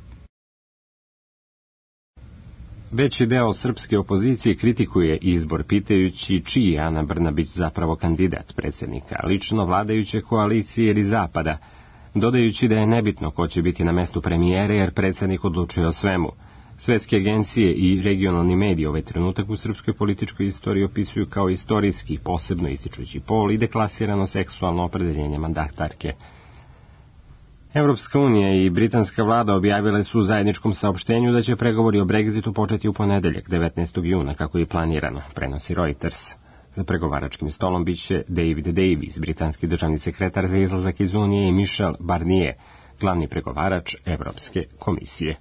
Veći deo srpske opozicije kritikuje izbor, pitajući čiji je Ana Brnabić zapravo kandidat predsjednika, lično vladajuće koalicije ili zapada, dodajući da je nebitno ko će biti na mestu premijere jer predsjednik odlučuje o svemu. Svetske agencije i regionalni mediji ovaj trenutak u srpskoj političkoj istoriji opisuju kao istorijski, posebno ističući pol i deklasirano seksualno opredeljenje mandatarke. Evropska unija i britanska vlada objavile su u zajedničkom saopštenju da će pregovori o Brexitu početi u ponedeljak, devetnaestog juna, kako je planirano, prenosi Reuters. Za pregovaračkim stolom biće David Davis, britanski državni sekretar za izlazak iz Unije, i Michel Barnier, glavni pregovarač Evropske komisije.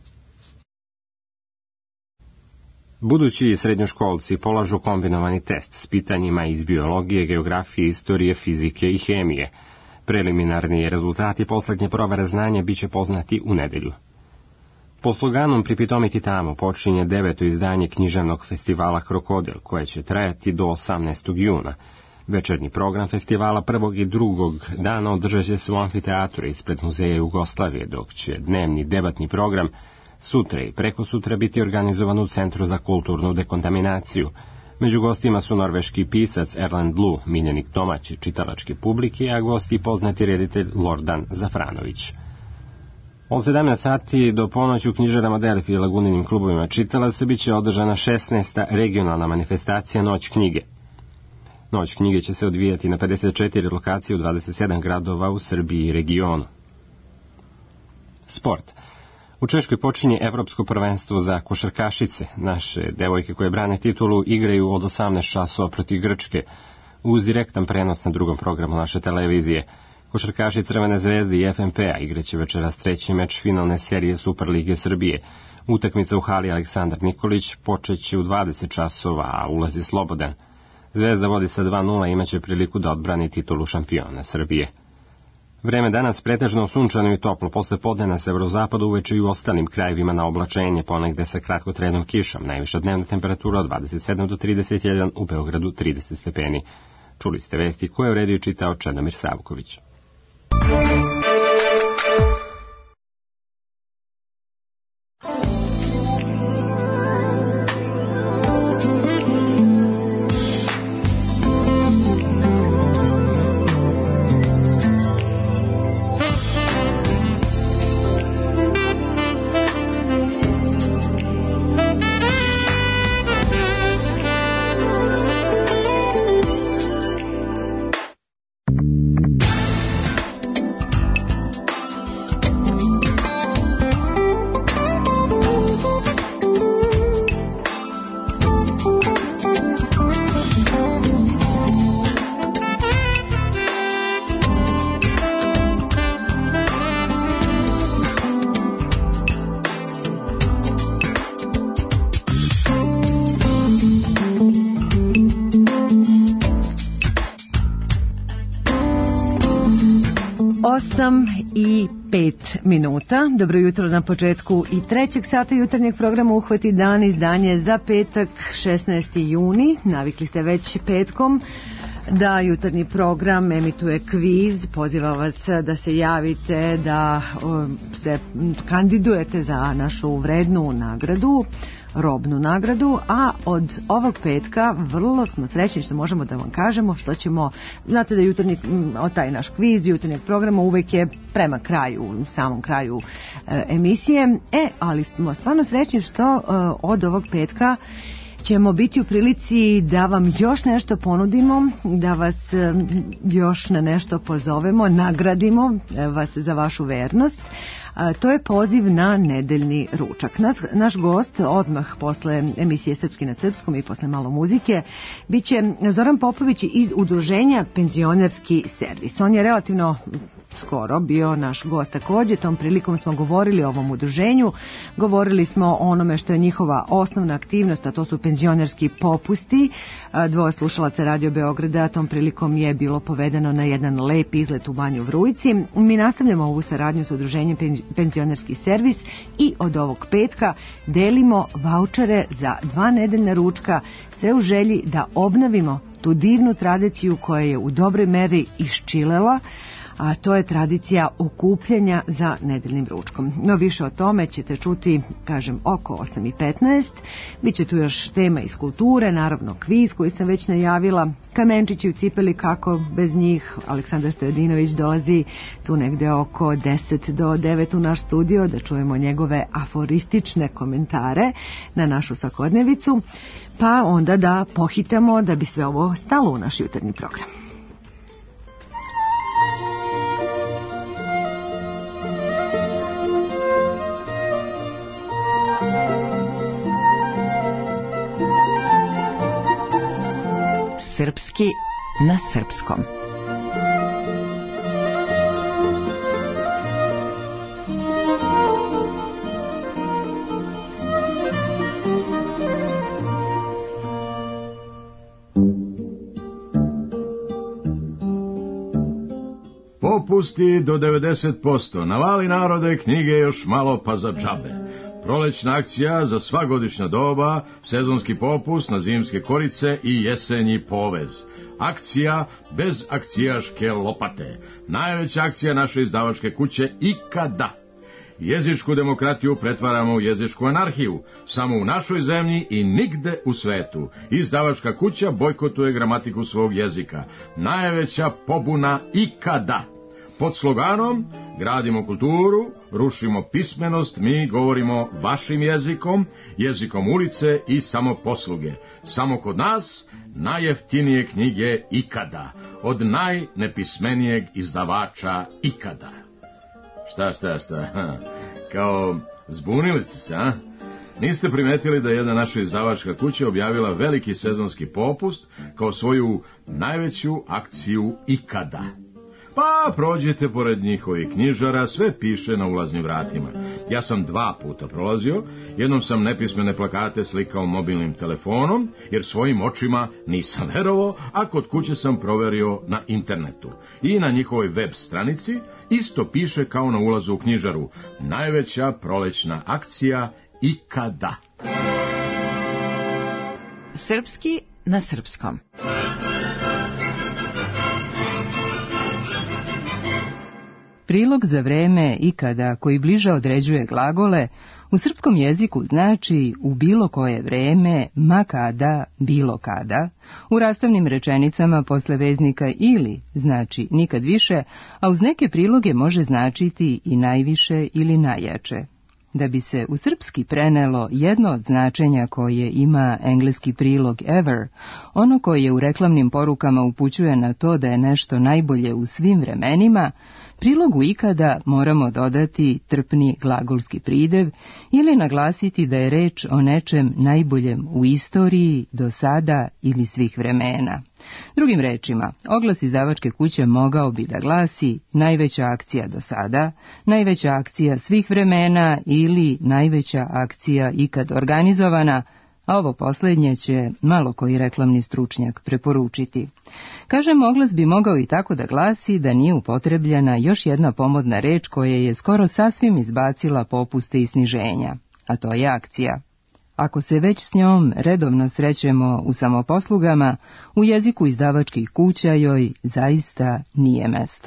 Budući srednjoškolci polažu kombinovani test s pitanjima iz biologije, geografije, istorije, fizike i hemije. Preliminarni rezultati poslednje provere znanja biće poznati u nedelju. Po sloganom Pripitomiti tamo počinje deveto izdanje književnog festivala Krokodil, koje će trajati do osamnaestog juna. Večernji program festivala prvog i drugog dana održat će se u amfiteatru ispred Muzeja Jugoslavije, dok će dnevni debatni program sutra i preko sutra biti organizovan u Centru za kulturnu dekontaminaciju. Među gostima su norveški pisac Erland Blue, miljenik domaće čitalačke publike, a gosti poznati reditelj Lordan Zafranović. Od sedamnaest sati do ponoći u knjižarama Delfi i Laguninim klubovima čitalaca biće održana šesnaesta regionalna manifestacija Noć knjige. Noć knjige će se odvijati na pedeset četiri lokacije u dvadeset sedam gradova u Srbiji i regionu. Sport. U Češkoj počinje Evropsko prvenstvo za košarkašice. Naše devojke koje brane titulu igraju od osamnaest časova protiv Grčke, uz direktan prenos na drugom programu naše televizije. Košarkaši Crvene zvezde i F M P-a igraće večeras treći meč finalne serije Superlige Srbije. Utakmica u hali Aleksandar Nikolić počeće u dvadeset časova, a ulaz je slobodan. Zvezda vodi sa dva nula i imaće priliku da odbrani titulu šampiona Srbije. Vreme danas pretežno sunčano i toplo, posle podne na severozapadu, uveče i u ostalim krajevima na oblačenje, ponegde sa kratkotrajnom kišom. Najviša dnevna temperatura od dvadeset sedam do trideset jedan, u Beogradu trideset stepeni. Čuli ste vesti koje je uredio i čitao Čedomir Savković. osam i pet minuta. Dobro jutro na početku i trećeg sata jutarnjeg programa Uhvati dan, izdanje za petak šesnaesti juni. Navikli ste već petkom da jutarnji program emituje kviz, poziva vas da se javite, da se kandidujete za našu vrednu nagradu, robnu nagradu, a od ovog petka vrlo smo srećni što možemo da vam kažemo što ćemo, znate da jutarnji, taj naš kviz jutarnjeg programa uvek je prema kraju, samom kraju e, emisije, e, ali smo stvarno srećni što e, od ovog petka ćemo biti u prilici da vam još nešto ponudimo, da vas e, još na nešto pozovemo, nagradimo e, vas za vašu vernost. A, to je poziv na nedeljni ručak. Naš, naš gost odmah posle emisije Srpski na srpskom i posle malo muzike biće Zoran Popović iz udruženja Penzionerski servis. On je relativno skoro bio naš gost takođe. Tom prilikom smo govorili o ovom udruženju, govorili smo o onome što je njihova osnovna aktivnost, a to su penzionerski popusti. Dvoje slušalaca Radio Beograda tom prilikom je bilo povedeno na jedan lep izlet u Banju Vrujci. Mi nastavljamo ovu saradnju sa udruženjem Penzionerski servis i od ovog petka delimo vaučere za dva nedeljna ručka, sve u želji da obnovimo tu divnu tradiciju koja je u dobroj meri iščilela, a to je tradicija okupljanja za nedeljnim ručkom. No više o tome ćete čuti, kažem, oko osam i petnaest. Biće tu još tema iz kulture, naravno kviz koji sam već najavila, kamenčići u cipeli, kako bez njih. Aleksandar Stojadinović dolazi tu negde oko deset do devet u naš studio da čujemo njegove aforistične komentare na našu svakodnevicu, pa onda da pohitamo da bi sve ovo stalo u naš jutarnji program. Srpski na srpskom. Popusti do devedeset posto. Navali narode, knjige još malo pa za džabe. Prolećna akcija za sva godišnja doba, sezonski popust na zimske korice i jesenji povez. Akcija bez akcijaške lopate. Najveća akcija naše izdavačke kuće ikada. Jezičku demokratiju pretvaramo u jezičku anarhiju. Samo u našoj zemlji i nigde u svetu. Izdavačka kuća bojkotuje gramatiku svog jezika. Najveća pobuna ikada. Pod sloganom gradimo kulturu, rušimo pismenost, mi govorimo vašim jezikom, jezikom ulice i samoposluge. Samo kod nas najjeftinije knjige ikada, od najnepismenijeg izdavača ikada. Šta, šta, šta? Kao zbunili ste se, a? Niste primetili da je jedna naša izdavačka kuća objavila veliki sezonski popust kao svoju najveću akciju ikada? Pa prođete pored njihovih knjižara, sve piše na ulaznim vratima. Ja sam dva puta prolazio, jednom sam nepismene plakate slikao mobilnim telefonom, jer svojim očima nisam verovao, a kod kuće sam proverio na internetu. I na njihovoj web stranici isto piše kao na ulazu u knjižaru: najveća prolećna akcija ikada. Srpski na srpskom. Prilog za vreme ikada koji bliže određuje glagole u srpskom jeziku znači u bilo koje vreme, ma kada, bilo kada. U rastavnim rečenicama posle veznika ili znači nikad više, a uz neke priloge može značiti i najviše ili najjače. Da bi se u srpski prenelo jedno od značenja koje ima engleski prilog ever, ono koje u reklamnim porukama upućuje na to da je nešto najbolje u svim vremenima, prilogu ikada moramo dodati trpni glagolski pridev ili naglasiti da je reč o nečem najboljem u istoriji, do sada ili svih vremena. Drugim rečima, oglas izdavačke kuće mogao bi da glasi najveća akcija do sada, najveća akcija svih vremena ili najveća akcija ikad organizovana, a ovo posljednje će malo koji reklamni stručnjak preporučiti. Kažem, oglas bi mogao i tako da glasi da nije upotrebljena još jedna pomodna reč koja je skoro sasvim izbacila popuste i sniženja, a to je akcija. ako se već s njom redovno srećemo u samoposlugama, u jeziku izdavačkih kuća joj zaista nije mesto.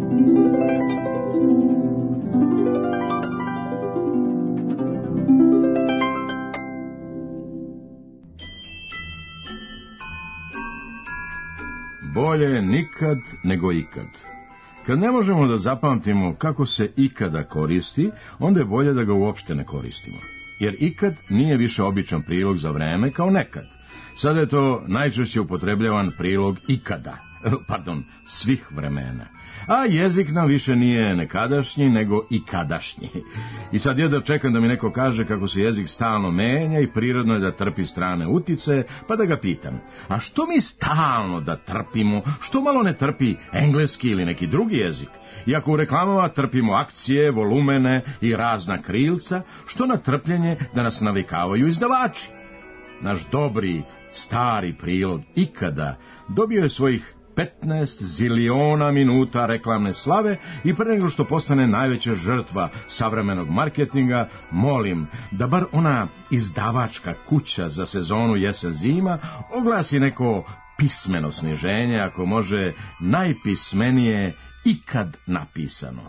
Bolje nikad nego ikad. Kad ne možemo da zapamtimo kako se ikada koristi, onda je bolje da ga uopšte ne koristimo. Jer ikad nije više običan prilog za vreme kao nekad. Sada je to najčešće upotrebljavan prilog ikada, pardon, svih vremena. A jezik nam više nije nekadašnji, nego ikadašnji. I sad jedva čekam da mi neko kaže kako se jezik stalno menja i prirodno je da trpi strane utice, pa da ga pitam, a što mi stalno da trpimo, što malo ne trpi engleski ili neki drugi jezik? Iako u reklamama trpimo akcije, volumene i razna krilca, što na trpljenje da nas navikavaju izdavači? Naš dobri, stari prilog ikada dobio je svojih petnaest ziliona minuta reklamne slave i pre nego što postane najveća žrtva savremenog marketinga, molim da bar ona izdavačka kuća za sezonu jesen-zima oglasi neko pismeno sniženje, ako može najpismenije ikad napisano.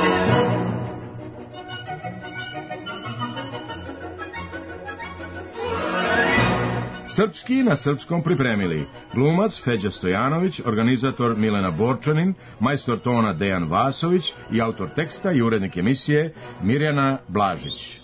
Srpski na srpskom pripremili glumac Feđa Stojanović, organizator Milena Borčanin, majstor tona Dejan Vasović i autor teksta i urednik emisije Mirjana Blažić.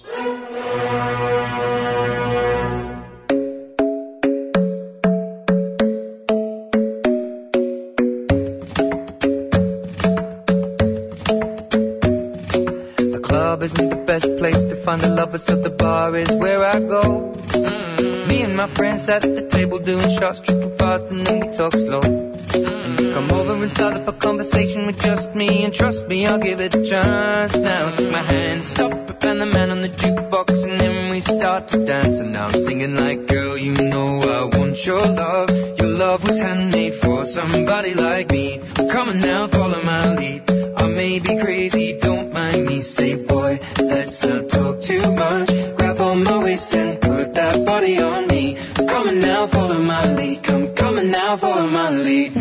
The club isn't the best place to find the lovers, so the bar is where I go. Me and my friends sat at the table doing shots, tripping fast, and then we talk slow. And you come over and start up a conversation with just me, and trust me, I'll give it a chance. Now take my hand, stop it, and the man on the jukebox, and then we start to dance. And now I'm singing like, girl, you know I want your love. Your love was handmade for somebody like me. Come on now, follow my lead. I may be crazy, don't mind me. Say, boy, let's not talk too much. Grab on my waist and put that body on me. Come on now, follow my lead. Come, come on now, follow my lead.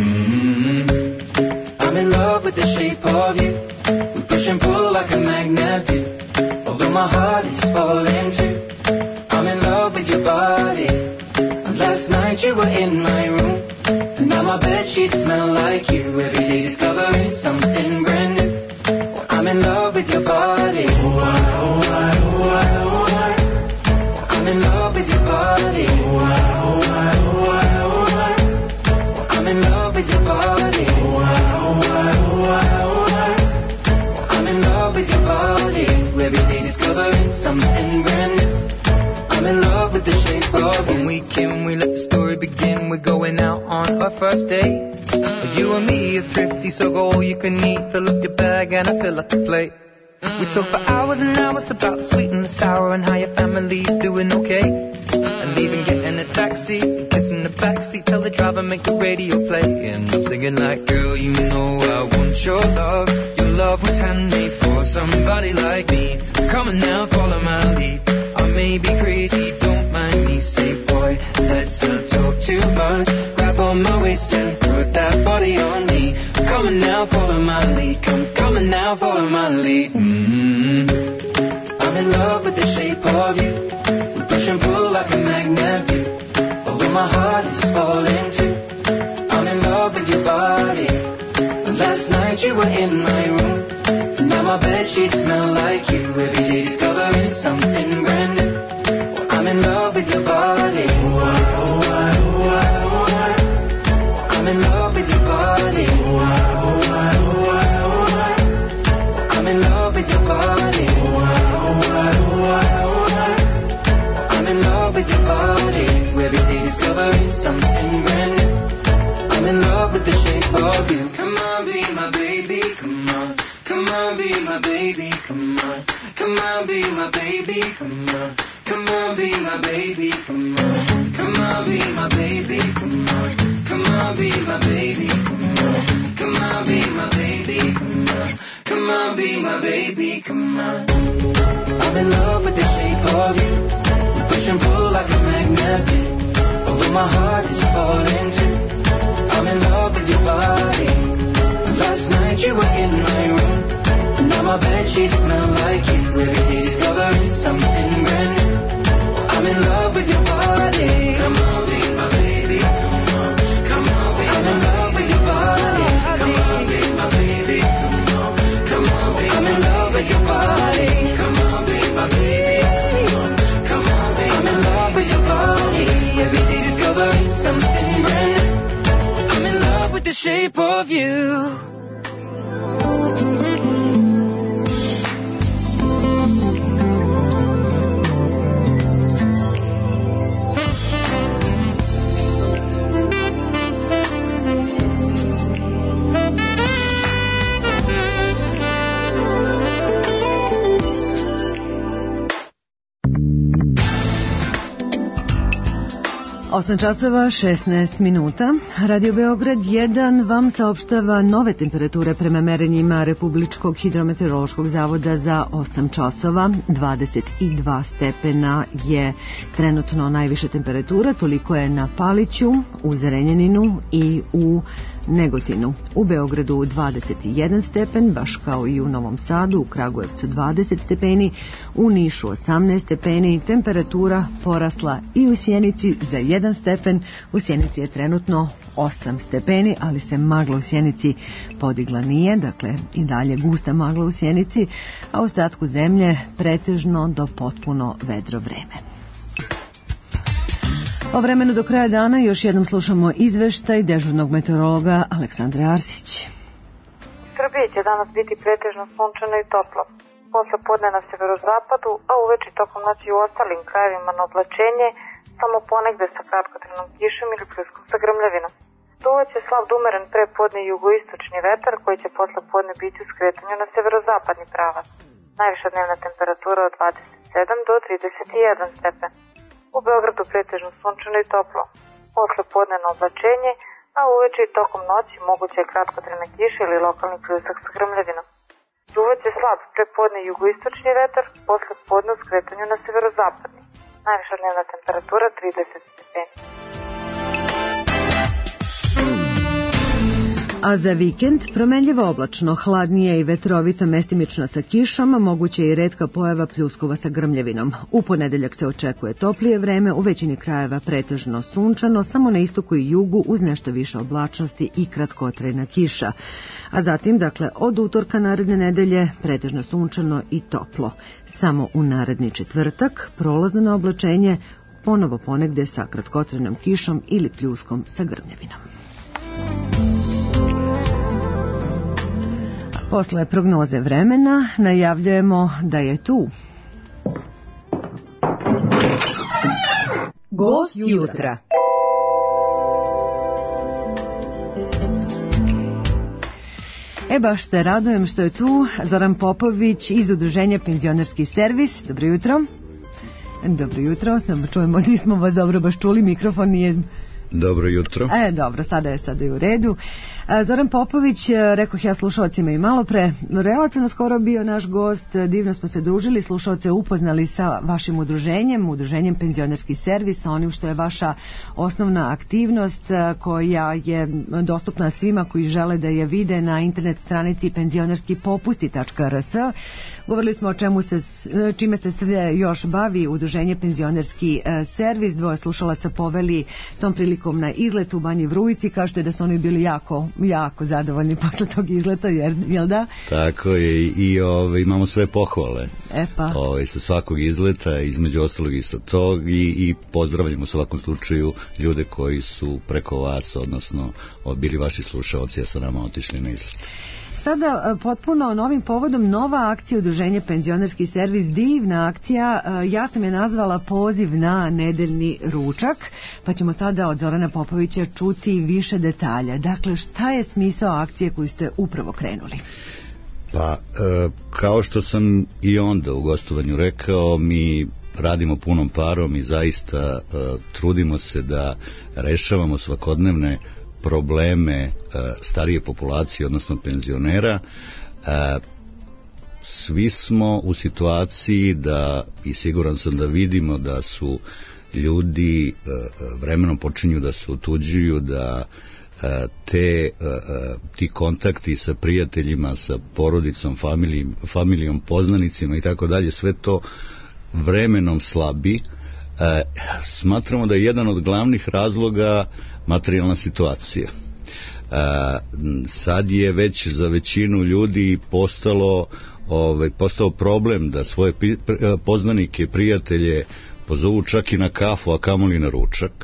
Mm-hmm. I'm in love with the shape of you. We push and pull like a magnet do. Although my heart is falling too. I'm in love with your body. And last night you were in my room. And now my bedsheets smell like you. Every day discovering something brand new. I'm in love with your body. Oh, I, oh, I, oh, I, oh, I. I'm in love with your body. Oh, I, oh, I, oh, I, oh, I. I'm in love with your body. Oh, I, oh, I, oh, I, oh, I. I'm in love with your body. Every day discovering something brand new. I'm in love with the shape of you. When we came, we let the story begin. We're going out on our first date. You and me are thrifty, so go all you can eat. Fill up your bag and I fill up the plate. We talk for hours and hours about the sweet and the sour and how your family's doing okay. And even getting a taxi, kissing the backseat, tell the driver make the radio play. And I'm singing like, girl, you know I want your love. Your love was handmade for somebody like me. Come on now, follow my lead. I may be crazy, don't mind me. Say, boy, let's not talk too much. Grab on my waist and put that body on me. Come on now, follow my lead. Come, come on now, follow my lead. Mm-hmm. I'm in love with the shape of you. We push and pull like a magnet do. Although my heart is falling too. I'm in love with your body. And last night you were in my room. And now my bedsheets smell like you. Every day discovering something brand new. I'm in love with your body. Oh, I, oh, I, oh, I, oh, I. I'm in love with your body. Oh, I, oh, I, oh, I, oh, I. I'm in love with your body. Oh, I, oh, I, oh, I, oh, I. I'm in love with your body. Every day discovering something brand new. I'm in love with the shape of you. Come on, be my baby, come on. Come on, be my baby, come on. Come on, be my baby, come on. Come on, be my baby, come on. Come on, be my baby, come on. Come on, be my baby, come on. Come on, be my baby, come on. Come on, be my baby, come on. I'm in love with the shape of you. We push and pull sheets smell like you. Every day discovering something brand new. I'm in love with your body. Come on, be my baby. Come on, come on, be I'm in love with your body. Come on, be my baby. Come on, come on, be I'm in love with your body. Come on, be my baby. Come on, be I'm in love with your body. Every day discovering something brand new. I'm in love with the shape of you. osam časova šesnaest minuta. Radio Beograd jedan vam saopštava nove temperature prema merenjima Republičkog hidrometeorološkog zavoda za osam časova. dvadeset dva stepena je trenutno najviša temperatura, toliko je na Paliću, u Zrenjaninu i u Negotinu. U Beogradu dvadeset jedan stepen, baš kao i u Novom Sadu, u Kragujevcu dvadeset stepeni, u Nišu osamnaest stepeni, temperatura porasla i u Sjenici za jedan stepen, u Sjenici je trenutno osam stepeni, ali se magla u Sjenici podigla nije, dakle i dalje gusta magla u Sjenici, a u ostatku zemlje pretežno do potpuno vedro vreme. O vremenu do kraja dana još jednom slušamo izveštaj dežurnog meteorologa Aleksandre Arsić. U Srbiji će danas biti pretežno sunčano i toplo. Posle podne na severozapadu, a uveče tokom noći u ostalim krajevima na oblačenje, samo ponegde sa kratkotrajnom kišom ili pljuskom sa grmljavinom. Duvaće slab do umeren pre podne jugoistočni vetar koji će posle podne biti u skretanju na severozapadni pravac. Najviša dnevna temperatura od dvadeset sedam do trideset jedan stepen. U Beogradu pretežno sunčano i toplo. Posle podne na oblačenje, a uveče i tokom noći moguće je kratkotrajna kiša ili lokalni pljusak sa grmljavinom. Duvaće slab pre podne jugoistočni vetar, posle podne u skretanju na severozapadni. Najviša dnevna temperatura trideset stepeni. A za vikend promenljivo oblačno, hladnije i vetrovito, mestimično sa kišom, moguće je i retka pojava pljuskova sa grmljavinom. U ponedeljak se očekuje toplije vreme, u većini krajeva pretežno sunčano, samo na istoku i jugu uz nešto više oblačnosti i kratkotrajna kiša. A zatim, dakle, od utorka naredne nedelje pretežno sunčano i toplo. Samo u naredni četvrtak prolazno oblačenje, ponovo ponegde sa kratkotrajnom kišom ili pljuskom sa grmljavinom. Posle prognoze vremena najavljujemo da je tu Gost jutra. E baš se radujem što je tu Zoran Popović iz Udruženja Penzionerski servis. Dobro jutro. Dobro jutro, samo čujemo, nismo vas dobro baš čuli, mikrofon nije... Dobro jutro. E, dobro, sada je sada je u redu. Zoran Popović, rekoh ja slušalcima i malo pre, relativno skoro bio naš gost, divno smo se družili, slušalce upoznali sa vašim udruženjem, udruženjem Penzionerski servis, sa onim što je vaša osnovna aktivnost koja je dostupna svima koji žele da je vide na internet stranici penzionerski popusti tačka r s. Govorili smo o čemu se, čime se sve još bavi udruženje Penzionerski servis, dvoje slušalaca poveli tom prilikom na izlet u Banji Vrujici, kažete da su oni bili jako jako zadovoljni posle tog izleta, jer, jel da? Tako je, i ove, imamo sve pohvale e pa. ove, sa svakog izleta, između ostalog i sa tog, i, i pozdravljamo u svakom slučaju ljude koji su preko vas, odnosno bili vaši slušaoci, a sa nama otišli na izlet. Sada potpuno novim povodom nova akcija Udruženja Penzionerski servis, divna akcija, ja sam je nazvala Poziv na nedeljni ručak, pa ćemo sada od Zorana Popovića čuti više detalja. Dakle, šta je smisao akcije koju ste upravo krenuli? Pa, kao što sam i onda u gostovanju rekao, mi radimo punom parom i zaista trudimo se da rešavamo svakodnevne probleme starije populacije, odnosno penzionera. Svi smo u situaciji da, i siguran sam da vidimo da su ljudi vremenom počinju da se otuđuju, da te, ti kontakti sa prijateljima, sa porodicom, familijom, familijom poznanicima i tako dalje, sve to vremenom slabi. Smatramo da je jedan od glavnih razloga materijalna situacija. Sad je već za većinu ljudi postalo ovaj, postao problem da svoje poznanike, prijatelje pozovu čak i na kafu, a kamoli na ručak.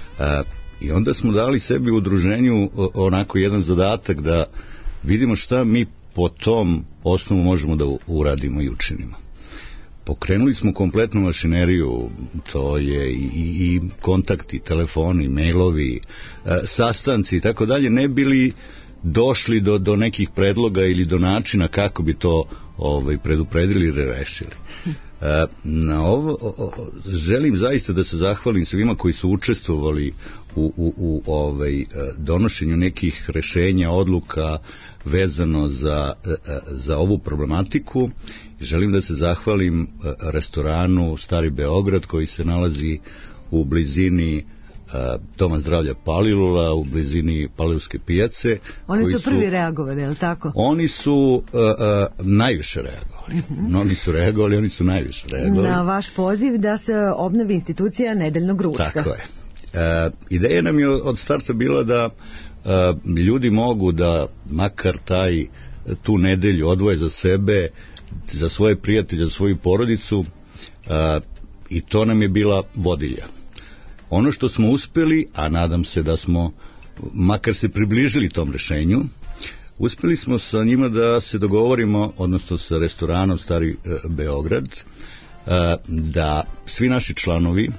I onda smo dali sebi u udruženju onako jedan zadatak da vidimo šta mi po tom osnovu možemo da uradimo i učinimo. Pokrenuli smo kompletnu mašineriju, to je i, i kontakti, telefoni, mailovi, sastanci i tako dalje, ne bili došli do, do nekih predloga ili do načina kako bi to ovaj, predupredili ili rešili. Na ovo, o, želim zaista da se zahvalim svima koji su učestvovali u, u, u ovaj, donošenju nekih rešenja, odluka vezano za, za ovu problematiku. Želim da se zahvalim restoranu Stari Beograd koji se nalazi u blizini Doma zdravlja Palilula, u blizini Palilulske pijace. Oni su prvi su, reagovali, je li tako? Oni su uh, uh, najviše reagovali. Uh-huh. Oni su reagovali, oni su najviše reagovali. Na vaš poziv da se obnovi institucija nedeljnog ručka. Tako je. Uh, ideja nam je od starta bila da uh, ljudi mogu da makar taj, tu nedelju odvoje za sebe, za svoje prijatelje, za svoju porodicu, uh, i to nam je bila vodilja. Ono što smo uspeli, a nadam se da smo makar se približili tom rešenju, uspeli smo sa njima da se dogovorimo, odnosno sa restoranom Stari Beograd, da svi naši članovi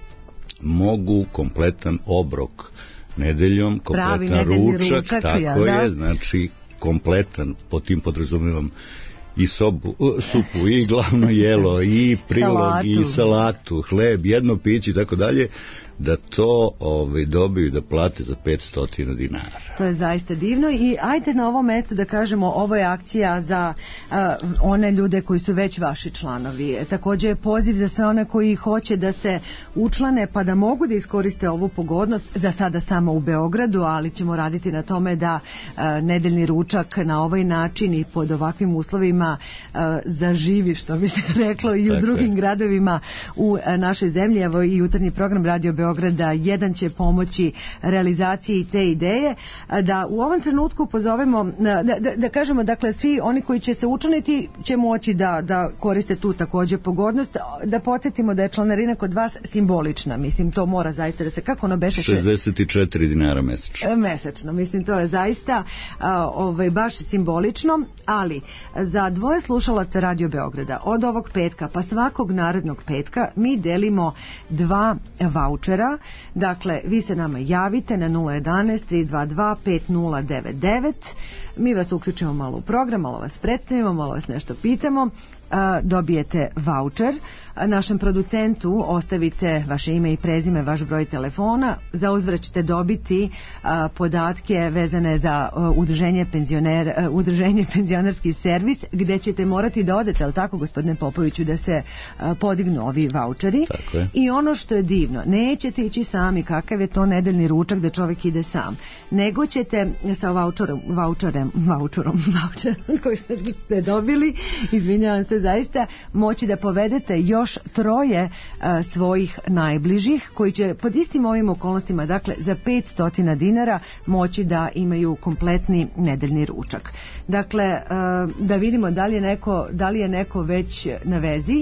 mogu kompletan obrok nedeljom, kompletan ručak, ručak, tako ja, je, znači kompletan, po tim podrazumivam i sobu, supu, i glavno jelo, i prilog, salatu. I salatu, hleb, jedno piće i tako dalje, da to ovaj, dobiju da plate za petsto dinara. To je zaista divno i ajde na ovo mesto da kažemo, ovo je akcija za uh, one ljude koji su već vaši članovi. Također je poziv za sve one koji hoće da se učlane pa da mogu da iskoriste ovu pogodnost, za sada samo u Beogradu, ali ćemo raditi na tome da uh, nedeljni ručak na ovaj način i pod ovakvim uslovima uh, zaživi, što bi se reklo, i u Tako drugim je. gradovima u uh, našoj zemlji. Evo i jutarnji program Radio Beograda jedan će pomoći realizaciji te ideje, da u ovom trenutku pozovemo, da, da, da kažemo, dakle, svi oni koji će se učlaniti će moći da, da koriste tu također pogodnost, da podsjetimo da je članarina kod vas simbolična, mislim, to mora zaista da se, kako ono beše? šezdeset četiri dinara mesečno. Mesečno, mislim, to je zaista a, ovaj, baš simbolično, ali za dvoje slušalaca Radio Beograda od ovog petka pa svakog narednog petka mi delimo dva vaučera. Dakle, vi se nama javite na nula jedanaest tri dva dva pet nula devet devet, mi vas uključimo malo u program, malo vas predstavimo, malo vas nešto pitamo, dobijete vaučer, našem producentu ostavite vaše ime i prezime, vaš broj telefona, za uzvrat ćete dobiti a, podatke vezane za a, udruženje penzioner, a, udruženje penzionerski servis, gde ćete morati da odete, ali tako, gospodine Popoviću, da se a, podignu ovi vaučeri. I ono što je divno, nećete ići sami, kakav je to nedeljni ručak da čovjek ide sam, nego ćete sa vaučerom, vaučerem, vaučerom, vaučerom koji ste dobili, izvinjavam se zaista, moći da povedete još troje a, svojih najbližih koji će pod istim ovim okolnostima, dakle za petsto dinara moći da imaju kompletni nedeljni ručak. Dakle, a, da vidimo da li je neko, da li je neko već na vezi.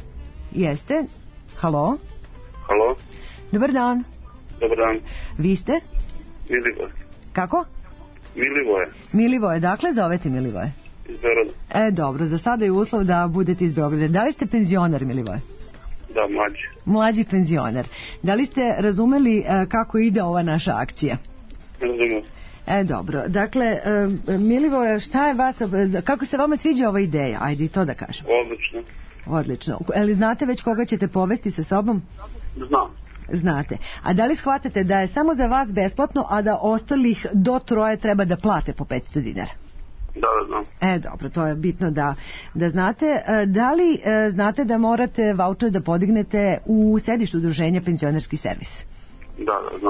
Jeste? Halo? Halo? Dobar dan. Dobar dan. Vi ste? Milivoje. Kako? Milivoje. Milivoje, dakle zovete Milivoje. Iz Beograda. E, dobro, za sada je uslov da budete iz Beograda. Da li ste penzioner, Milivoje? Da, mlađi. Mlađi penzioner. Da li ste razumeli uh, kako ide ova naša akcija? Razumem. E, dobro. Dakle, uh, Milivoje, šta je vas, kako se vama sviđa ova ideja? Ajde i to da kažem. Odlično. Odlično. Ali znate već koga ćete povesti sa sobom? Znam. Znate. A da li shvatate da je samo za vas besplatno, a da ostalih do troje treba da plate po petsto dinara? Da, da znam. E, dobro, to je bitno da, da znate. Da li e, znate da morate vaučer da podignete u sedištu udruženja Penzionerski servis? Da, da znam.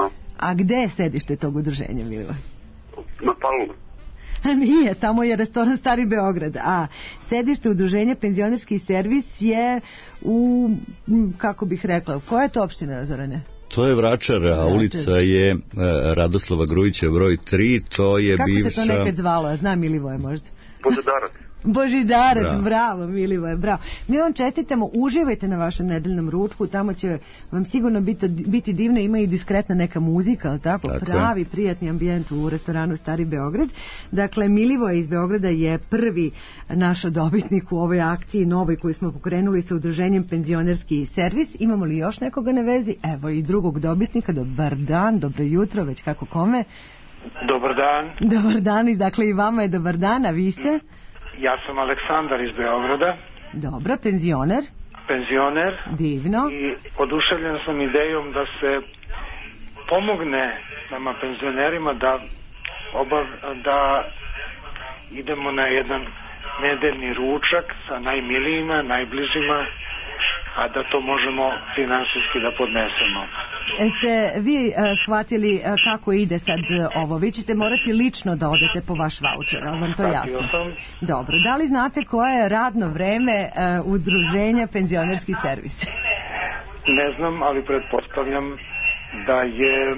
A gde je sedište tog udruženja, Milivoj? Na Palmu. Nije, tamo je restoran Stari Beograd, a sedište udruženja Penzionerski servis je u, kako bih rekla, koja je to opština, Zorane? To je Vračar, a ulica je e, Radoslava Grujića broj tri, to je kako bivša... Kako se to nekad zvalo, a zna Milivoje možda? Božidarac. Božidarac, bravo, bravo bravo Milivoje, bravo. Mi vam čestitamo, uživajte na vašem nedeljnom ručku, tamo će vam sigurno biti, biti divno, ima i diskretna neka muzika, ali tako, tako pravi, je. Prijatni ambijent u restoranu Stari Beograd. Dakle, Milivoje iz Beograda je prvi naš dobitnik u ovoj akciji novoj koju smo pokrenuli sa udruženjem Penzionerski servis. Imamo li još nekoga na vezi? Evo i drugog dobitnika, dobar dan, dobro jutro, već kako kome. Dobar dan. Dobar dan, i dakle i vama je dobar dan, a vi ste? Ja sam Aleksandar iz Beograda. Dobro, penzioner. Penzioner. Divno. I oduševljen sam idejom da se pomogne nama penzionerima da, obav, da idemo na jedan nedeljni ručak sa najmilijima, najbližima, a da to možemo finansijski da podnesemo. Jeste vi uh, shvatili uh, kako ide sad uh, ovo? Vi ćete morati lično da odete po vaš vaučer, ali vam to jasno? Sam. Dobro, da li znate koje je radno vreme uh, udruženja Penzionerski servis? Ne znam, ali pretpostavljam da je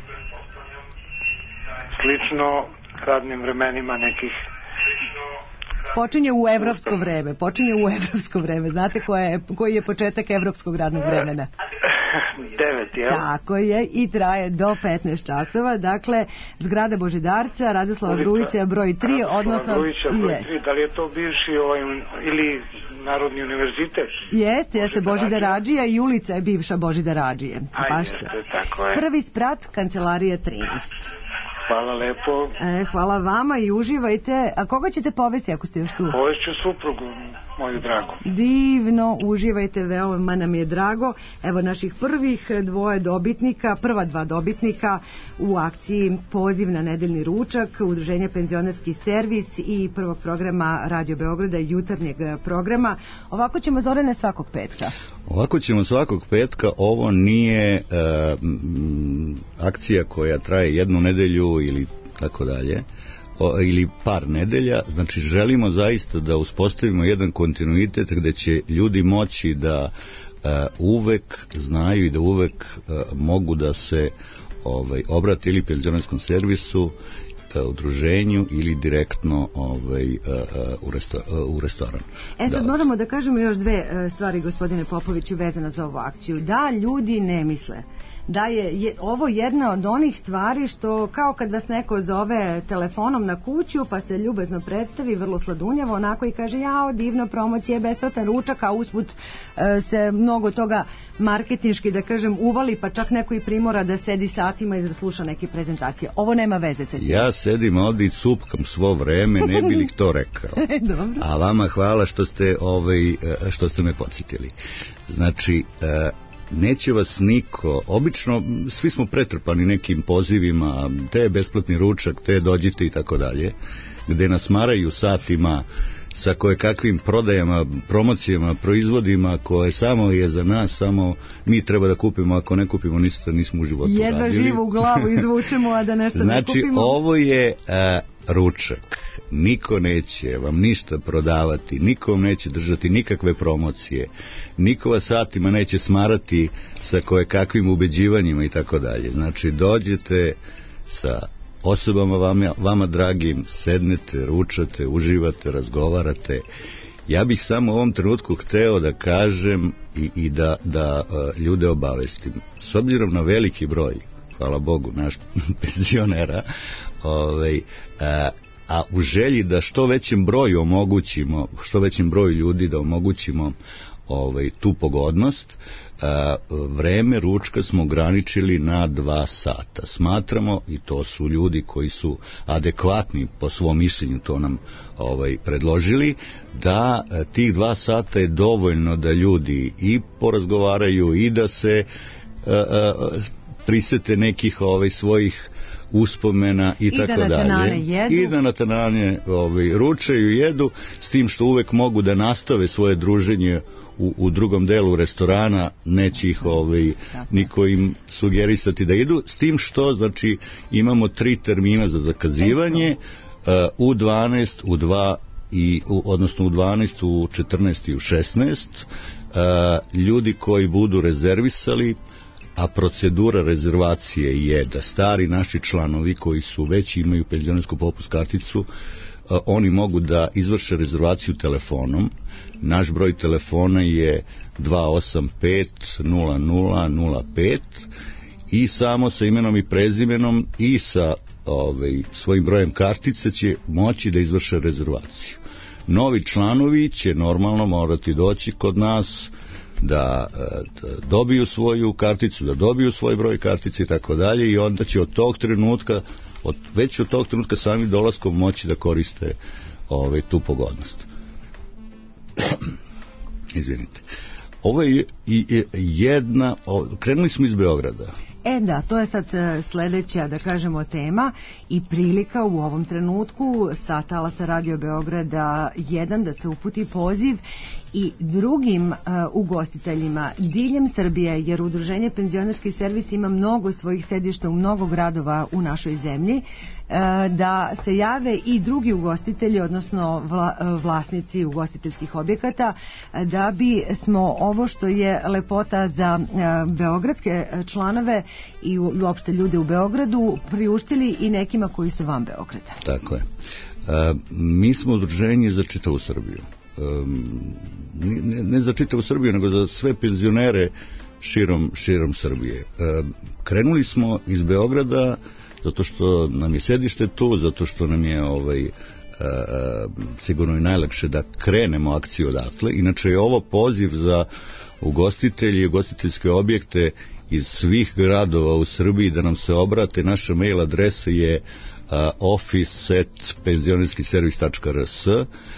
slično radnim vremenima nekih... Počinje u evropsko vreme, počinje u evropsko vreme. Znate koje je, koji je početak evropskog radnog vremena? devet, jel? Tako je, i traje do petnaest časova. Dakle, zgrada Božidarca, Radoslava Grujića broj tri, odnosno... Grujića broj tri, da li je to bivši ovaj, ili Narodni univerzitet? Jeste, jeste Božidar Radžija i ulica je bivša Božidar Radžije. Ajde, jeste, tako je. Prvi sprat, kancelarija trinaest. Hvala lepo. E, hvala vama i uživajte. A koga ćete povesti ako ste još tu? Povešću suprugu, moju dragu. Divno, uživajte, veoma nam je drago. Evo naših prvih dvoje dobitnika, prva dva dobitnika u akciji Poziv na nedeljni ručak, udruženja Penzionerski servis i prvog programa Radio Beograda, jutarnjeg programa. Ovako ćemo, Zorane, svakog petka. Ovako ćemo svakog petka. Ovo nije e, m, akcija koja traje jednu nedelju ili tako dalje, o, ili par nedelja. Znači želimo zaista da uspostavimo jedan kontinuitet gde će ljudi moći da e, uvek znaju i da uvek e, mogu da se ovaj, obrate ili penzionerskom servisu, udruženju ili direktno ovaj, u, resto, u restoran. E sad da. Moramo da kažemo još dve stvari, gospodine Popoviću, vezano za ovu akciju. Da ljudi ne misle da je, je ovo jedna od onih stvari što kao kad vas neko zove telefonom na kuću pa se ljubazno predstavi, vrlo sladunjavo onako i kaže jao divno promocije, besplatan ručak, a usput e, se mnogo toga marketinški da kažem uvali, pa čak neko i primora da sedi satima i da sluša neke prezentacije. Ovo nema veze sa tim. Ja sedim ovdje i cupkam svo vreme, ne bi li to rekao. Dobro. A vama hvala što ste, ovaj, što ste me podsjetili. Znači, e, neće vas niko, obično svi smo pretrpani nekim pozivima, te je besplatni ručak, te dođite i tako dalje, gde nas maraju satima sa koje kakvim prodajama, promocijama, proizvodima koje samo je za nas, samo mi treba da kupimo, ako ne kupimo ništa nismo u životu jedva radili. Jedva živu glavu izvučemo, a da nešto znači, ne kupimo. Znači, ovo je a, ručak. Niko neće vam ništa prodavati, niko vam neće držati nikakve promocije, niko vas satima neće smarati sa koje kakvim ubeđivanjima i tako dalje. Znači, dođete sa osobama vama, vama dragim, sednete, ručate, uživate, razgovarate. Ja bih samo u ovom trenutku hteo da kažem i, i da, da uh, ljude obavestim. S obzirom na veliki broj, hvala Bogu, naš penzionera, ovaj, uh, a u želji da što većem broju omogućimo, što većem broju ljudi da omogućimo ovaj, tu pogodnost, a, vreme ručka smo ograničili na dva sata. Smatramo, i to su ljudi koji su adekvatni po svom mišljenju, to nam ovaj, predložili, da a, tih dva sata je dovoljno da ljudi i porazgovaraju i da se a, a, prisete nekih ovaj, svojih uspomena i, I tako da na tenane dalje. jedu. I da na tenane ovaj, ručaju i jedu, s tim što uvek mogu da nastave svoje druženje u, u drugom delu restorana, neće ih ovaj, niko im sugerisati da idu, s tim što znači imamo tri termina za zakazivanje, uh, u dvanaest, u dva i u, odnosno u dvanaest, u četrnaest i u šesnaest. Uh, ljudi koji budu rezervisali, a procedura rezervacije je da stari naši članovi koji su već imaju penzionersku popust karticu, uh, oni mogu da izvrše rezervaciju telefonom. Naš broj telefona je dva osam pet nula nula nula pet i samo sa imenom i prezimenom i sa ovaj, svojim brojem kartice će moći da izvrše rezervaciju. Novi članovi će normalno morati doći kod nas da, da dobiju svoju karticu, da dobiju svoj broj kartice i tako dalje, i onda će od tog trenutka, od, već od tog trenutka sami dolaskom moći da koriste ovaj, tu pogodnost. Izvinite. Ovo je i jedna, krenuli smo iz Beograda. E da, to je sad sledeća, da kažemo, tema i prilika u ovom trenutku sa talasa Radio Beograda jedan da se uputi poziv i drugim uh, ugostiteljima diljem Srbije, jer Udruženje Penzionerski servis ima mnogo svojih sedišta u mnogo gradova u našoj zemlji, uh, da se jave i drugi ugostitelji, odnosno vla, uh, vlasnici ugostiteljskih objekata, uh, da bi smo ovo što je lepota za uh, beogradske članove i u, uopšte ljude u Beogradu priuštili i nekima koji su van Beograda. Tako je. Uh, mi smo udruženje za čitavu Srbiju. Um, ne, ne za čitavu Srbiju, nego za sve penzionere širom, širom Srbije. Um, krenuli smo iz Beograda zato što nam je sedište tu, zato što nam je ovaj, uh, sigurno i najlakše da krenemo akciju odatle. Inače je ovo poziv za ugostitelji i ugostiteljske objekte iz svih gradova u Srbiji da nam se obrate. Naša mail adresa je uh, office at penzionerski servis tačka r s,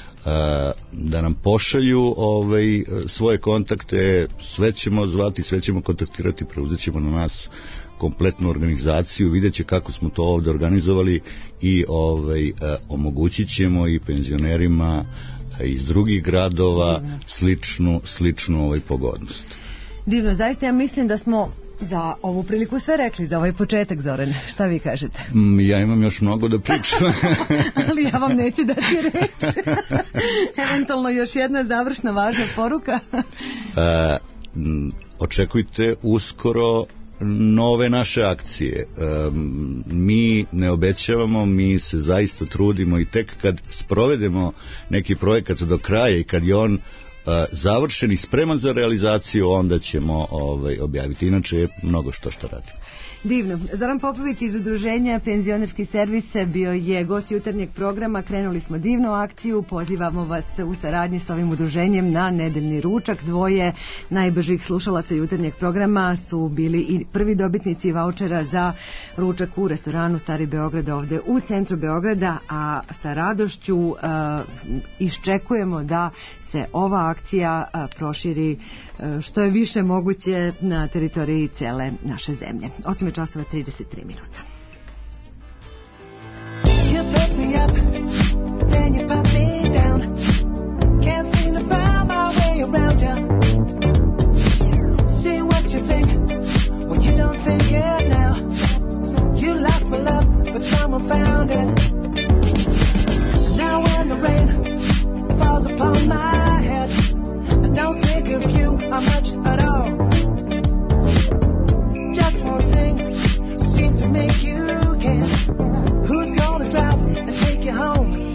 da nam pošalju ovaj, svoje kontakte, sve ćemo zvati, sve ćemo kontaktirati, preuzet ćemo na nas kompletnu organizaciju, vidjet će kako smo to ovde organizovali i ovaj, omogućit ćemo i penzionerima iz drugih gradova sličnu, sličnu ovaj pogodnost. Divno, zaista ja mislim da smo za ovu priliku sve rekli, za ovaj početak, Zoran. Šta vi kažete? Mm, ja imam još mnogo da pričam. Ali ja vam neću dati reč. Eventualno još jedna završna važna poruka. e, očekujte uskoro nove naše akcije. E, mi ne obećavamo, mi se zaista trudimo i tek kad sprovedemo neki projekat do kraja i kad je on završen i spreman za realizaciju, onda ćemo ovaj, objaviti. Inače je mnogo što što radimo. Divno. Zoran Popović iz Udruženja Penzionerski servis bio je gost jutarnjeg programa. Krenuli smo divnu akciju. Pozivamo vas u saradnji s ovim udruženjem na nedeljni ručak. Dvoje najbržih slušalaca jutarnjeg programa su bili i prvi dobitnici vaučera za ručak u restoranu Stari Beograd ovde u centru Beograda, a sa radošću uh, iščekujemo da se ova akcija uh, proširi uh, što je više moguće na teritoriji cele naše zemlje. osam časova trideset tri minuta. You pick me up, then you put me down. Can't seem to find my way around you. See what you think when you don't think it now. You lost my love, but someone found it. Now when the rain falls upon my head, I don't think of you much at all. Just one thing seems to make you care. Who's gonna drive and take you home?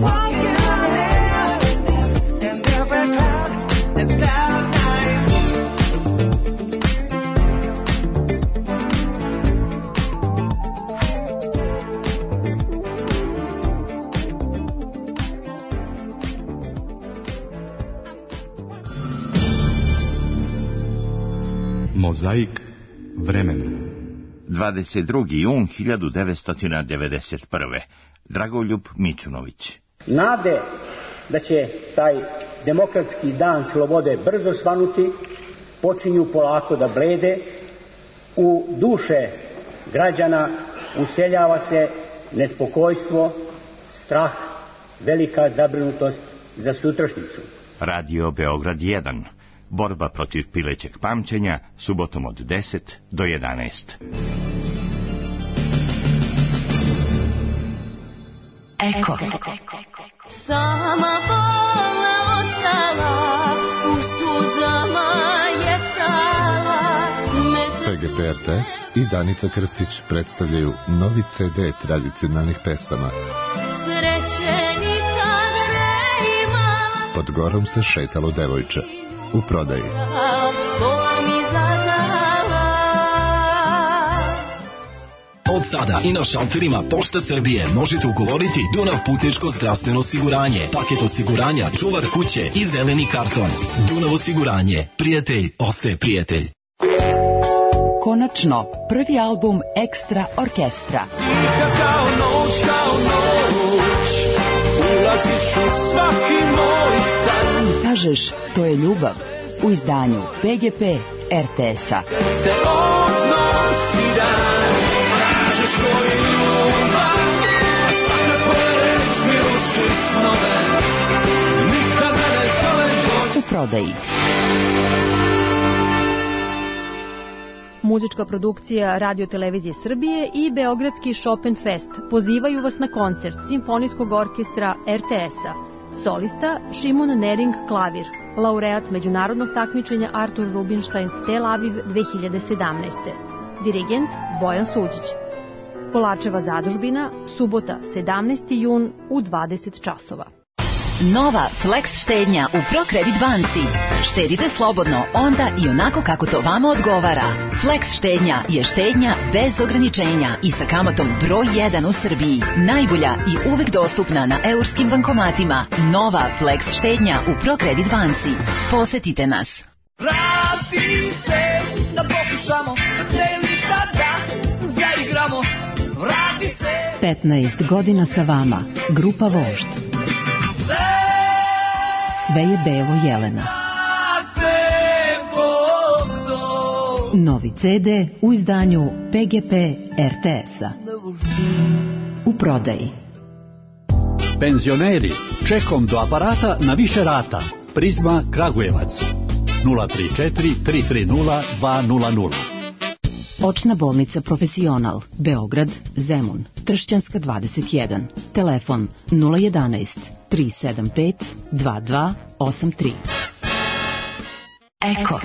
Mozaik vremena. dvadeset drugi jun hiljadu devetsto devedeset prve. Dragoljub Mićunović. Nade da će taj demokratski dan slobode brzo svanuti počinju polako da blede. U duše građana useljava se nespokojstvo, strah, velika zabrinutost za sutrašnjicu. Radio Beograd jedan. Borba protiv pilećeg pamćenja, subotom od deset do jedanaest. Eko. Sama bolna ostala, u suzama je tala. P G P R T S i Danica Krstić predstavljaju novi C D tradicionalnih pesama. Sreće nikad ne ima. Pod gorom se šetalo devojče. U prodaji. Od sada i na šalterima Pošte Srbije možete ugovoriti Dunav putničko zdravstveno osiguranje, paket osiguranja, čuvar kuće i zeleni karton. Dunav osiguranje. Prijatelj ostaje prijatelj. Konačno, prvi album Ekstra Orkestra. Kao noć, kao noć, ulaziš u svaki moj san. Kažeš, to je ljubav, u izdanju P G P R T S-a. U prodaji. Muzička produkcija Radio Televizije Srbije i Beogradski Chopin Fest pozivaju vas na koncert Simfonijskog orkestra R T S-a. Solista Šimon Nering klavir, laureat međunarodnog takmičenja Artur Rubinstein Tel Aviv dve hiljade sedamnaeste. Dirigent Bojan Suđić. Polačeva zadužbina, subota sedamnaesti jun u dvadeset časova. Nova Flex štednja u ProKredit banci. Štedite slobodno onda i onako kako to vama odgovara. Flex štednja je štednja bez ograničenja i sa kamatom broj jedan u Srbiji. Najbolja i uvek dostupna na eurskim bankomatima. Nova Flex štednja u ProKredit banci. Posetite nas. Vrati se, da pokušamo, da se ništa da zaigramo. Vrati se. petnaest godina sa vama. Grupa Vožd. Sve je bevo Jelena. Novi C D u izdanju P G P R T S-a. U prodaji. Penzioneri, čekom do aparata na više rata. Prizma Kragujevac. nula tri četiri tri tri nula dva nula nula. Očna bolnica Profesional, Beograd, Zemun, Tršćanska dvadeset jedan. Telefon nula jedanaest tri sedam pet dva dva osam tri. Eko.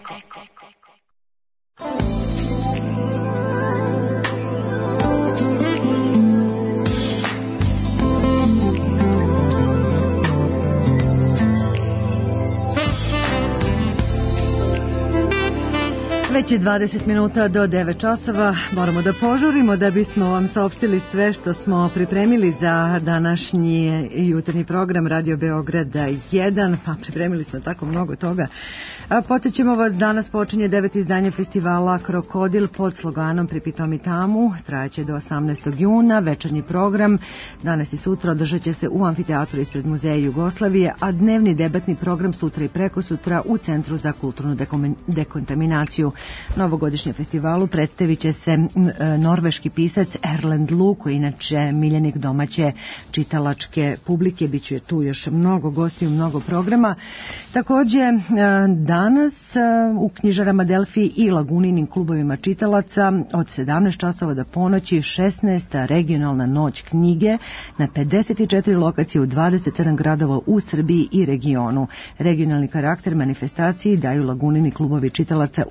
Već je dvadeset minuta do devet časova, moramo da požurimo da bismo vam saopštili sve što smo pripremili za današnji jutarnji program Radio Beograda jedan, pa pripremili smo tako mnogo toga. Podsjećamo vas, danas počinje deveto izdanje festivala Krokodil pod sloganom Pripitom i tamu, trajaće do osamnaestog juna, večernji program danas i sutra održat će se u amfiteatru ispred Muzeja Jugoslavije, a dnevni debatni program sutra i preko sutra u Centru za kulturnu dekontaminaciju. Novogodišnjem festivalu predstavit će se norveški pisac Erlend Lu, koji inače miljenik domaće čitalačke publike. Biće tu još mnogo gostiju, mnogo programa. Takođe, danas u knjižarama Delfi i Laguninim klubovima čitalaca od sedamnaest časova do ponoći šesnaesta regionalna noć knjige na pedeset četiri lokacije u dvadeset sedam gradova u Srbiji i regionu. Regionalni karakter manifestaciji daju Lagunini klubovi čitalaca u Banja Luci,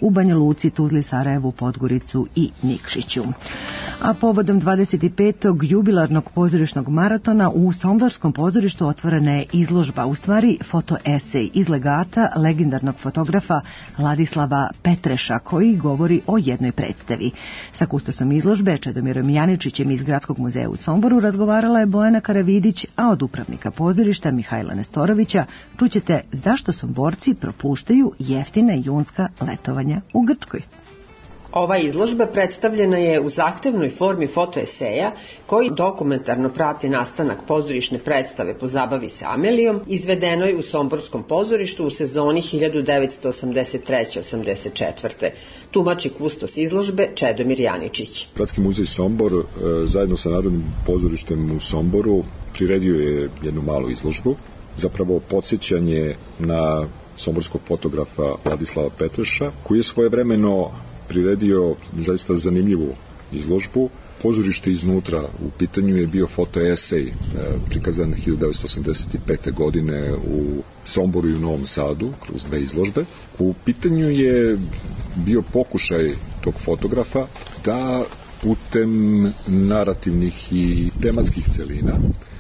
Luci, Tuzli, Sarajevu, Podgoricu i Nikšiću. A povodom dvadeset petog jubilarnog pozorišnog maratona u Somborskom pozorištu otvorena je izložba, u stvari fotoesej iz legata legendarnog fotografa Ladislava Petreša, koji govori o jednoj predstavi. Sa kustosom izložbe, Čedomirom Janičićem iz Gradskog muzeja u Somboru, razgovarala je Bojana Karavidić, a od upravnika pozorišta Mihajla Nestorovića čućete zašto Somborci propuštaju jeftina junska letovanja u Grčkoj. Ova izložba predstavljena je u zahtevnoj formi fotoeseja koji dokumentarno prati nastanak pozorišne predstave Pozabavi se Amelijom, izvedenoj u Somborskom pozorištu u sezoni hiljadu devetsto osamdeset treće osamdeset četvrte Tumači kustos izložbe Čedomir Janičić. Gradski muzej Sombor zajedno sa Narodnim pozorištem u Somboru priredio je jednu malu izložbu, zapravo podsjećanje na somborskog fotografa Ladislava Petreša, koji je svojevremeno priredio zaista zanimljivu izložbu. Pozorište iznutra, u pitanju je bio fotoesej prikazan hiljadu devetsto osamdeset pete. godine u Somboru i u Novom Sadu kroz dve izložbe. U pitanju je bio pokušaj tog fotografa da putem narativnih i tematskih celina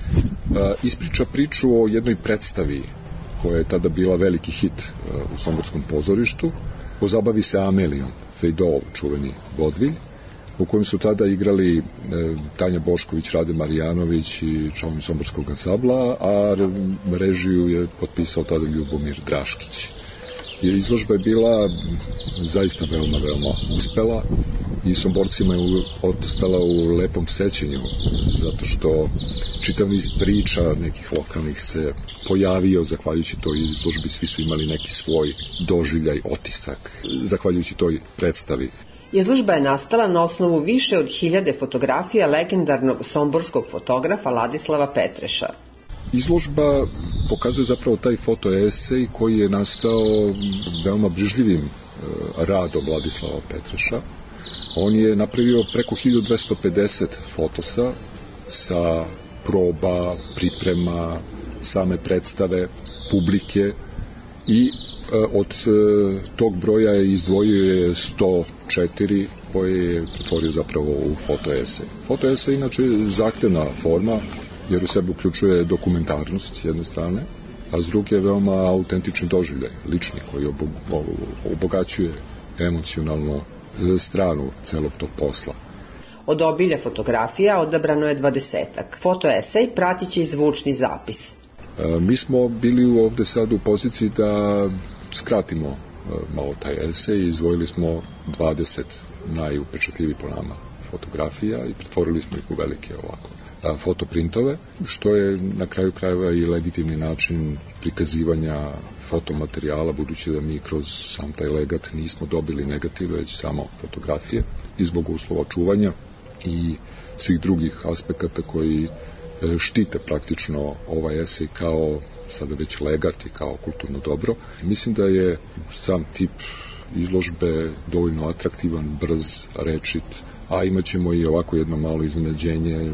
ispriča priču o jednoj predstavi koja je tada bila veliki hit u Somborskom pozorištu. Pozabavi se Amelijom, Fejdov, čuveni vodvilj, u kojem su tada igrali e, Tanja Bošković, Rade Marijanović i članovi Somborskog ansambla, a režiju je potpisao tada Ljubomir Draškić. I izložba je bila zaista veoma, veoma uspela i Somborcima je ostala u lepom sećenju, zato što čitav niz priča nekih lokalnih se pojavio zahvaljujući toj izložbi, svi su imali neki svoj doživljaj, otisak, zahvaljujući toj predstavi. Izložba je nastala na osnovu više od hiljade fotografija legendarnog somborskog fotografa Ladislava Petreša. Izložba pokazuje zapravo taj fotoesej koji je nastao veoma brižljivim radom Ladislava Petreša. On je napravio preko hiljadu dvesta pedeset fotosa sa proba, priprema, same predstave, publike i od tog broja je izdvojio sto četiri koje je pretvorio zapravo u fotoesej. Fotoesej inače je zahtevna forma jer u sebi uključuje dokumentarnost s jedne strane, a s druge je veoma autentični doživljaj, lični, koji obogaćuje emocionalno stranu celog tog posla. Od obilja fotografija odabrano je dvadesetak. Fotoesej pratit će i zvučni zapis. E, mi smo bili ovde sad u poziciji da skratimo e, malo taj esej i izdvojili smo dvadeset najupečatljiviji po nama fotografija i pretvorili smo ih u velike ovako fotoprintove, što je na kraju krajeva i legitimni način prikazivanja fotomaterijala, budući da mi kroz sam taj legat nismo dobili negative, već samo fotografije, i zbog uslova čuvanja i svih drugih aspekata koji štite praktično ovaj esej kao sada već legat i kao kulturno dobro. Mislim da je sam tip izložbe dovoljno atraktivan, brz, rečit, a imat ćemo i ovako jedno malo iznenađenje,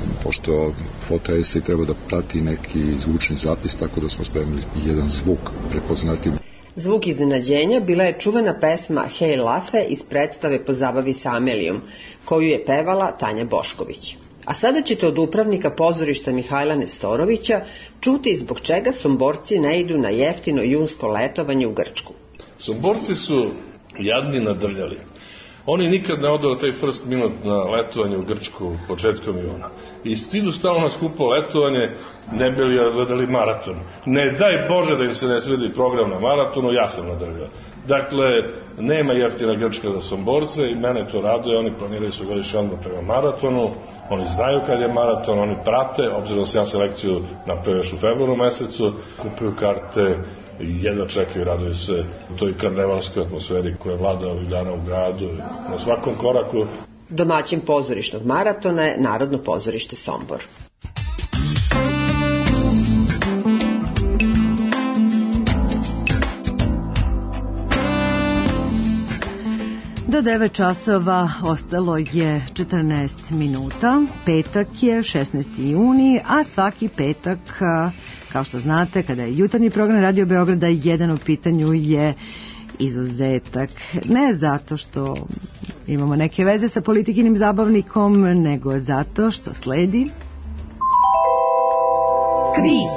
pošto fotoesej treba da prati neki zvučni zapis, tako da smo spremili jedan zvuk prepoznatljiv. Zvuk iznenađenja bila je čuvena pesma Hej Lafe iz predstave Pozabavi se Amelijom, koju je pevala Tanja Bošković. A sada ćete od upravnika pozorišta Mihajla Nestorovića čuti zbog čega Somborci ne idu na jeftino junsko letovanje u Grčku. Somborci su jadni nadrljali. Oni nikad ne odu taj first minut na letovanje u Grčku početkom juna. I stidu stalno na skupo letovanje, ne bi li gledali maraton. Ne daj Bože da im se ne sredi program na maratonu, ja sam nadrljao. Dakle, nema jeftina Grčka za Somborce i mene to raduje, oni planiraju su godišnji odmor prema maratonu, oni znaju kad je maraton, oni prate, obzirom da sam ja selekciju napravio još u februaru mesecu, kupuju karte i jedva čekaju, raduju se u toj karnevalskoj atmosferi koja vlada ovih dana u gradu, na svakom koraku. Domaćin pozorišnog maratona je Narodno pozorište Sombor. Do devet časova ostalo je četrnaest minuta, petak je šesnaesti juni, a svaki petak, kao što znate, kada je jutarnji program Radio Beograda, jedan u pitanju je izuzetak. Ne zato što imamo neke veze sa politikinim zabavnikom, nego zato što sledi Kviz.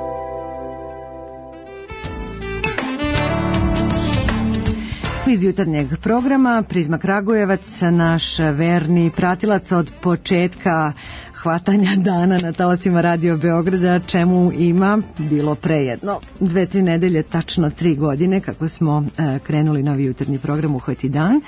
Iz jutarnjeg programa Prizma Kragujevac, naš verni pratilac od početka hvatanja dana na talasima Radio Beograda, čemu ima bilo prejedno dve, tri nedelje, tačno tri godine kako smo e, krenuli novi jutarnji program Uhvati dan.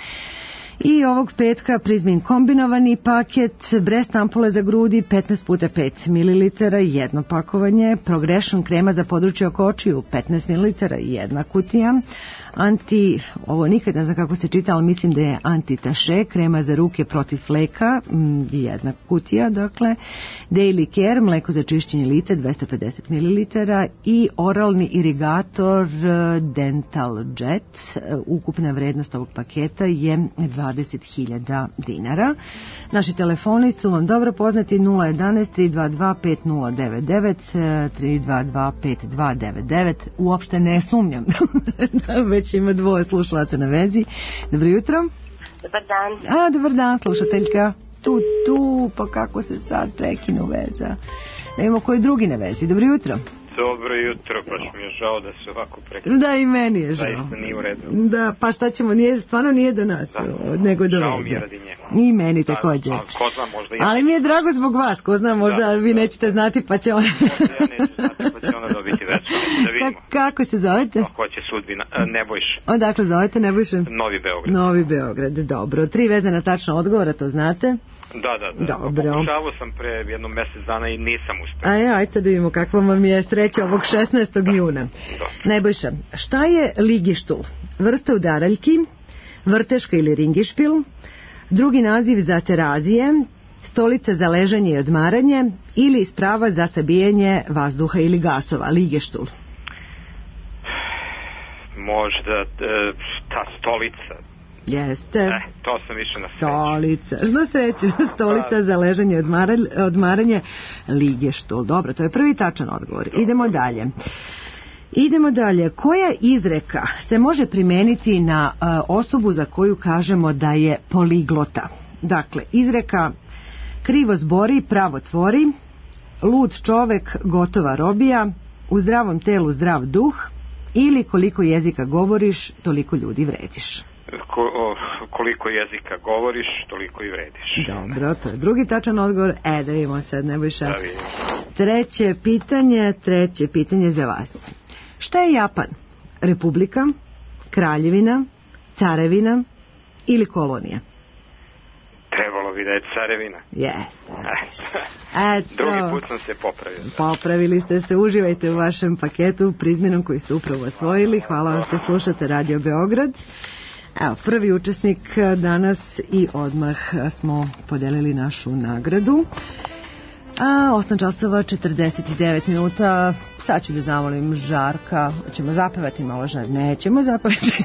I ovog petka Prizmin kombinovani paket, Brest ampule za grudi petnaest puta pet mililitara, jedno pakovanje, Progression krema za područje oko očiju petnaest mililitara, jedna kutija, anti, ovo nikad ne znam kako se čita, ali mislim da je anti-taše, krema za ruke protiv fleka, jedna kutija, dakle, Daily Care, mleko za čišćenje lica dvesta pedeset mililitara i oralni irigator Dental Jet. Ukupna vrednost ovog paketa je dvadeset hiljada dinara. Naši telefoni su vam dobro poznati: nula jedanaest tri dva dva pet nula devet devet, tri dva dva pet dva devet devet. Uopšte ne sumnjam da već ima dvoje slušalaca na vezi. Dobro jutro. Dobar dan. A, dobar dan, slušateljka. Tu, tu, pa kako se sad prekinu veza. Da imamo koji drugi na vezi. Dobro jutro. Dobro jutro, baš mi je žao da se ovako prekinu. Da, i meni je žao. Zaista nije u redu. Da, pa šta ćemo, nije, stvarno nije do nas, da. Nego do žao veze. Mi je radi njega. I meni također. A, a ko zna, možda ja. Ali mi je drago zbog vas, ko zna, možda da, vi nećete znati, pa će ona... Možda ja neću znati, pa će ona dobiti veću, da vidimo. Ka, kako se zovete? Ako će sudbina, Nebojša. Odakle zovete, Nebojša? Novi Beograd. Novi Beograd, dobro. Tri vezana tačno odgovora, to znate? Da, da, da. Dobro. Pokušavao sam pre jednom mjesec dana i nisam uspio. Aj, ajde sad da vidimo kakva vam je sreća ovog šesnaestog juna. Nebojša, šta je ligištul? Vrsta udaraljki, vrteška ili ringišpil, drugi naziv za terazije, stolica za ležanje i odmaranje ili sprava za sabijanje vazduha ili gasova, ligištul? Možda ta stolica. Jeste. E, to sam više na sreću. Stolica. Na sreću. Stolica za ležanje i odmaranje, ligištul. Dobro, to je prvi tačan odgovor. Idemo dalje. Idemo dalje. Koja izreka se može primeniti na uh, osobu za koju kažemo da je poliglota? Dakle, izreka krivo zbori, pravo tvori, lud čovek, gotova robija, u zdravom telu zdrav duh ili koliko jezika govoriš, toliko ljudi vrediš. Ko, o, koliko jezika govoriš, toliko i vrediš. Dobro, to je drugi tačan odgovor. E, da vidimo sad, Nebojša. Da vidimo. Treće pitanje, treće pitanje za vas. Šta je Japan? Republika, kraljevina, carevina ili kolonija? Trebalo bi da je carevina. Jeste. Eto. Drugi put sam se popravio. Popravili ste se, uživajte u vašem paketu Prizminom koji ste upravo osvojili. Hvala vam što slušate Radio Beograd. Evo, prvi učesnik danas i odmah smo podelili našu nagradu. A, osam časova četrdeset devet minuta. Sad ću da zamolim Žarka. Ćemo zapevati malo Žar? Nećemo zapevati.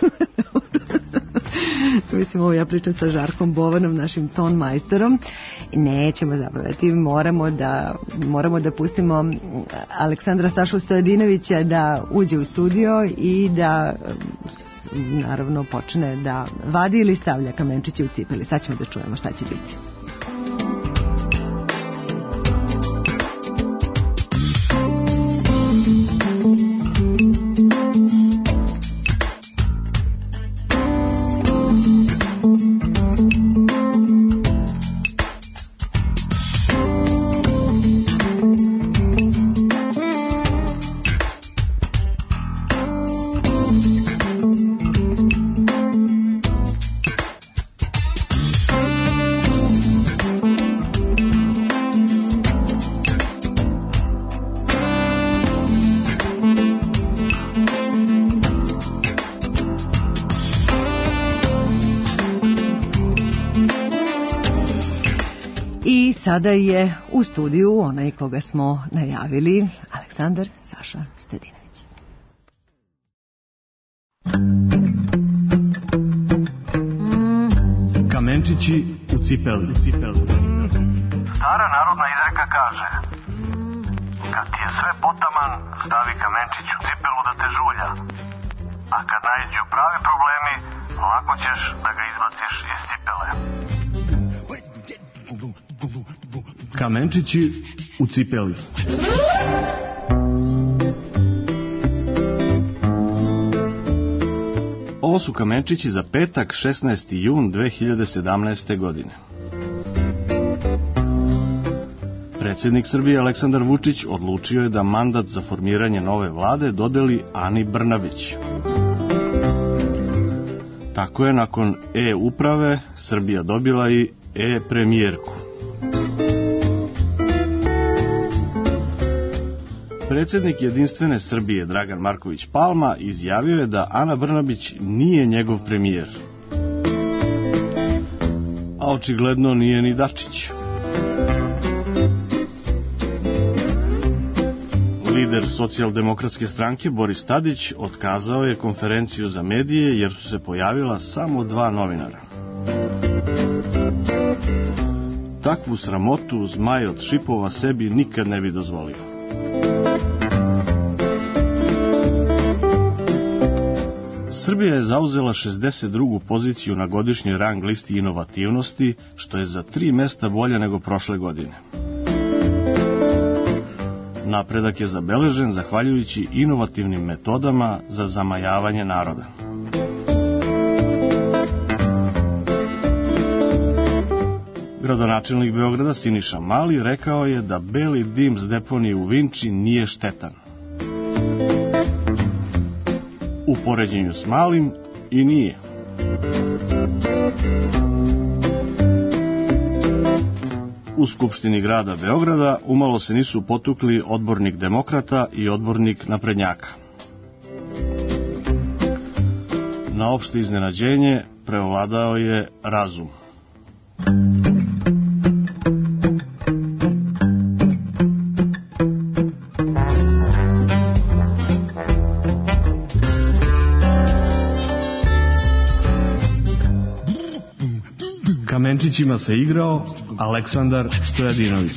Mislim, ovo ja pričam sa Žarkom Bovanom, našim ton majstorom. Nećemo zapevati. Moramo da, moramo da pustimo Aleksandra Sašu Stojadinovića da uđe u studio i da naravno počne da vadi ili stavlja kamenčiće u cipeli. Sad ćemo da čujemo šta će biti. Sada je u studiju onaj koga smo najavili, Aleksandar Saša Stojadinović. Kamenčići u cipeli. Stara narodna izreka kaže: kad ti je sve potaman, stavi kamenčić u cipelu da te žulja. a kad naiđu pravi problemi, lako ćeš da ga izbaciš iz cipele. Kamenčići u cipeli. Ovo su kamenčići za petak, šesnaesti jun dve hiljade sedamnaeste. godine. Predsjednik Srbije Aleksandar Vučić odlučio je da mandat za formiranje nove vlade dodeli Ani Brnabić. Tako je nakon e-uprave Srbija dobila i e-premijerku. Predsjednik Jedinstvene Srbije Dragan Marković Palma izjavio je da Ana Brnabić nije njegov premijer. A očigledno nije ni Dačić. Lider socijaldemokratske stranke Boris Tadić otkazao je konferenciju za medije jer su se pojavila samo dva novinara. Takvu sramotu Zmaj od Šipova sebi nikad ne bi dozvolio. Srbija je zauzela šezdeset drugu poziciju na godišnjoj rang listi inovativnosti, što je za tri mesta bolje nego prošle godine. Napredak je zabeležen zahvaljujući inovativnim metodama za zamajavanje naroda. Gradonačelnik Beograda Siniša Mali rekao je da beli dim s deponije u Vinči nije štetan. U poređenju s Malim i nije. U Skupštini grada Beograda umalo se nisu potukli odbornik Demokrata i odbornik Naprednjaka. Na opšte iznenađenje preovladao je razum. Kamenčićima se igrao Aleksandar Stojadinović.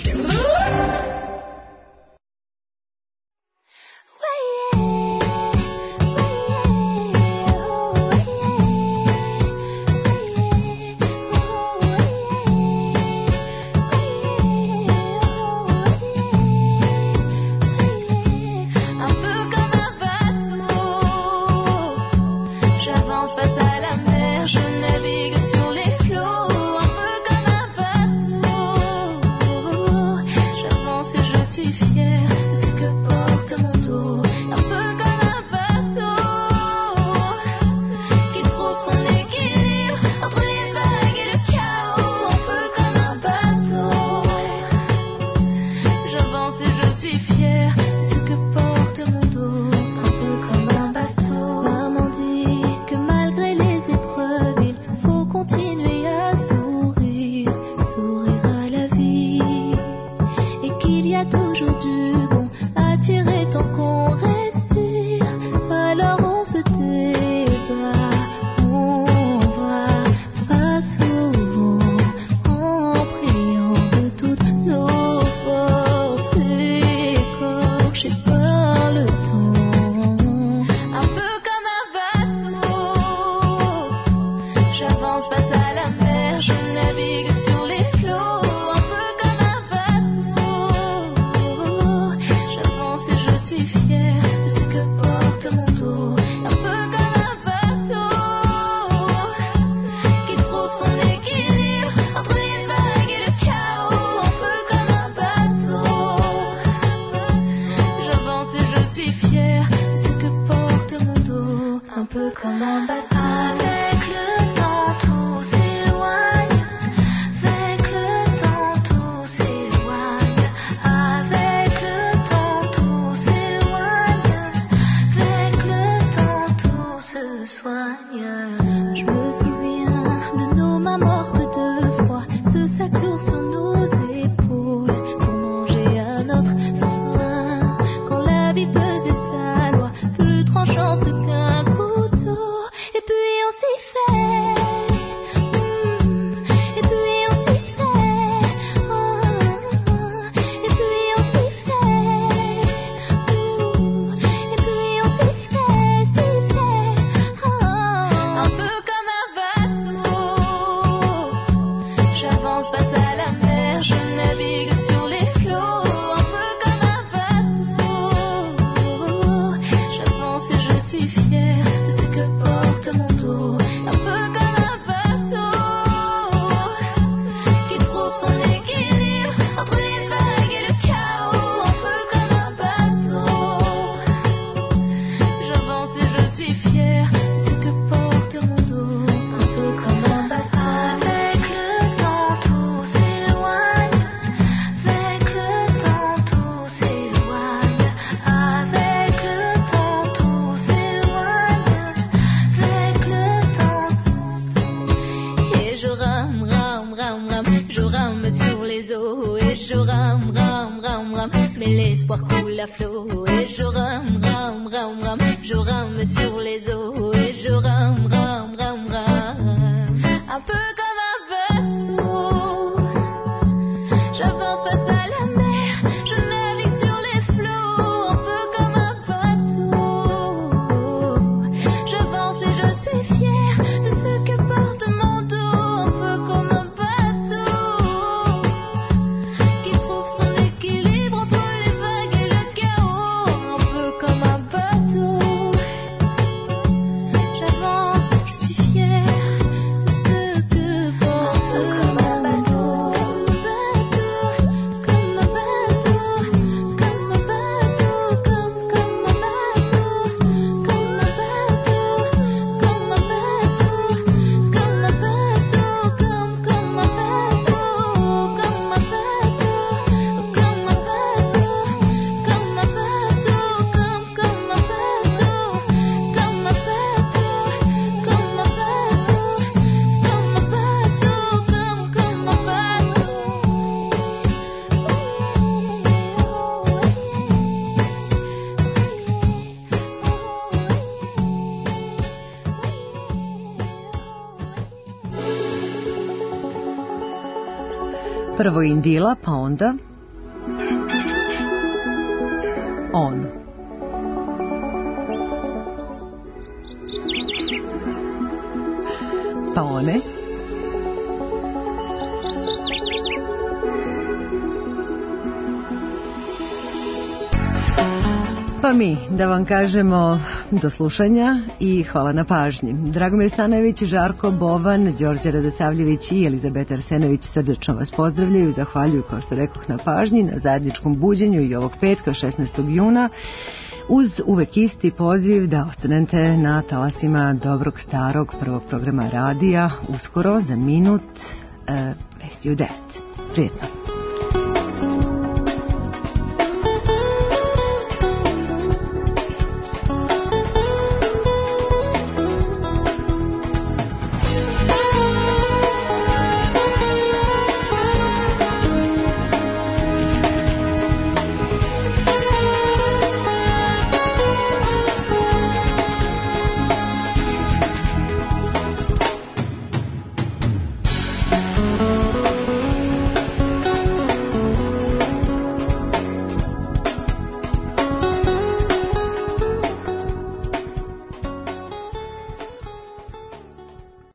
et je rame, rame, rame, rame, je rame sur les eaux et je rame, rame, rame, rame, un peu comme un bateau. J'avance face à la mer, je navigue sur les flots, un peu comme un bateau. J'avance et je suis fière de ce que porte mon dos, un peu comme un bateau qui trouve son équilibre entre les vagues et le chaos, un peu comme un bateau. J'avance, je suis fière de ce que porte mon dos, comme un bateau, comme un bateau, comme comme un bateau, comme un bateau, comme un bateau, comme un bateau, comme comme un bateau, comme un bateau, comme un bateau, comme un bateau, comme comme un bateau, comme un bateau, comme un Prvo Indila, pa onda on. Pa one. Pa mi, da vam kažemo do slušanja i hvala na pažnji. Dragomir Stanojević, Žarko Bovan, Đorđe Radosavljević i Elizabeta Arsenović srdačno vas pozdravljaju i zahvaljuju, kao što rekoh, na pažnji, na zajedničkom buđenju i ovog petka šesnaestog juna, uz uvek isti poziv da ostanete na talasima dobrog starog prvog programa radija, uskoro za minut e, vesti u devet. Prijetno.